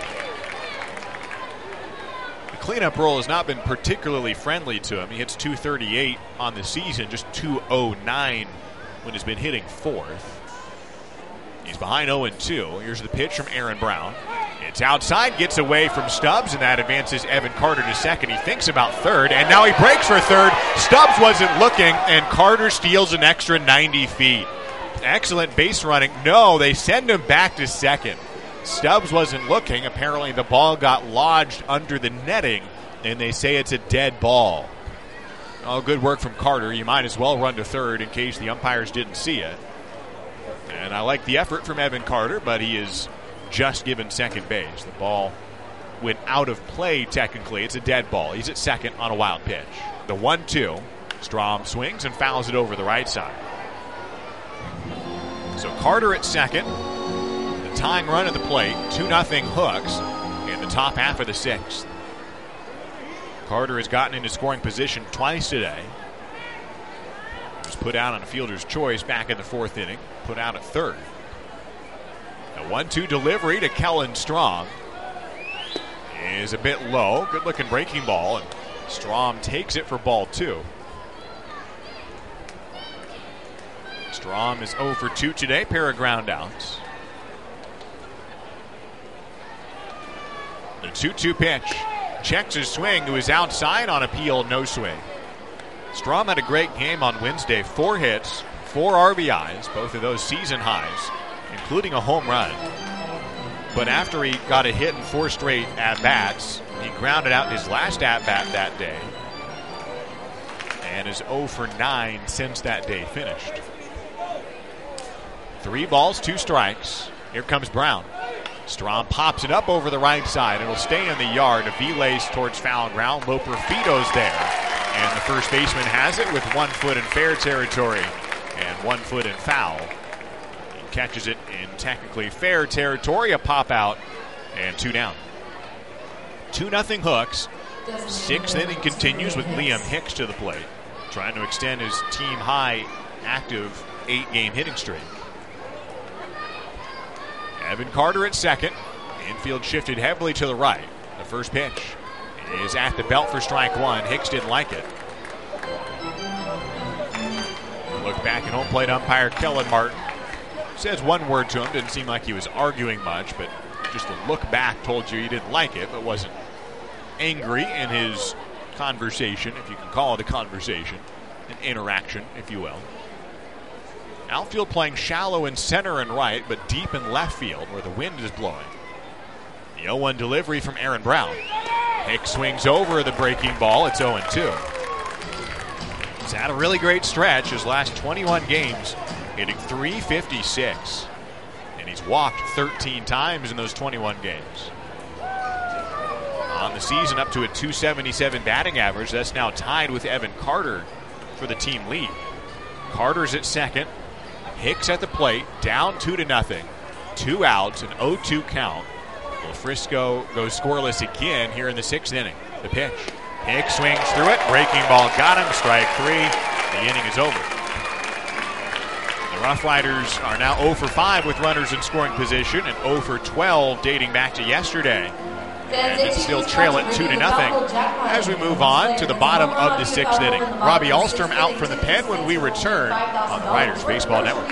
The cleanup role has not been particularly friendly to him. He hits two thirty-eight on the season, just two oh nine when he's been hitting fourth. He's behind oh two. Here's the pitch from Aaron Brown. It's outside, gets away from Stubbs, and that advances Evan Carter to second. He thinks about third, and now he breaks for third. Stubbs wasn't looking, and Carter steals an extra ninety feet. Excellent base running. No, they send him back to second. Stubbs wasn't looking. Apparently the ball got lodged under the netting, and they say it's a dead ball. Oh, good work from Carter. You might as well run to third in case the umpires didn't see it. And I like the effort from Evan Carter, but he is just given second base. The ball went out of play technically. It's a dead ball. He's at second on a wild pitch. The one two. Strom swings and fouls it over the right side. So Carter at second. The tying run at the plate. two nothing Hooks in the top half of the sixth. Carter has gotten into scoring position twice today. He was put out on a fielder's choice back in the fourth inning. Put out at third. The one two delivery to Kellen Strom is a bit low. Good looking breaking ball, and Strom takes it for ball two. Strom is oh for two today, pair of ground outs. The two two pitch. Checks his swing to his outside on appeal, no swing. Strom had a great game on Wednesday. Four hits, four R B Is, both of those season highs, including a home run. But after he got a hit in four straight at-bats, he grounded out his last at-bat that day and is oh for nine since that day finished. Three balls, two strikes. Here comes Brown. Strom pops it up over the right side. It'll stay in the yard. A V-lace towards foul ground. Loper Fido's there. And the first baseman has it with one foot in fair territory and one foot in foul. He catches it in technically fair territory. A pop out and two down. two nothing Hooks. Sixth inning continues with Liam Hicks to the plate, trying to extend his team high active eight game hitting streak. Evan Carter at second. Infield shifted heavily to the right. The first pitch is at the belt for strike one. Hicks didn't like it. Look back at home plate umpire Kellen Martin. Says one word to him. Didn't seem like he was arguing much, but just a look back told you he didn't like it, but wasn't angry in his conversation, if you can call it a conversation, an interaction, if you will. Outfield playing shallow in center and right, but deep in left field where the wind is blowing. The oh one delivery from Aaron Brown. Hicks swings over the breaking ball. It's oh two. He's had a really great stretch. His last twenty-one games hitting three fifty-six. And he's walked thirteen times in those twenty-one games. On the season up to a two seventy-seven batting average. That's now tied with Evan Carter for the team lead. Carter's at second. Hicks at the plate, down two to nothing. Two outs, an oh two count. Well, Frisco goes scoreless again here in the sixth inning. The pitch. Hicks swings through it. Breaking ball got him. Strike three. The inning is over. The Rough Riders are now oh for five with runners in scoring position and oh for twelve dating back to yesterday. And it's still trail it two to nothing as we move on to the bottom of the sixth inning. Robbie Alstrom out from the pen when we return on the Riders Baseball Network.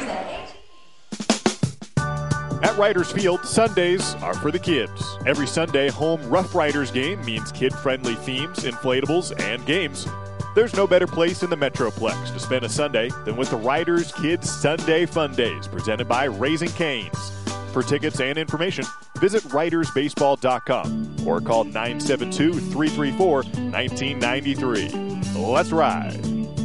At Riders Field, Sundays are for the kids. Every Sunday home Rough Riders game means kid-friendly themes, inflatables, and games. There's no better place in the Metroplex to spend a Sunday than with the Riders Kids Sunday Fun Days presented by Raising Cane's. For tickets and information, visit writers baseball dot com or call nine seven two, three three four, one nine nine three. Let's ride.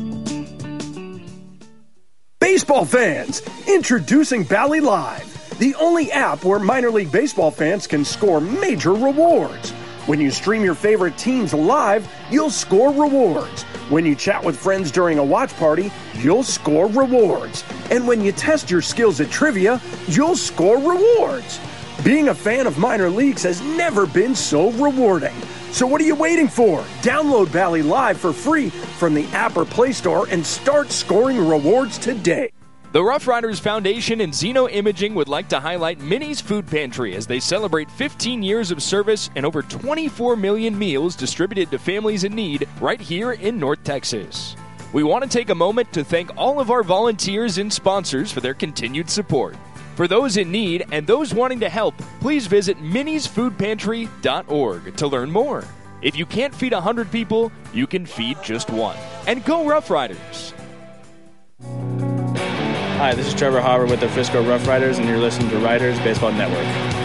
Baseball fans, introducing Bally Live, the only app where minor league baseball fans can score major rewards. When you stream your favorite teams live, you'll score rewards. When you chat with friends during a watch party, you'll score rewards. And when you test your skills at trivia, you'll score rewards. Being a fan of minor leagues has never been so rewarding. So what are you waiting for? Download Bally Live for free from the app or Play Store and start scoring rewards today. The Rough Riders Foundation and Xeno Imaging would like to highlight Minnie's Food Pantry as they celebrate fifteen years of service and over twenty-four million meals distributed to families in need right here in North Texas. We want to take a moment to thank all of our volunteers and sponsors for their continued support. For those in need and those wanting to help, please visit minnies food pantry dot org to learn more. If you can't feed one hundred people, you can feed just one. And go Rough Riders! Hi, this is Trevor Hauer with the Frisco Rough Riders, and you're listening to Riders Baseball Network.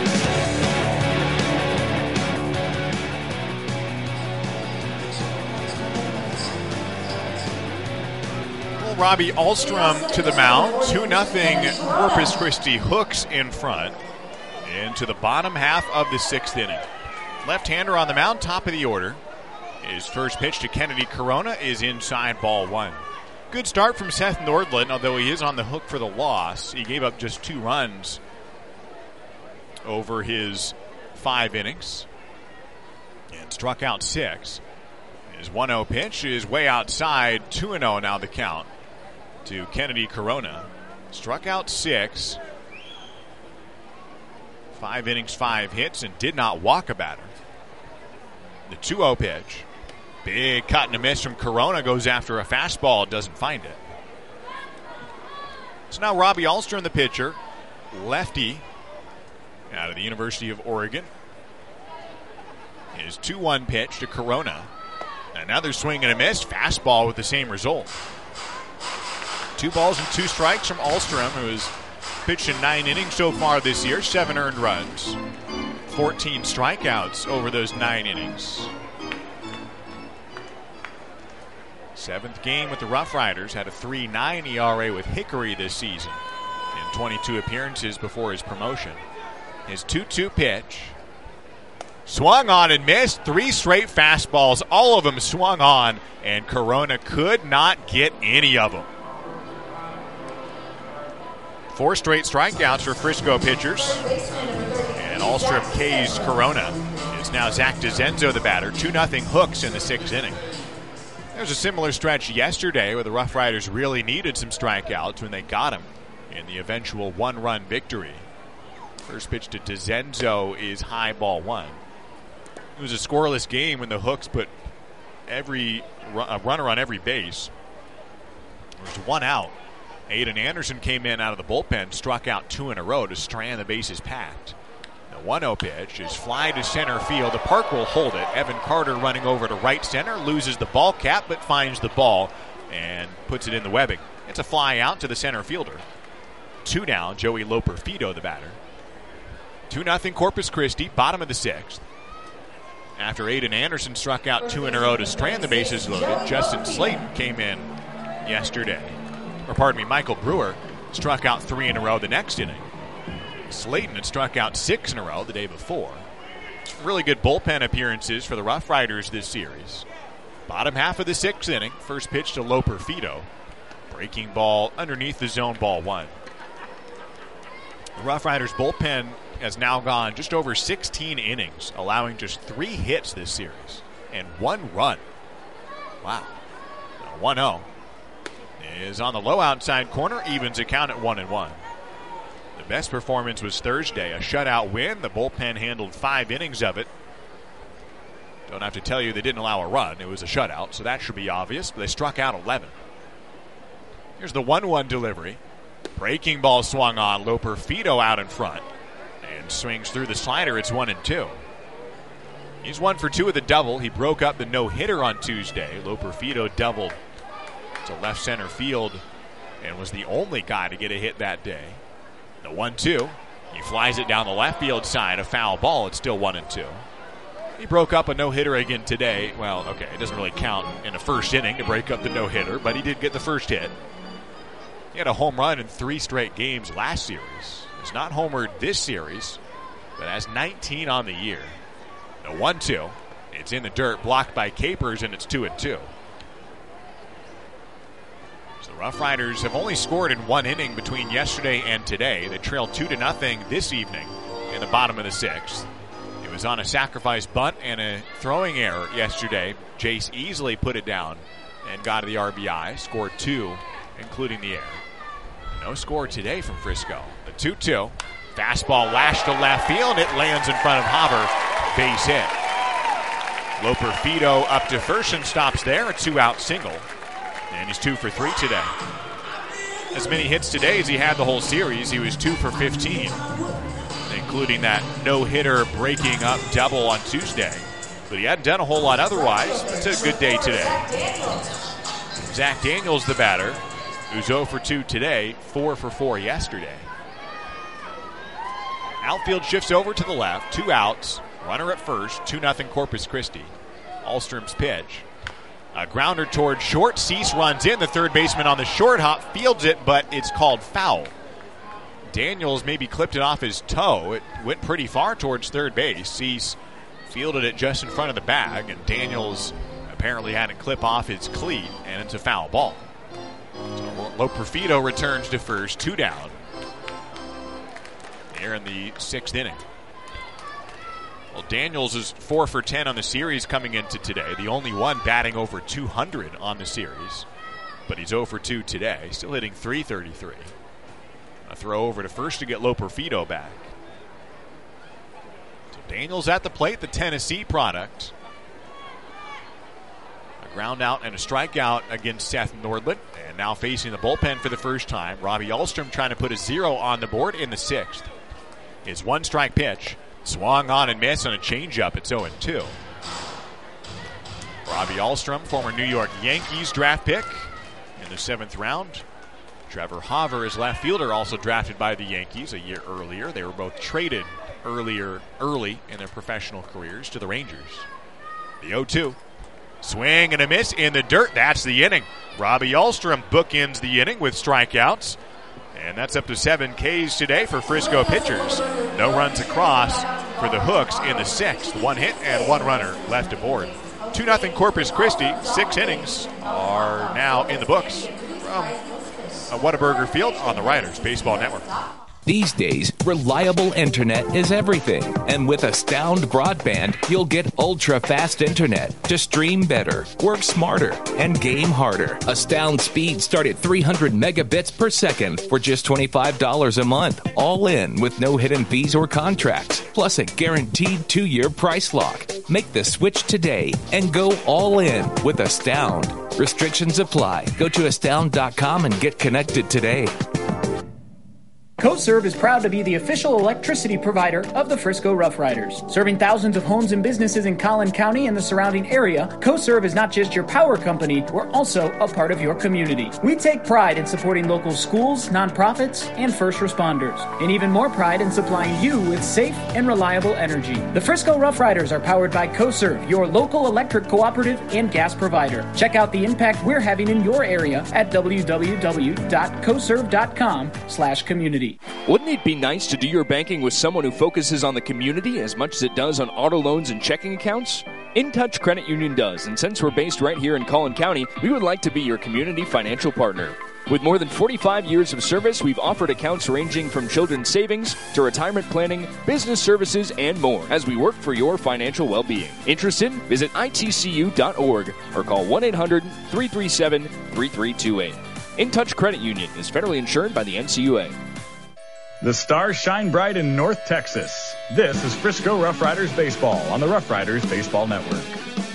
Well, Robbie Ahlstrom to the mound. two nothing Corpus Christi Hooks in front. Into the bottom half of the sixth inning. Left-hander on the mound, top of the order. His first pitch to Kennedy Corona is inside, ball one. Good start from Seth Nordland, although he is on the hook for the loss. He gave up just two runs over his five innings and struck out six. His one oh pitch is way outside, two and oh now the count to Kennedy Corona. Struck out six. Five innings, five hits, and did not walk a batter. The two oh pitch. Big cut and a miss from Corona, goes after a fastball, doesn't find it. So now Robbie Ahlstrom, the pitcher, lefty out of the University of Oregon. His two one pitch to Corona. Another swing and a miss, fastball with the same result. Two balls and two strikes from Ahlstrom, who has pitched in nine innings so far this year, seven earned runs, fourteen strikeouts over those nine innings. Seventh game with the Rough Riders, had a three nine E R A with Hickory this season in twenty-two appearances before his promotion. His two two pitch. Swung on and missed. Three straight fastballs, all of them swung on, and Corona could not get any of them. Four straight strikeouts for Frisco pitchers. And Ahlstrom K's Corona. It's now Zach DeZenzo the batter. two nothing Hooks in the sixth inning. There's a similar stretch yesterday where the Rough Riders really needed some strikeouts when they got them in the eventual one-run victory. First pitch to DeZenzo is high, ball one. It was a scoreless game when the Hooks put every a runner on every base. There was one out. Aiden Anderson came in out of the bullpen, struck out two in a row to strand the bases packed. The one oh pitch is fly to center field. The park will hold it. Evan Carter running over to right center, loses the ball cap, but finds the ball and puts it in the webbing. It's a fly out to the center fielder. Two down, Joey Loperfido the batter. two nothing Corpus Christi, bottom of the sixth. After Aiden Anderson struck out two in a row to strand the bases loaded, Justin Slayton came in yesterday. Or pardon me, Michael Brewer struck out three in a row the next inning. Slayton had struck out six in a row the day before. Really good bullpen appearances for the Rough Riders this series. Bottom half of the sixth inning, first pitch to Loperfido. Breaking ball underneath the zone, ball one. The Rough Riders bullpen has now gone just over sixteen innings, allowing just three hits this series and one run. Wow. one oh is on the low outside corner, evens a count at one and one. The best performance was Thursday, a shutout win. The bullpen handled five innings of it. Don't have to tell you they didn't allow a run. It was a shutout, so that should be obvious. But they struck out eleven. Here's the one one delivery. Breaking ball swung on. Loperfido out in front. And swings through the slider. It's one and two. He's one for two with a double. He broke up the no-hitter on Tuesday. Loperfido doubled to left center field and was the only guy to get a hit that day. The one two He flies it down the left field side, a foul ball. It's still one and two. He broke up a no-hitter again today. Well, okay, it doesn't really count in the first inning to break up the no-hitter, but he did get the first hit. He had a home run in three straight games last series. He's not homered this series, but has nineteen on the year. The one two. It's in the dirt, blocked by Capers, and it's two and two. So the Rough Riders have only scored in one inning between yesterday and today. They trailed two to nothing this evening in the bottom of the sixth. It was on a sacrifice bunt and a throwing error yesterday. Jace easily put it down and got the R B I. Scored two, including the error. No score today from Frisco. The two two. Fastball lashed to left field. It lands in front of Haver. Base hit. Loperfido up to first and stops there. A two-out single. And he's two for three today. As many hits today as he had the whole series. He was two for fifteen, including that no-hitter breaking up double on Tuesday. But he hadn't done a whole lot otherwise. It's a good day today. Zach Daniels, the batter, who's oh for two today, four for four yesterday. Outfield shifts over to the left. Two outs. Runner at first. two nothing Corpus Christi. Alstrom's pitch. A grounder toward short. Cease runs in. The third baseman on the short hop fields it, but it's called foul. Daniels maybe clipped it off his toe. It went pretty far towards third base. Cease fielded it just in front of the bag, and Daniels apparently had it clip off his cleat, and it's a foul ball. So Loperfido returns to first, two down. Here in the sixth inning. Well, Daniels is four for ten on the series coming into today. The only one batting over two hundred on the series. But he's oh for two today. Still hitting three thirty-three. A throw over to first to get Loperfido back. So Daniels at the plate, the Tennessee product. A ground out and a strikeout against Seth Nordland. And now facing the bullpen for the first time. Robbie Alstrom trying to put a zero on the board in the sixth. His one strike pitch. Swung on and missed on a changeup. It's oh and two. Robbie Alstrom, former New York Yankees draft pick in the seventh round. Trevor Haver is left fielder, also drafted by the Yankees a year earlier. They were both traded earlier, early in their professional careers to the Rangers. The oh two. Swing and a miss in the dirt. That's the inning. Robbie Alstrom bookends the inning with strikeouts. And that's up to seven Ks today for Frisco pitchers. No runs across for the Hooks in the sixth. One hit and one runner left aboard. two nothing Corpus Christi. Six innings are now in the books from Whataburger Field on the Riders Baseball Network. These days, reliable internet is everything. And with Astound Broadband, you'll get ultra-fast internet to stream better, work smarter, and game harder. Astound speeds start at three hundred megabits per second for just twenty-five dollars a month. All in with no hidden fees or contracts. Plus a guaranteed two-year price lock. Make the switch today and go all in with Astound. Restrictions apply. Go to astound dot com and get connected today. CoServe is proud to be the official electricity provider of the Frisco Rough Riders. Serving thousands of homes and businesses in Collin County and the surrounding area, CoServe is not just your power company, we're also a part of your community. We take pride in supporting local schools, nonprofits, and first responders, and even more pride in supplying you with safe and reliable energy. The Frisco Rough Riders are powered by CoServe, your local electric cooperative and gas provider. Check out the impact we're having in your area at w w w dot coserve dot com slash community. Wouldn't it be nice to do your banking with someone who focuses on the community as much as it does on auto loans and checking accounts? InTouch Credit Union does, and since we're based right here in Collin County, we would like to be your community financial partner. With more than forty-five years of service, we've offered accounts ranging from children's savings to retirement planning, business services, and more as we work for your financial well-being. Interested? Visit I T C U dot org or call one eight hundred three three seven three three two eight. InTouch Credit Union is federally insured by the N C U A. The stars shine bright in North Texas. This is Frisco Rough Riders Baseball on the Rough Riders Baseball Network.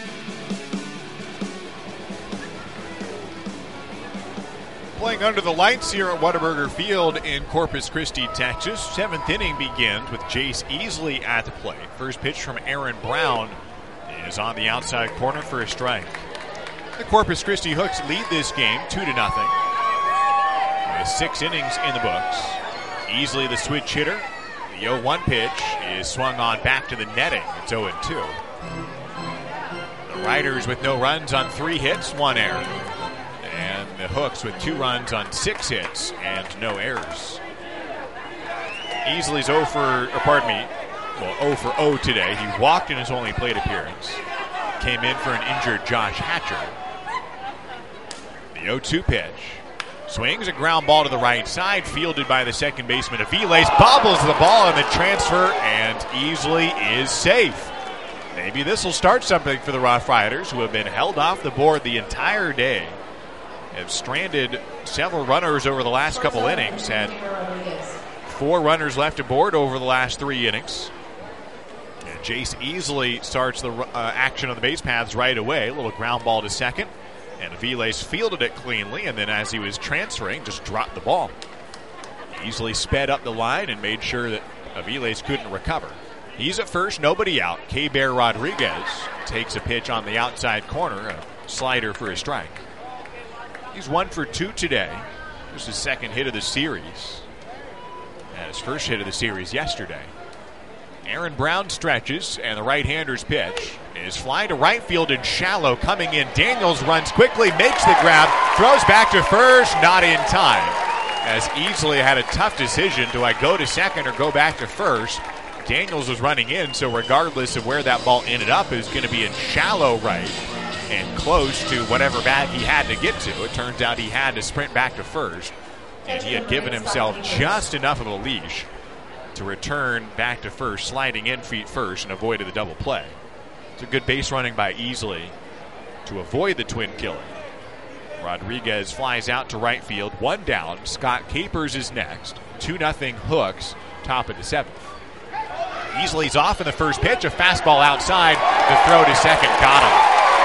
Playing under the lights here at Whataburger Field in Corpus Christi, Texas. Seventh inning begins with Jace Easley at the plate. First pitch from Aaron Brown is on the outside corner for a strike. The Corpus Christi Hooks lead this game two to nothing. With six innings in the books. Easley the switch hitter. The oh one pitch is swung on back to the netting. It's oh and two. The Riders with no runs on three hits, one error. And the Hooks with two runs on six hits and no errors. Easley's oh for, or pardon me, well, oh for oh today. He walked in his only plate appearance. Came in for an injured Josh Hatcher. The oh two pitch. Swings a ground ball to the right side, fielded by the second baseman Aviles. Bobbles the ball on the transfer, and Easley is safe. Maybe this will start something for the Rough Riders, who have been held off the board the entire day. Have stranded several runners over the last couple innings. Had four runners left aboard over the last three innings. And Jace Easley starts the uh, action on the base paths right away. A little ground ball to second. And Aviles fielded it cleanly, and then as he was transferring, just dropped the ball. Easley sped up the line and made sure that Aviles couldn't recover. He's at first, nobody out. K-Bear Rodriguez takes a pitch on the outside corner, a slider for a strike. He's one for two today. This is his second hit of the series. And his first hit of the series yesterday. Aaron Brown stretches, and the right-hander's pitch is fly to right field and shallow. Coming in, Daniels runs quickly, makes the grab, throws back to first, not in time. As Easley had a tough decision, do I go to second or go back to first? Daniels was running in, so regardless of where that ball ended up, it was going to be in shallow right and close to whatever bag he had to get to. It turns out he had to sprint back to first, and he had given himself just enough of a leash to return back to first, sliding in feet first, and avoided the double play. It's a good base running by Easley to avoid the twin killer. Rodriguez flies out to right field, one down. Scott Capers is next. two nothing Hooks, top of the seventh. Easley's off in the first pitch, a fastball outside. The throw to second got him.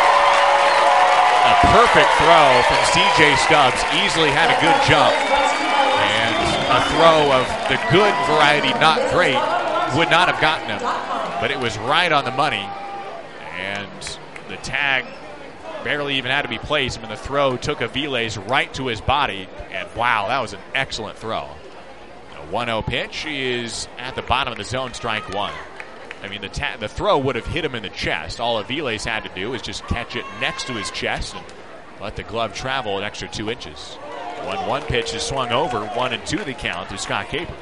A perfect throw from C J Stubbs. Easley had a good jump. And a throw of the good variety, not great, would not have gotten him. But it was right on the money. And the tag barely even had to be placed. I mean, the throw took Aviles right to his body. And wow, that was an excellent throw. A one oh pitch is at the bottom of the zone, strike one. I mean, the ta- the throw would have hit him in the chest. All Aviles had to do was just catch it next to his chest and let the glove travel an extra two inches. one one pitch is swung over, one and two the count to Scott Capers.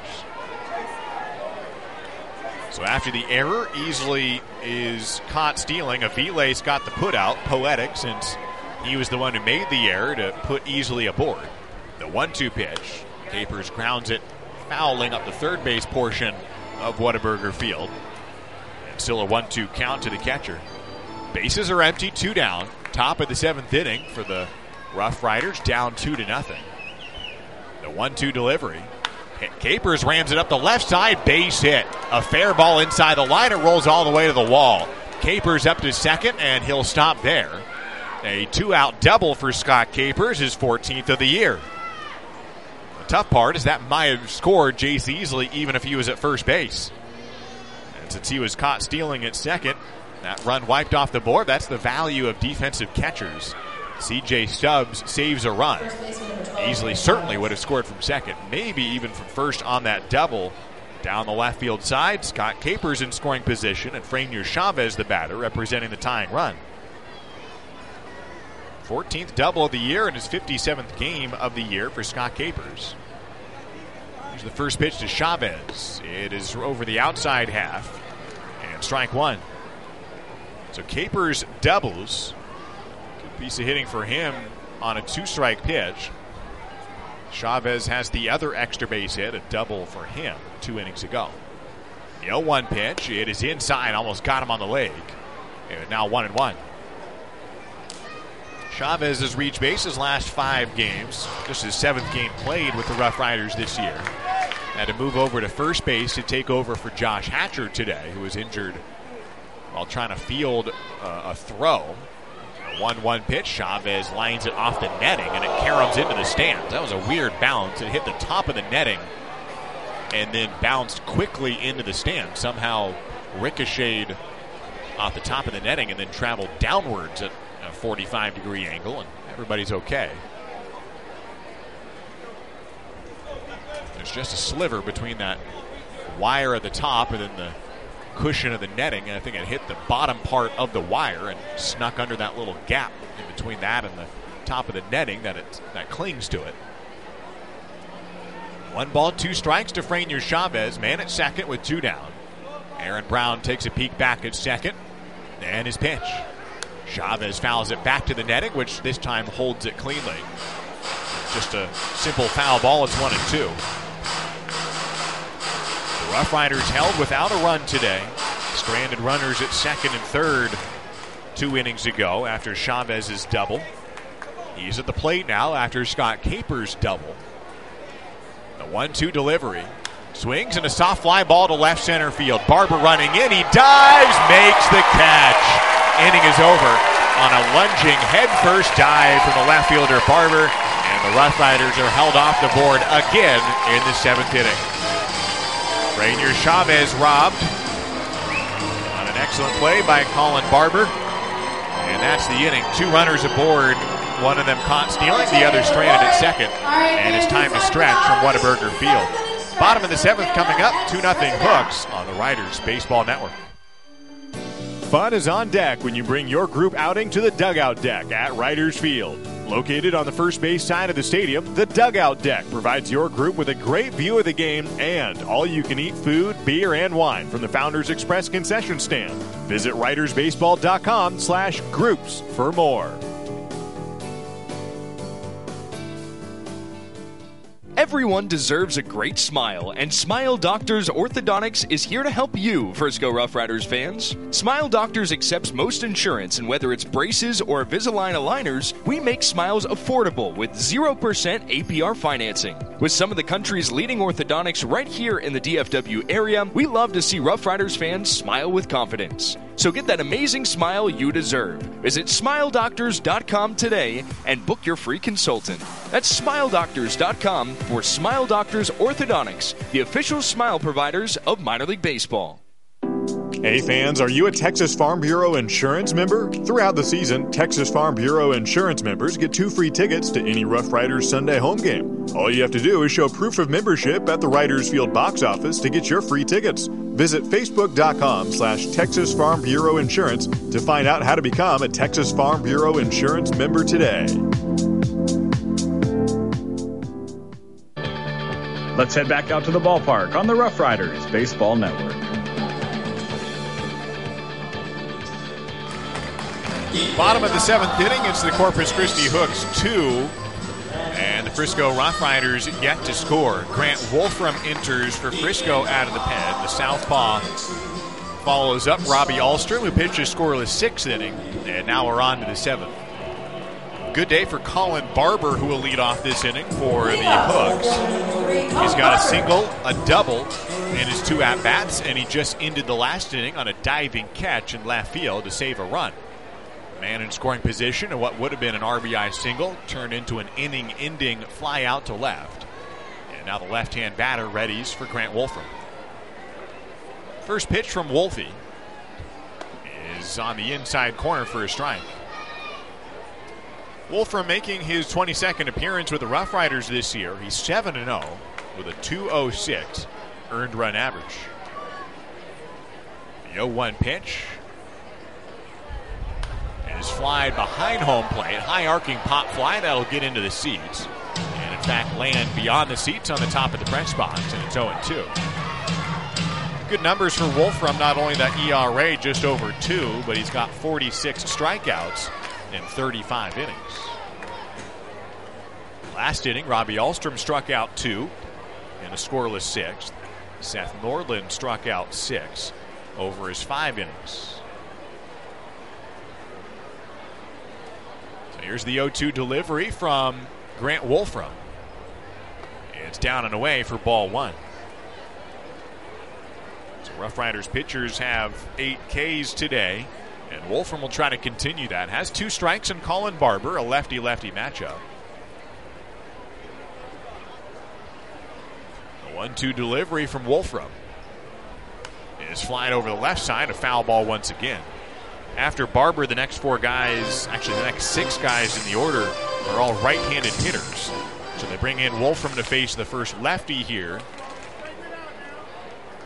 So after the error, Easley is caught stealing. Aviles got the put out, poetic, since he was the one who made the error to put Easley aboard. The one two pitch, Capers grounds it, fouling up the third base portion of Whataburger Field. And still a one two count to the catcher. Bases are empty, two down. Top of the seventh inning for the Rough Riders, down two to nothing. The one two delivery. Capers rams it up the left side, base hit. A fair ball inside the line, it rolls all the way to the wall. Capers up to second, and he'll stop there. A two-out double for Scott Capers, his fourteenth of the year. The tough part is that might have scored Jace Easley even if he was at first base. And since he was caught stealing at second, that run wiped off the board. That's the value of defensive catchers. C J Stubbs saves a run. Easley certainly would have scored from second, maybe even from first on that double. Down the left field side, Scott Capers in scoring position, and Franier Chavez, the batter, representing the tying run. fourteenth double of the year and his fifty-seventh game of the year for Scott Capers. Here's the first pitch to Chavez. It is over the outside half, and strike one. So Capers doubles. Good piece of hitting for him on a two-strike pitch. Chavez has the other extra base hit, a double for him two innings ago. The oh one pitch, it is inside, almost got him on the leg. And now one and one. Chavez has reached base his last five games. This is his seventh game played with the Rough Riders this year. Had to move over to first base to take over for Josh Hatcher today, who was injured while trying to field uh, a throw. one one pitch, Chavez lines it off the netting, and it caroms into the stands. That was a weird bounce. It hit the top of the netting and then bounced quickly into the stand. Somehow ricocheted off the top of the netting and then traveled downwards at a forty-five degree angle, and everybody's okay. There's just a sliver between that wire at the top and then the cushion of the netting, and I think it hit the bottom part of the wire and snuck under that little gap in between that and the top of the netting that it that clings to it. One ball, two strikes to Franier Chavez, man at second with two down. Aaron Brown takes a peek back at second, and his pitch. Chavez fouls it back to the netting, which this time holds it cleanly. Just a simple foul ball, it's one and two. The Rough Riders held without a run today. Stranded runners at second and third two innings ago after Chavez's double. He's at the plate now after Scott Caper's double. The one two delivery. Swings and a soft fly ball to left center field. Barber running in. He dives, makes the catch. Inning is over on a lunging headfirst dive from the left fielder Barber. And the Rough Riders are held off the board again in the seventh inning. Franier Chavez robbed on an excellent play by Colin Barber. And that's the inning. Two runners aboard. One of them caught stealing, the other stranded at second. And it's time to stretch from Whataburger Field. Bottom of the seventh coming up, two nothing Hooks on the Riders Baseball Network. Fun is on deck when you bring your group outing to the Dugout Deck at Riders Field. Located on the first base side of the stadium, the Dugout Deck provides your group with a great view of the game and all-you-can-eat food, beer, and wine from the Founders Express concession stand. Visit ridersbaseball.com slash groups for more. Everyone deserves a great smile, and Smile Doctors Orthodontics is here to help you, Frisco Rough Riders fans. Smile Doctors accepts most insurance, and whether it's braces or Invisalign aligners, we make smiles affordable with zero percent A P R financing. With some of the country's leading orthodontics right here in the D F W area, we love to see Rough Riders fans smile with confidence. So get that amazing smile you deserve. Visit smile doctors dot com today and book your free consultant. That's smile doctors dot com for Smile Doctors Orthodontics, the official smile providers of minor league baseball. Hey fans, are you a Texas Farm Bureau insurance member? Throughout the season, Texas Farm Bureau insurance members get two free tickets to any Rough Riders Sunday home game. All you have to do is show proof of membership at the Riders Field box office to get your free tickets. Visit facebook.com slash Texas Farm Bureau Insurance to find out how to become a Texas Farm Bureau insurance member today. Let's head back out to the ballpark on the Rough Riders Baseball Network. Bottom of the seventh inning, it's the Corpus Christi Hooks two. And the Frisco Rough Riders yet to score. Grant Wolfram enters for Frisco out of the pen. The southpaw follows up Robbie Ahlstrom, who pitched a scoreless sixth inning. And now we're on to the seventh. Good day for Colin Barber, who will lead off this inning for the Hooks. He's got a single, a double in his two at-bats, and he just ended the last inning on a diving catch in left field to save a run. Man in scoring position, and what would have been an R B I single turned into an inning-ending fly out to left. And now the left-hand batter readies for Grant Wolfram. First pitch from Wolfie is on the inside corner for a strike. Wolfram making his twenty-second appearance with the Rough Riders this year. He's seven and oh with a two oh six earned run average. The oh one pitch is flied behind home plate. High arcing pop fly that'll get into the seats. And in fact land beyond the seats on the top of the press box, and it's oh and two. Good numbers for Wolfram, not only that E R A just over two, but he's got forty-six strikeouts in thirty-five innings. Last inning, Robbie Ahlstrom struck out two in a scoreless sixth. Seth Nordland struck out six over his five innings. So here's the oh two delivery from Grant Wolfram. It's down and away for ball one. So Rough Riders pitchers have eight Ks today, and Wolfram will try to continue that. Has two strikes in Colin Barber, a lefty-lefty matchup. The one two delivery from Wolfram is flying over the left side, a foul ball once again. After Barber, the next four guys, actually the next six guys in the order are all right-handed hitters. So they bring in Wolfram to face the first lefty here.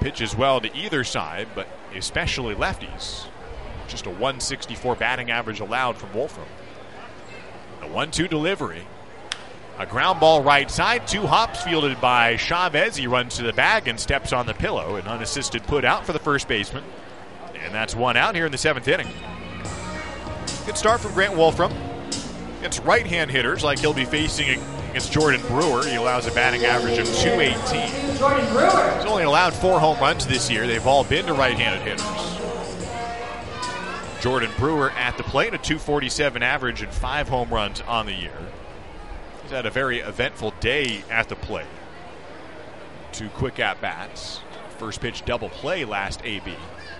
pitches well to either side, but especially lefties. Just a one sixty-four batting average allowed from Wolfram. The one two delivery. A ground ball right side. Two hops fielded by Chavez. He runs to the bag and steps on the pillow. An unassisted put out for the first baseman. And that's one out here in the seventh inning. Good start from Grant Wolfram. It's right-hand hitters like he'll be facing against Jordan Brewer. He allows a batting average of two eighteen. Jordan Brewer. He's only allowed four home runs this year. They've all been to right-handed hitters. Jordan Brewer at the plate, a two forty-seven average and five home runs on the year. He's had a very eventful day at the plate. Two quick at-bats. First pitch double play last A B.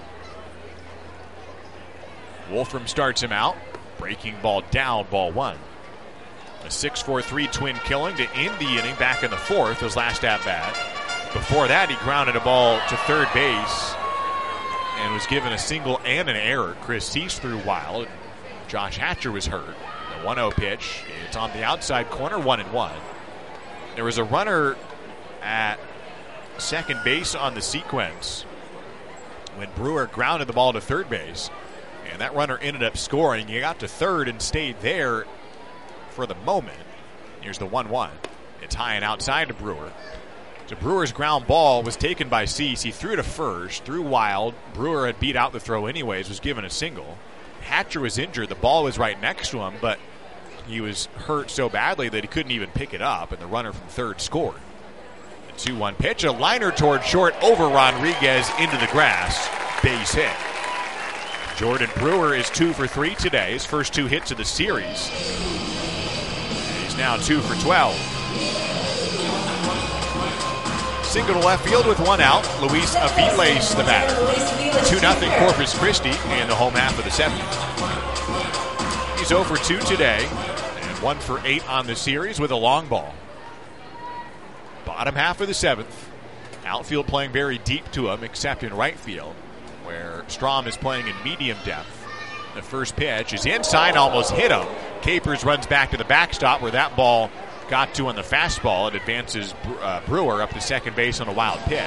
Wolfram starts him out. Breaking ball down, ball one. A six four three twin killing to end the inning back in the fourth, his last at-bat. Before that, he grounded a ball to third base and was given a single and an error. Chris Cease threw wild. Josh Hatcher was hurt. The one oh pitch. It's on the outside corner, one and one. There was a runner at second base on the sequence when Brewer grounded the ball to third base. And that runner ended up scoring. He got to third and stayed there for the moment. Here's the one one. It's high and outside to Brewer. So Brewer's ground ball was taken by Cease. He threw to first, threw wild. Brewer had beat out the throw anyways, was given a single. Hatcher was injured. The ball was right next to him, but he was hurt so badly that he couldn't even pick it up, and the runner from third scored. The two one pitch, a liner toward short over Rodriguez into the grass. Base hit. Jordan Brewer is two for three today. His first two hits of the series. He's now two for twelve. Single to left field with one out. Luis Aviles, the batter. two nothing Corpus Christi in the home half of the seventh. He's oh for two today and one for eight on the series with a long ball. Bottom half of the seventh. Outfield playing very deep to him, except in right field, where Strom is playing in medium depth. The first pitch is inside, almost hit him. Capers runs back to the backstop where that ball got to on the fastball. It advances uh, Brewer up to second base on a wild pitch.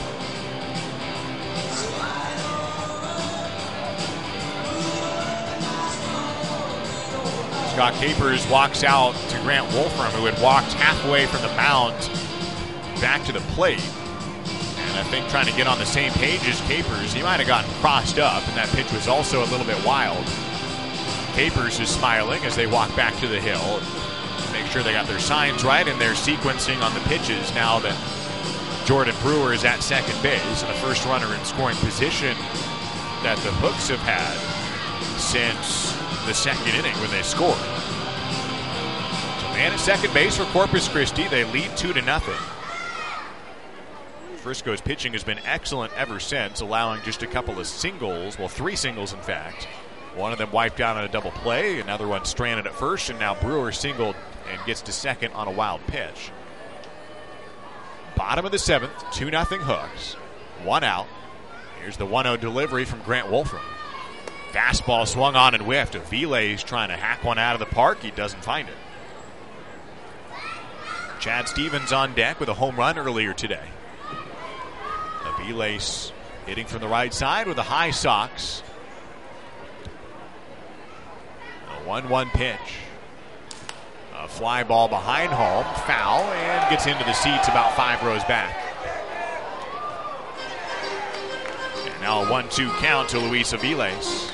Scott Capers walks out to Grant Wolfram, who had walked halfway from the mound back to the plate. I think trying to get on the same page as Capers. He might have gotten crossed up, and that pitch was also a little bit wild. Capers is smiling as they walk back to the hill. Make sure they got their signs right and they're sequencing on the pitches now that Jordan Brewer is at second base and the first runner in scoring position that the Hooks have had since the second inning when they scored. So man at second base for Corpus Christi. They lead two to nothing. Frisco's pitching has been excellent ever since, allowing just a couple of singles, well, three singles in fact. One of them wiped out on a double play, another one stranded at first, and now Brewer singled and gets to second on a wild pitch. Bottom of the seventh, two nothing Hooks. One out. Here's the one oh delivery from Grant Wolfram. Fastball swung on and whiffed. Aviles trying to hack one out of the park. He doesn't find it. Chad Stevens on deck with a home run earlier today. Aviles hitting from the right side with a high socks. A one one pitch. A fly ball behind home. Foul and gets into the seats about five rows back. And now a one two count to Luis Aviles.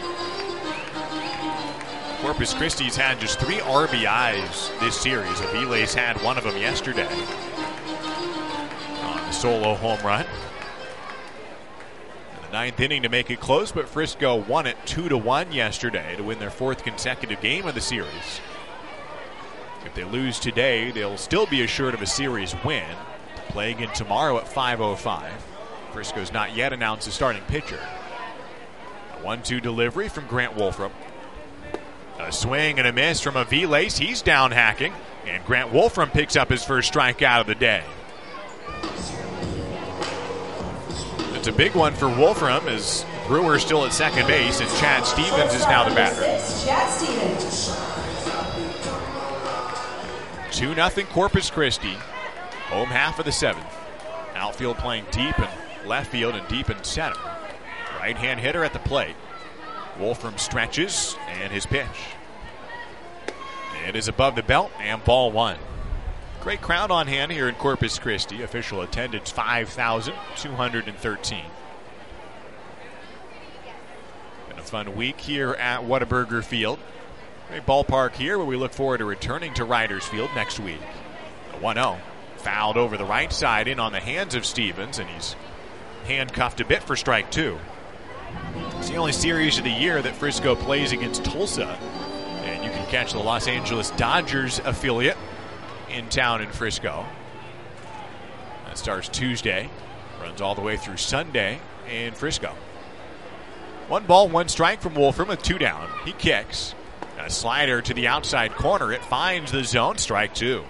Corpus Christi's had just three R B Is this series. Aviles had one of them yesterday on the solo home run. Ninth inning to make it close, but Frisco won it two to one yesterday to win their fourth consecutive game of the series. If they lose today, they'll still be assured of a series win. Play again tomorrow at five oh five. Frisco's not yet announced a starting pitcher. A one two delivery from Grant Wolfram. A swing and a miss from Aviles. He's down hacking, and Grant Wolfram picks up his first strikeout of the day. It's a big one for Wolfram as Brewer still at second base and Chad Stevens is now the batter. Chad Stevens. two nothing Corpus Christi. Home half of the seventh. Outfield playing deep and left field and deep in center. Right-hand hitter at the plate. Wolfram stretches, and his pitch. It is above the belt, and ball one. Great crowd on hand here in Corpus Christi. Official attendance five thousand two hundred thirteen. Been a fun week here at Whataburger Field. Great ballpark here where we look forward to returning to Riders Field next week. one oh. Fouled over the right side in on the hands of Stevens, and he's handcuffed a bit for strike two. It's the only series of the year that Frisco plays against Tulsa. And you can catch the Los Angeles Dodgers affiliate in town in Frisco. That starts Tuesday, runs all the way through Sunday in Frisco. One ball, one strike from Wolfram with two down. He kicks. A slider to the outside corner. It finds the zone. Strike two.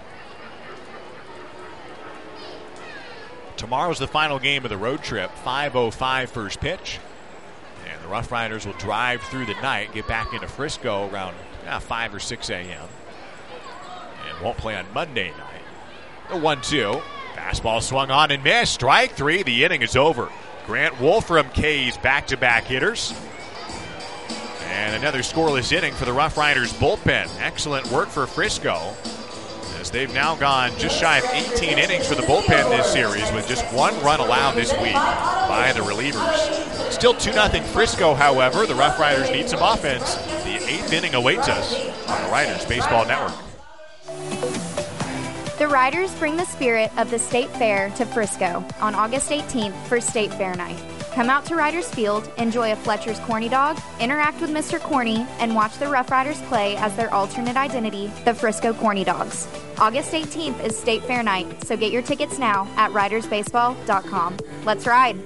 Tomorrow's the final game of the road trip. five oh five first pitch. And the Rough Riders will drive through the night, get back into Frisco around ah, five or six a.m. And won't play on Monday night. The one two. Fastball swung on and missed. Strike three. The inning is over. Grant Wolfram K's back-to-back hitters. And another scoreless inning for the Rough Riders bullpen. Excellent work for Frisco, as they've now gone just shy of eighteen innings for the bullpen this series, with just one run allowed this week by the relievers. Still two nothing Frisco, however. The Rough Riders need some offense. The eighth inning awaits us on the Riders Baseball Network. The Riders bring the spirit of the State Fair to Frisco on August eighteenth for State Fair Night. Come out to Riders Field, enjoy a Fletcher's Corny Dog, interact with Mister Corny, and watch the Rough Riders play as their alternate identity, the Frisco Corny Dogs. August eighteenth is State Fair Night, so get your tickets now at riders baseball dot com. Let's ride!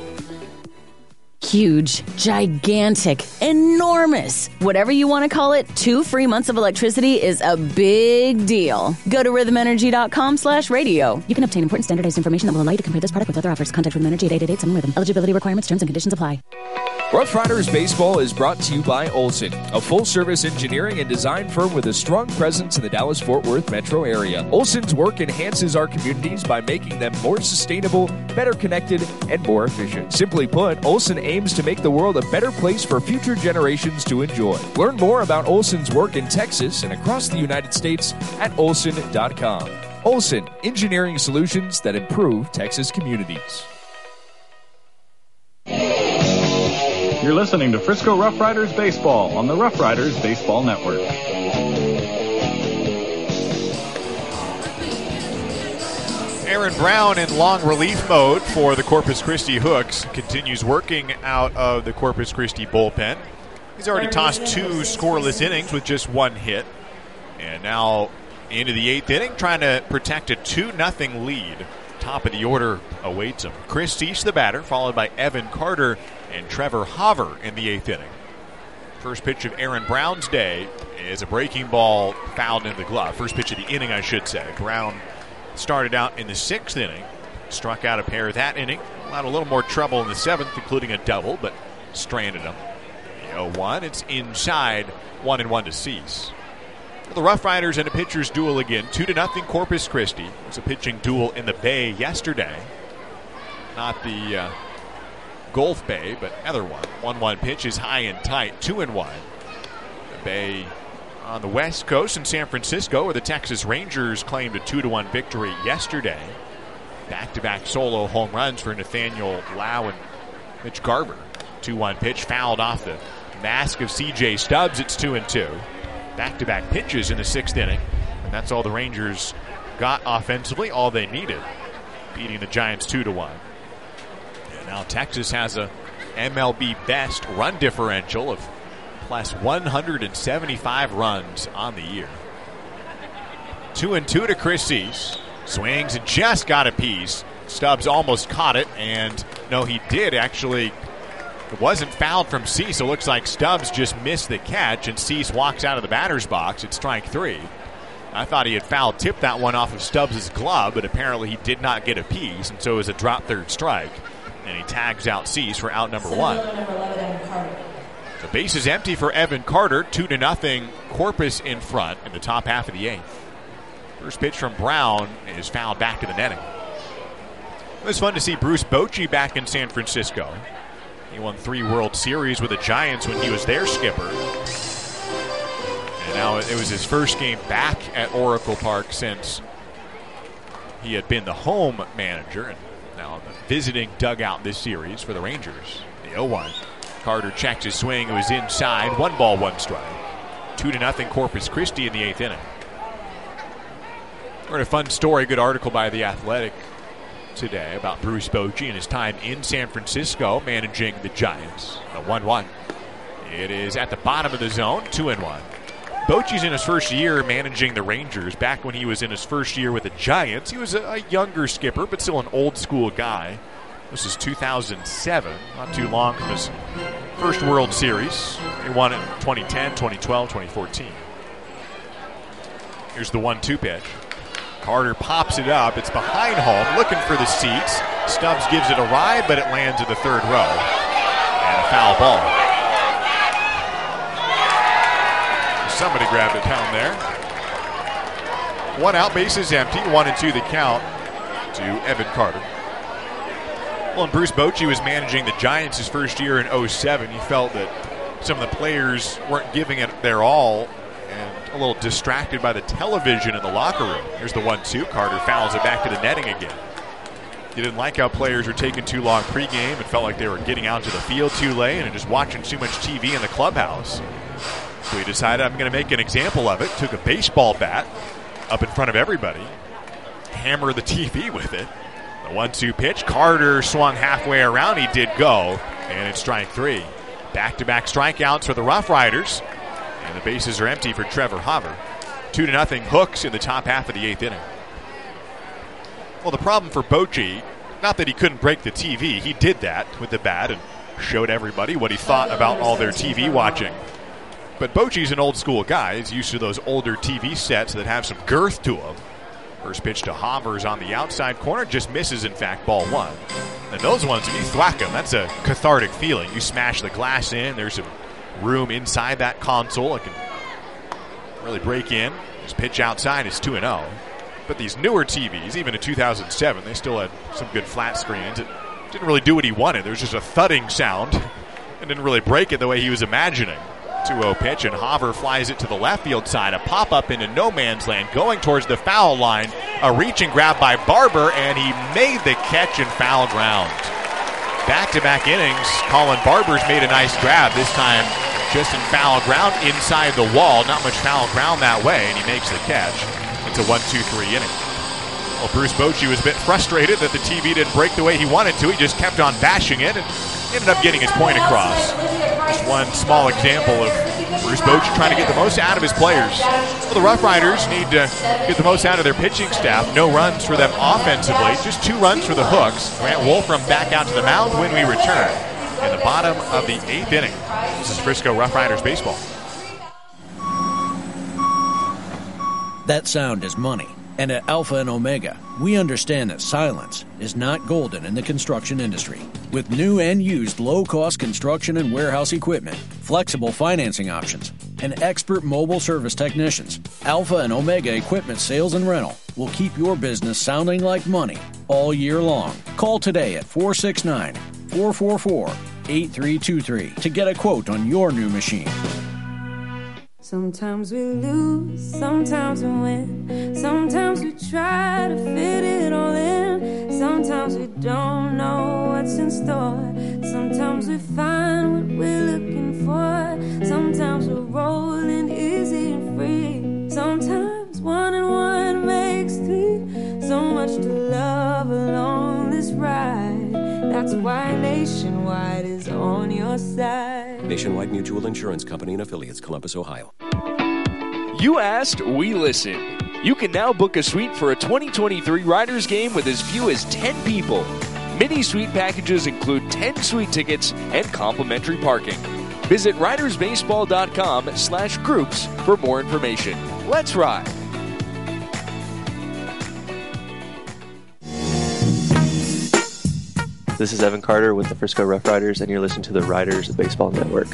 Huge, gigantic, enormous. Whatever you want to call it, two free months of electricity is a big deal. Go to rhythm energy dot com slash radio. You can obtain important standardized information that will allow you to compare this product with other offers. Contact Rhythm Energy at eight eight eight seven Rhythm. Eligibility requirements, terms, and conditions apply. Rough Riders Baseball is brought to you by Olson, a full-service engineering and design firm with a strong presence in the Dallas-Fort Worth metro area. Olson's work enhances our communities by making them more sustainable, better connected, and more efficient. Simply put, Olson aims to make the world a better place for future generations to enjoy. Learn more about Olson's work in Texas and across the United States at olson dot com. Olson, engineering solutions that improve Texas communities. You're listening to Frisco Rough Riders Baseball on the Rough Riders Baseball Network. Aaron Brown in long relief mode for the Corpus Christi Hooks continues working out of the Corpus Christi bullpen. He's already tossed two scoreless innings with just one hit. And now into the eighth inning, trying to protect a two nothing lead. Top of the order awaits him. Chris Cease, the batter, followed by Evan Carter and Trevor Hover in the eighth inning. First pitch of Aaron Brown's day is a breaking ball fouled in the glove. First pitch of the inning, I should say. Brown started out in the sixth inning, struck out a pair that inning. Allowed a little more trouble in the seventh, including a double, but stranded him. The oh one, it's inside, one and one to Cease. The Rough Riders and a pitcher's duel again, two to nothing Corpus Christi. It was a pitching duel in the Bay yesterday. Not the uh, Gulf Bay, but other one. one one pitch is high and tight, two and one. The Bay on the West Coast in San Francisco, where the Texas Rangers claimed a two to one victory yesterday. Back-to-back solo home runs for Nathaniel Lau and Mitch Garver. two one pitch fouled off the mask of C J Stubbs. It's two and two. Back-to-back pitches in the sixth inning, and that's all the Rangers got offensively, all they needed, beating the Giants two to one. And now Texas has a M L B best run differential of plus one hundred seventy-five runs on the year. Two and two to Chris Cease. Swings and just got a piece. Stubbs almost caught it, and no, he did actually. It wasn't fouled from Cease. It looks like Stubbs just missed the catch, and Cease walks out of the batter's box. It's strike three. I thought he had foul tipped that one off of Stubbs' glove, but apparently he did not get a piece, and so it was a drop third strike. And he tags out Cease for out number one. The base is empty for Evan Carter. Two to nothing. Corpus in front in the top half of the eighth. First pitch from Brown is fouled back to the netting. It was fun to see Bruce Bochy back in San Francisco. He won three World Series with the Giants when he was their skipper. And now it was his first game back at Oracle Park since he had been the home manager, and now the visiting dugout this series for the Rangers. The oh one. Carter checked his swing. It was inside. One ball, one strike. Two to nothing Corpus Christi in the eighth inning. We're in a fun story, good article by The Athletic today about Bruce Bochy and his time in San Francisco managing the Giants. The one one. It is at the bottom of the zone, two and one. Bochy's in his first year managing the Rangers. Back when he was in his first year with the Giants, he was a, a younger skipper, but still an old school guy. This is two thousand seven, not too long from his first World Series. He won it in twenty ten, twenty twelve, twenty fourteen. Here's the one two pitch. Carter pops it up. It's behind home, looking for the seats. Stubbs gives it a ride, but it lands in the third row. And a foul ball. Somebody grabbed it down there. One out, bases empty. One and two the count to Evan Carter. Well, and Bruce Bochy was managing the Giants his first year in oh seven. He felt that some of the players weren't giving it their all and a little distracted by the television in the locker room. Here's the one two. Carter fouls it back to the netting again. He didn't like how players were taking too long pregame and felt like they were getting out to the field too late and just watching too much T V in the clubhouse. So he decided, I'm going to make an example of it. Took a baseball bat up in front of everybody, hammer the T V with it. The one two pitch. Carter swung halfway around. He did go, and it's strike three. Back-to-back strikeouts for the Rough Riders, and the bases are empty for Trevor Hauver. Two to nothing Hooks in the top half of the eighth inning. Well, the problem for Bochy, not that he couldn't break the T V. He did that with the bat and showed everybody what he thought about all their T V watching. But Bochy's an old school guy. He's used to those older T V sets that have some girth to them. First pitch to Havers on the outside corner. Just misses, in fact, ball one. And those ones, if you thwack them, that's a cathartic feeling. You smash the glass in. There's some room inside that console. It can really break in. His pitch outside is two and oh. But these newer T Vs, even in two thousand seven, they still had some good flat screens. It didn't really do what he wanted. There was just a thudding sound. And didn't really break it the way he was imagining. two oh pitch, and Hauver flies it to the left field side. A pop-up into no man's land, going towards the foul line. A reach and grab by Barber, and he made the catch in foul ground. Back-to-back innings, Colin Barber's made a nice grab. This time just in foul ground inside the wall. Not much foul ground that way, and he makes the catch. It's a one two three inning. Well, Bruce Bochy was a bit frustrated that the T V didn't break the way he wanted to. He just kept on bashing it and ended up getting his point across. Just one small example of Bruce Bochy trying to get the most out of his players. Well, the Rough Riders need to get the most out of their pitching staff. No runs for them offensively, just two runs for the Hooks. Grant Wolfram back out to the mound when we return in the bottom of the eighth inning. This is Frisco Rough Riders baseball. That sound is money. And at Alpha and Omega, we understand that silence is not golden in the construction industry. With new and used low-cost construction and warehouse equipment, flexible financing options, and expert mobile service technicians, Alpha and Omega Equipment Sales and Rental will keep your business sounding like money all year long. Call today at four six nine, four four four, eight three two three to get a quote on your new machine. Sometimes we lose, sometimes we win. Sometimes we try to fit it all in. Sometimes we don't know what's in store. Sometimes we find what we're looking for. Sometimes we're rolling easy and free. Sometimes one and one makes three. So much to love along this ride. That's why Nationwide is on your side. Nationwide Mutual Insurance Company and Affiliates, Columbus, Ohio. You asked, we listened. You can now book a suite for a twenty twenty-three Riders game with as few as ten people. Mini suite packages include ten suite tickets and complimentary parking. Visit ridersbaseball.com slash groups for more information. Let's ride. This is Evan Carter with the Frisco Rough Riders, and you're listening to the Riders Baseball Network.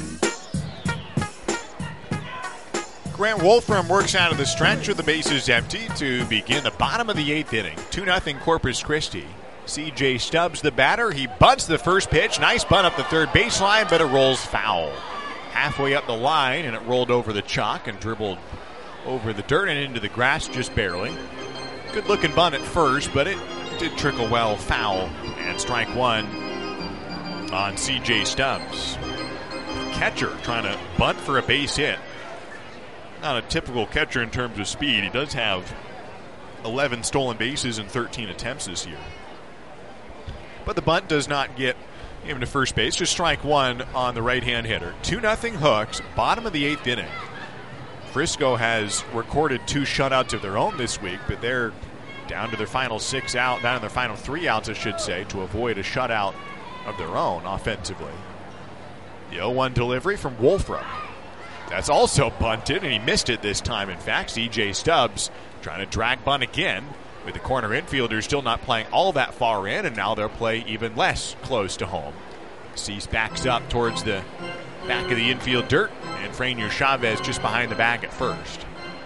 Grant Wolfram works out of the stretch with the bases empty to begin the bottom of the eighth inning. two nothing Corpus Christi. C J Stubbs, the batter. He bunts the first pitch. Nice bunt up the third baseline, but it rolls foul. Halfway up the line, and it rolled over the chalk and dribbled over the dirt and into the grass just barely. Good looking bunt at first, but it did trickle well foul. And strike one on C J Stubbs. Catcher trying to bunt for a base hit. Not a typical catcher in terms of speed. He does have eleven stolen bases in thirteen attempts this year. But the bunt does not get him to first base. Just strike one on the right-hand hitter. two nothing Hooks, bottom of the eighth inning. Frisco has recorded two shutouts of their own this week, but they're down to their final six out, down to their final three outs, I should say, to avoid a shutout of their own offensively. The oh one delivery from Wolfram. That's also bunted, and he missed it this time. In fact, C J Stubbs trying to drag bunt again, with the corner infielder still not playing all that far in, and now they'll play even less close to home. Cease backs up towards the back of the infield dirt, and Franier Chavez just behind the bag at first.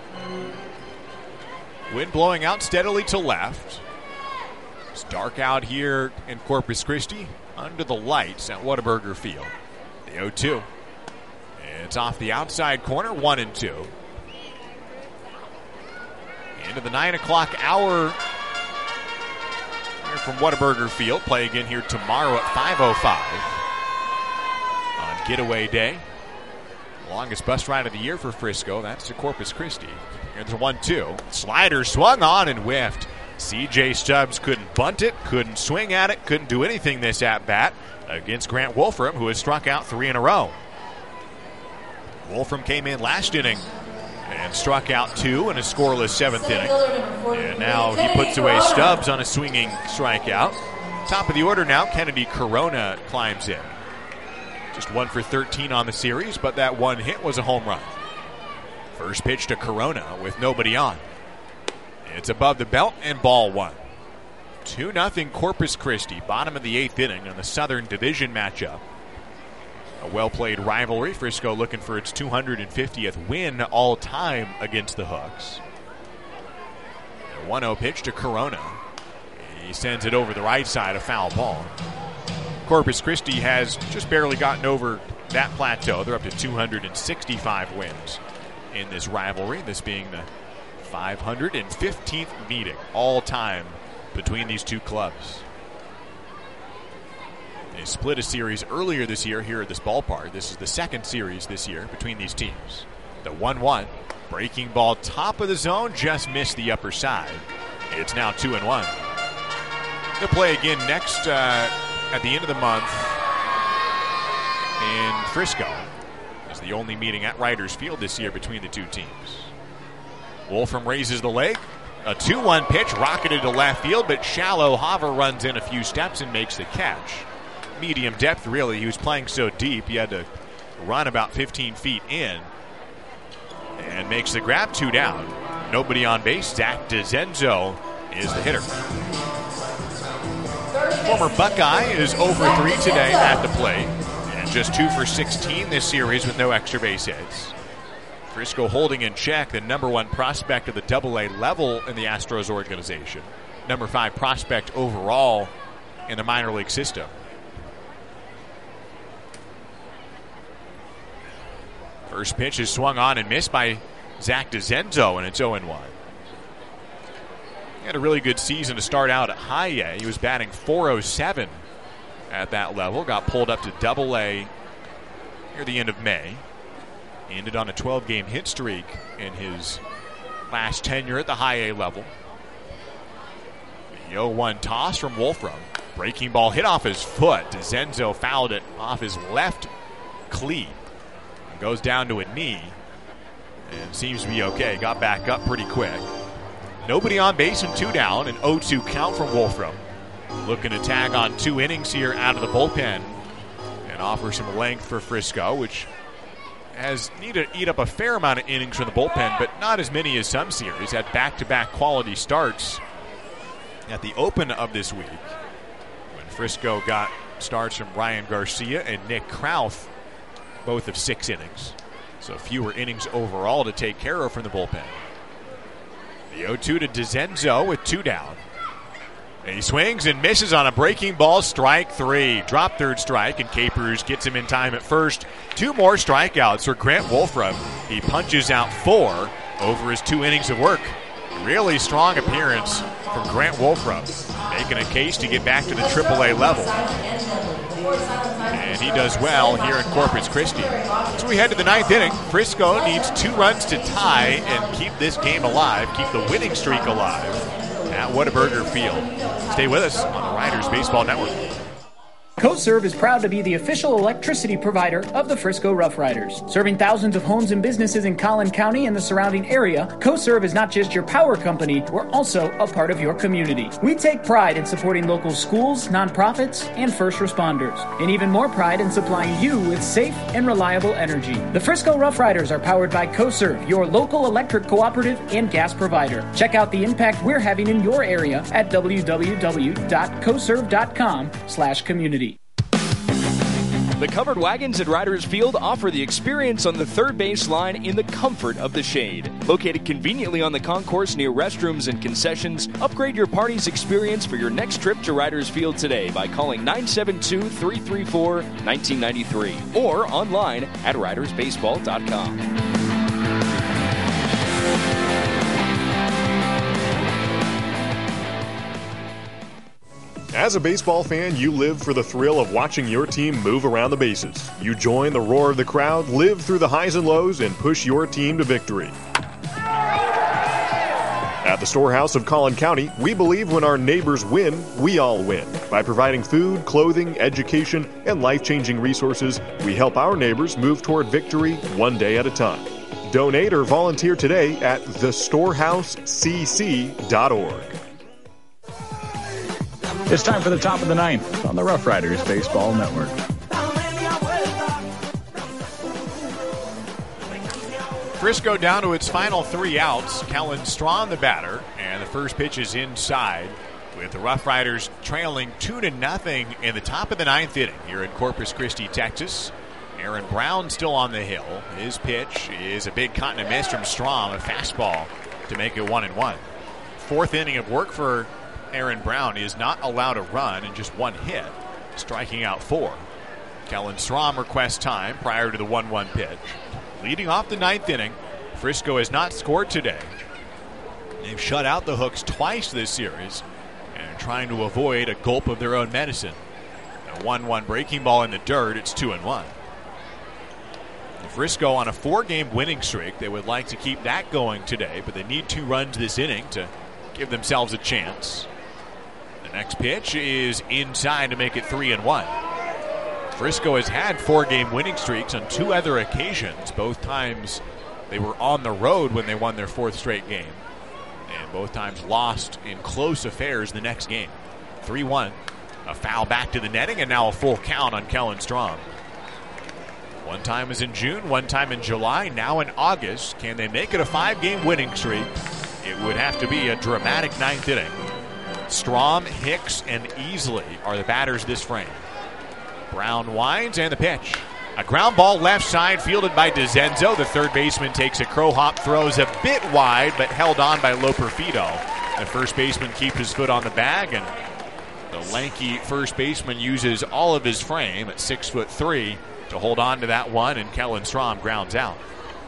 Wind blowing out steadily to left. It's dark out here in Corpus Christi under the lights at Whataburger Field. The oh two. It's off the outside corner, one and two. Into the nine o'clock hour here from Whataburger Field. Play again here tomorrow at five oh five on Getaway Day. Longest bus ride of the year for Frisco. That's to Corpus Christi. Here's a one two. Slider swung on and whiffed. C J Stubbs couldn't bunt it, couldn't swing at it, couldn't do anything this at-bat against Grant Wolfram, who has struck out three in a row. Wolfram came in last inning and struck out two in a scoreless seventh inning. And now he puts away Stubbs on a swinging strikeout. Top of the order now, Kennedy Corona climbs in. Just one for thirteen on the series, but that one hit was a home run. First pitch to Corona with nobody on. It's above the belt and ball one. two nothing Corpus Christi, bottom of the eighth inning in the Southern Division matchup. A well-played rivalry. Frisco looking for its two hundred fiftieth win all-time against the Hooks. A one oh pitch to Corona. He sends it over the right side, a foul ball. Corpus Christi has just barely gotten over that plateau. They're up to two hundred sixty-five wins in this rivalry, this being the five hundred fifteenth meeting all-time between these two clubs. They split a series earlier this year here at this ballpark. This is the second series this year between these teams. The one one. Breaking ball top of the zone, just missed the upper side. It's now two and one. They'll play again next uh, at the end of the month in Frisco. It's the only meeting at Riders Field this year between the two teams. Wolfram raises the leg. A two one pitch rocketed to left field, but shallow. Haver runs in a few steps and makes the catch. Medium depth, really. He was playing so deep, he had to run about fifteen feet in and makes the grab. Two down. Nobody on base. Zach DeZenzo is the hitter. Former Buckeye is oh for three today at the plate, and just two for sixteen this series with no extra base hits. Frisco holding in check the number one prospect of the double A level in the Astros organization. Number five prospect overall in the minor league system. First pitch is swung on and missed by Zach DeZenzo, and it's oh and one. He had a really good season to start out at high A. He was batting four oh seven at that level. Got pulled up to double A near the end of May. Ended on a twelve-game hit streak in his last tenure at the high A level. The oh one toss from Wolfram. Breaking ball hit off his foot. DeZenzo fouled it off his left cleat. Goes down to a knee and seems to be okay. Got back up pretty quick. Nobody on base and two down. An oh two count from Wolfram. Looking to tag on two innings here out of the bullpen and offer some length for Frisco, which has needed to eat up a fair amount of innings from the bullpen, but not as many as some series. Had back-to-back quality starts at the open of this week when Frisco got starts from Ryan Garcia and Nick Krauth, both of six innings. So fewer innings overall to take care of from the bullpen. The oh two to DeZenzo with two down. He swings and misses on a breaking ball, strike three. Drop third strike, and Capers gets him in time at first. Two more strikeouts for Grant Wolfram. He punches out four over his two innings of work. Really strong appearance from Grant Wolfram, making a case to get back to the triple A level. And he does well here in Corpus Christi. So we head to the ninth inning. Frisco needs two runs to tie and keep this game alive, keep the winning streak alive at Whataburger Field. Stay with us on the Riders Baseball Network. CoServe is proud to be the official electricity provider of the Frisco Rough Riders. Serving thousands of homes and businesses in Collin County and the surrounding area, CoServe is not just your power company, we're also a part of your community. We take pride in supporting local schools, nonprofits, and first responders, and even more pride in supplying you with safe and reliable energy. The Frisco Rough Riders are powered by CoServe, your local electric cooperative and gas provider. Check out the impact we're having in your area at w w w dot coserve dot com slash community. The covered wagons at Riders Field offer the experience on the third base line in the comfort of the shade. Located conveniently on the concourse near restrooms and concessions, upgrade your party's experience for your next trip to Riders Field today by calling nine seven two, three three four, one nine nine three or online at riders baseball dot com. As a baseball fan, you live for the thrill of watching your team move around the bases. You join the roar of the crowd, live through the highs and lows, and push your team to victory. At the Storehouse of Collin County, we believe when our neighbors win, we all win. By providing food, clothing, education, and life-changing resources, we help our neighbors move toward victory one day at a time. Donate or volunteer today at the storehouse c c dot org. It's time for the top of the ninth on the Rough Riders Baseball Network. Frisco down to its final three outs. Kellen Strawn the batter, and the first pitch is inside with the Rough Riders trailing two to nothing in the top of the ninth inning here in Corpus Christi, Texas. Aaron Brown still on the hill. His pitch is a big cut and a miss from Strawn, a fastball to make it one and one. Fourth inning of work for Aaron Brown. Is not allowed a run and just one hit, striking out four. Kellen Strom requests time prior to the one one pitch. Leading off the ninth inning, Frisco has not scored today. They've shut out the Hooks twice this series and are trying to avoid a gulp of their own medicine. A one one breaking ball in the dirt, it's two and one. Frisco on a four-game winning streak. They would like to keep that going today, but they need two runs this inning to give themselves a chance. The next pitch is inside to make it three and one. Frisco has had four-game winning streaks on two other occasions. Both times they were on the road when they won their fourth straight game, and both times lost in close affairs the next game. three one. A foul back to the netting, and now a full count on Kellen Strom. One time is in June, one time in July, now in August. Can they make it a five-game winning streak? It would have to be a dramatic ninth inning. Strom, Hicks, and Easley are the batters this frame. Brown winds, and the pitch. A ground ball left side fielded by DeZenzo. The third baseman takes a crow hop, throws a bit wide, but held on by Loperfido. The first baseman keeps his foot on the bag, and the lanky first baseman uses all of his frame at six foot three to hold on to that one, and Kellen Strom grounds out.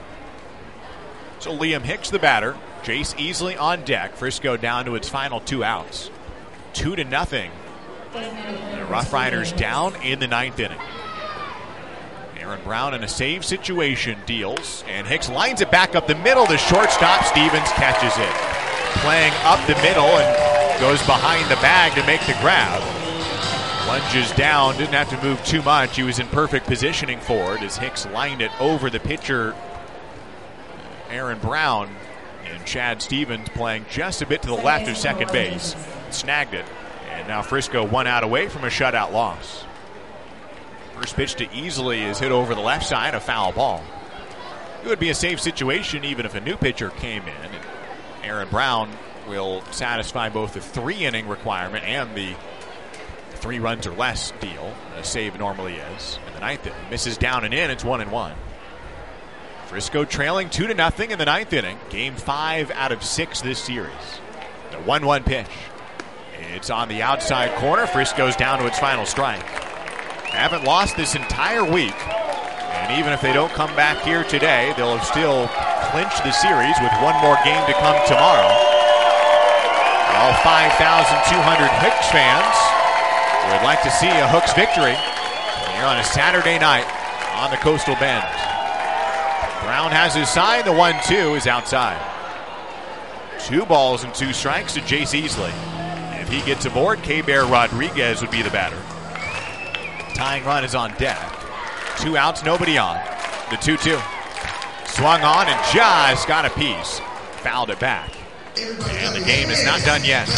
So Liam Hicks the batter, Jace Easley on deck. Frisco down to its final two outs. Two to nothing. The Rough Riders down in the ninth inning. Aaron Brown in a save situation deals, and Hicks lines it back up the middle. The shortstop, Stevens, catches it. Playing up the middle and goes behind the bag to make the grab. Lunges down, didn't have to move too much. He was in perfect positioning for it as Hicks lined it over the pitcher, Aaron Brown, and Chad Stevens playing just a bit to the left of second base. Snagged it, and now Frisco one out away from a shutout loss. First pitch to Easley is hit over the left side, a foul ball. It would be a safe situation even if a new pitcher came in. And Aaron Brown will satisfy both the three-inning requirement and the three runs or less deal, a save normally is. In the ninth inning, misses down and in, it's one and one. Frisco trailing two to nothing in the ninth inning. Game five out of six this series. The one one pitch. It's on the outside corner. Frisco's down to its final strike. Haven't lost this entire week. And even if they don't come back here today, they'll have still clinched the series with one more game to come tomorrow. All five thousand two hundred Hooks fans would like to see a Hooks victory here on a Saturday night on the Coastal Bend. Brown has his sign. The one two is outside. Two balls and two strikes to Jace Easley. If he gets aboard, K-Bear Rodriguez would be the batter. Tying run is on deck. Two outs, nobody on. The two two. Swung on and just got a piece. Fouled it back. And the game is not done yet.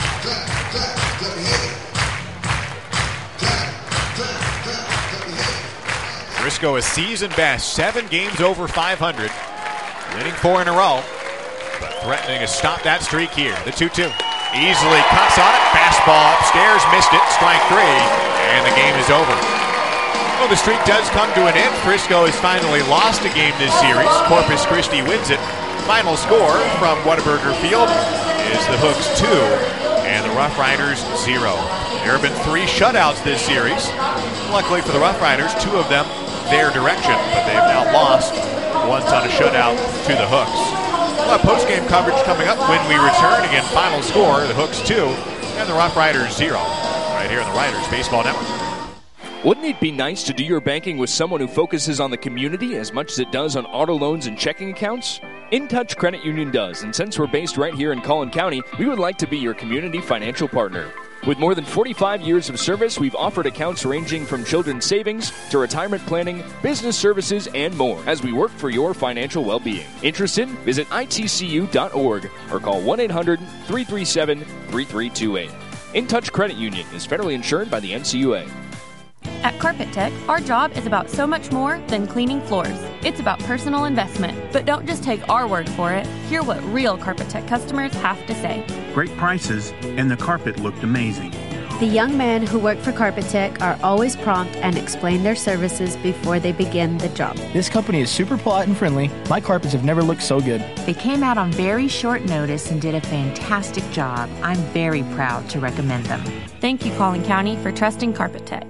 Frisco a season best, seven games over five hundred. Winning four in a row, but threatening to stop that streak here. The two two. Easily cuts on it. Fastball upstairs, missed it. Strike three, and the game is over. Well, the streak does come to an end. Frisco has finally lost a game this series. Corpus Christi wins it. Final score from Whataburger Field is the Hooks two and the Rough Riders zero. There have been three shutouts this series. Luckily for the Rough Riders, two of them their direction, but they have now lost once on a shutout to the Hooks. We'll have post-game coverage coming up when we return. Again, final score, the Hooks two and the Rough Riders zero, right here on the Riders Baseball Network. Wouldn't it be nice to do your banking with someone who focuses on the community as much as it does on auto loans and checking accounts? In Touch Credit Union does, and since we're based right here in Collin County, we would like to be your community financial partner. With more than forty-five years of service, we've offered accounts ranging from children's savings to retirement planning, business services, and more as we work for your financial well-being. Interested? Visit I T C U dot org or call one eight hundred three three seven three three two eight. In Touch Credit Union is federally insured by the N C U A. At Carpet Tech, our job is about so much more than cleaning floors. It's about personal investment. But don't just take our word for it. Hear what real Carpet Tech customers have to say. Great prices, and the carpet looked amazing. The young men who work for Carpet Tech are always prompt and explain their services before they begin the job. This company is super polite and friendly. My carpets have never looked so good. They came out on very short notice and did a fantastic job. I'm very proud to recommend them. Thank you, Collin County, for trusting Carpet Tech.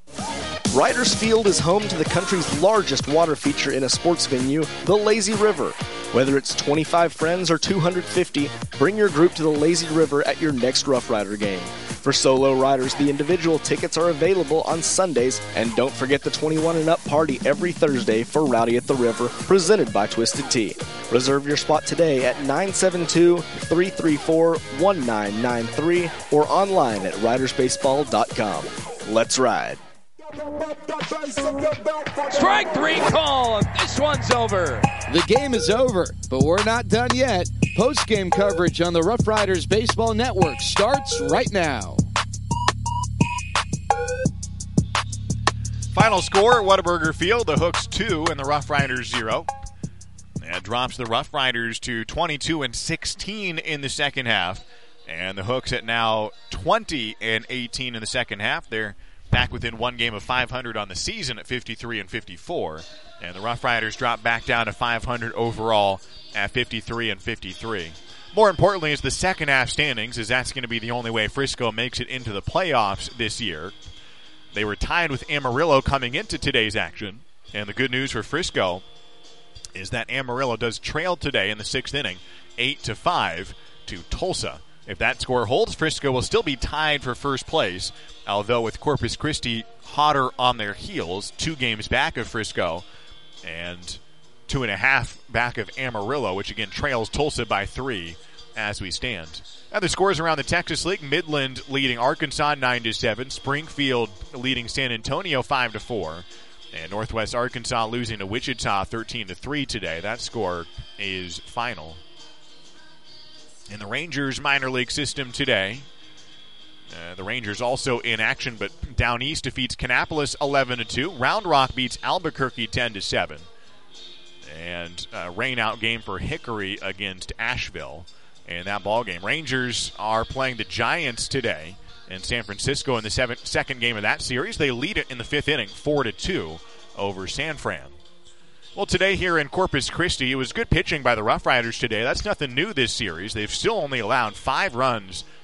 Riders Field is home to the country's largest water feature in a sports venue, the Lazy River. Whether it's twenty-five friends or two hundred fifty, bring your group to the Lazy River at your next Rough Rider game. For solo riders, the individual tickets are available on Sundays, and don't forget the twenty-one and up party every Thursday for Rowdy at the River, presented by Twisted Tea. Reserve your spot today at nine seven two, three three four, one nine nine three or online at riders baseball dot com. Let's ride. Strike three call. This one's over. The game is over, but we're not done yet. Post-game coverage on the Rough Riders Baseball Network starts right now. Final score at Whataburger Field, the Hooks two and the Rough Riders zero. That drops the Rough Riders to twenty-two and sixteen in the second half. And the Hooks at now twenty and eighteen in the second half. They're back within one game of five hundred on the season at fifty-three and fifty-four. And the Rough Riders drop back down to five hundred overall at fifty-three and fifty-three. More importantly is the second half standings, as that's going to be the only way Frisco makes it into the playoffs this year. They were tied with Amarillo coming into today's action. And the good news for Frisco is that Amarillo does trail today in the sixth inning, eight to five to Tulsa. If that score holds, Frisco will still be tied for first place, although with Corpus Christi hotter on their heels, two games back of Frisco and two and a half back of Amarillo, which again trails Tulsa by three as we stand. Other scores around the Texas League: Midland leading Arkansas nine to seven, Springfield leading San Antonio five to four, and Northwest Arkansas losing to Wichita thirteen to three today. That score is final. In the Rangers minor league system today, uh, the Rangers also in action, but Down East defeats Kannapolis eleven to two. Round Rock beats Albuquerque ten to seven. And a rain-out game for Hickory against Asheville in that ball game. Rangers are playing the Giants today in San Francisco in the seven, second game of that series. They lead it in the fifth inning, four to two over San Fran. Well, today here in Corpus Christi, it was good pitching by the Rough Riders today. That's nothing new this series. They've still only allowed five runs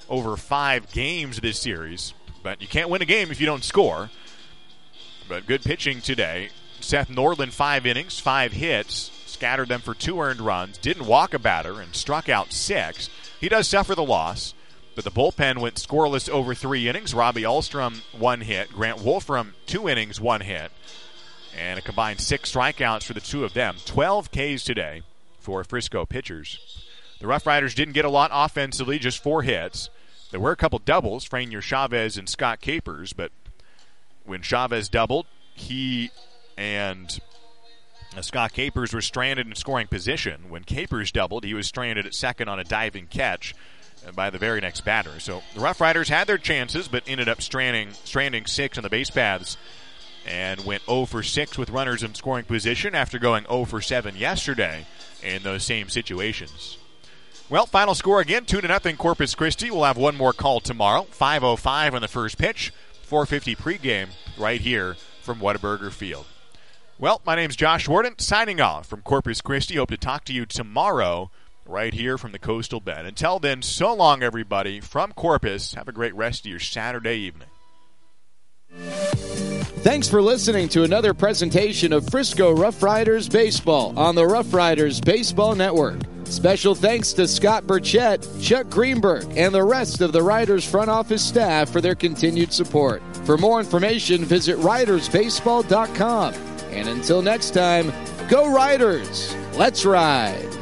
over five games this series. But you can't win a game if you don't score. But good pitching today. Seth Norland, five innings, five hits, scattered them for two earned runs, didn't walk a batter, and struck out six. He does suffer the loss, but the bullpen went scoreless over three innings. Robbie Ahlstrom, one hit. Grant Wolfram, two innings, one hit. And a combined six strikeouts for the two of them. twelve Ks today for Frisco pitchers. The Rough Riders didn't get a lot offensively, just four hits. There were a couple doubles, Franier Chavez and Scott Capers, but when Chavez doubled, he and uh, Scott Capers were stranded in scoring position. When Capers doubled, he was stranded at second on a diving catch uh, by the very next batter. So the Rough Riders had their chances, but ended up stranding, stranding six on the base paths and went oh for six with runners in scoring position after going oh for seven yesterday in those same situations. Well, final score again, two to nothing Corpus Christi. We'll have one more call tomorrow, five oh five on the first pitch, four fifty pregame right here from Whataburger Field. Well, my name's Josh Warden, signing off from Corpus Christi. Hope to talk to you tomorrow right here from the Coastal Bend. Until then, so long, everybody. From Corpus, have a great rest of your Saturday evening. Thanks for listening to another presentation of Frisco Rough Riders Baseball on the Rough Riders Baseball Network. Special thanks to Scott Burchett, Chuck Greenberg, and the rest of the Riders front office staff for their continued support. For more information, visit riders baseball dot com. And until next time, go Riders! Let's ride!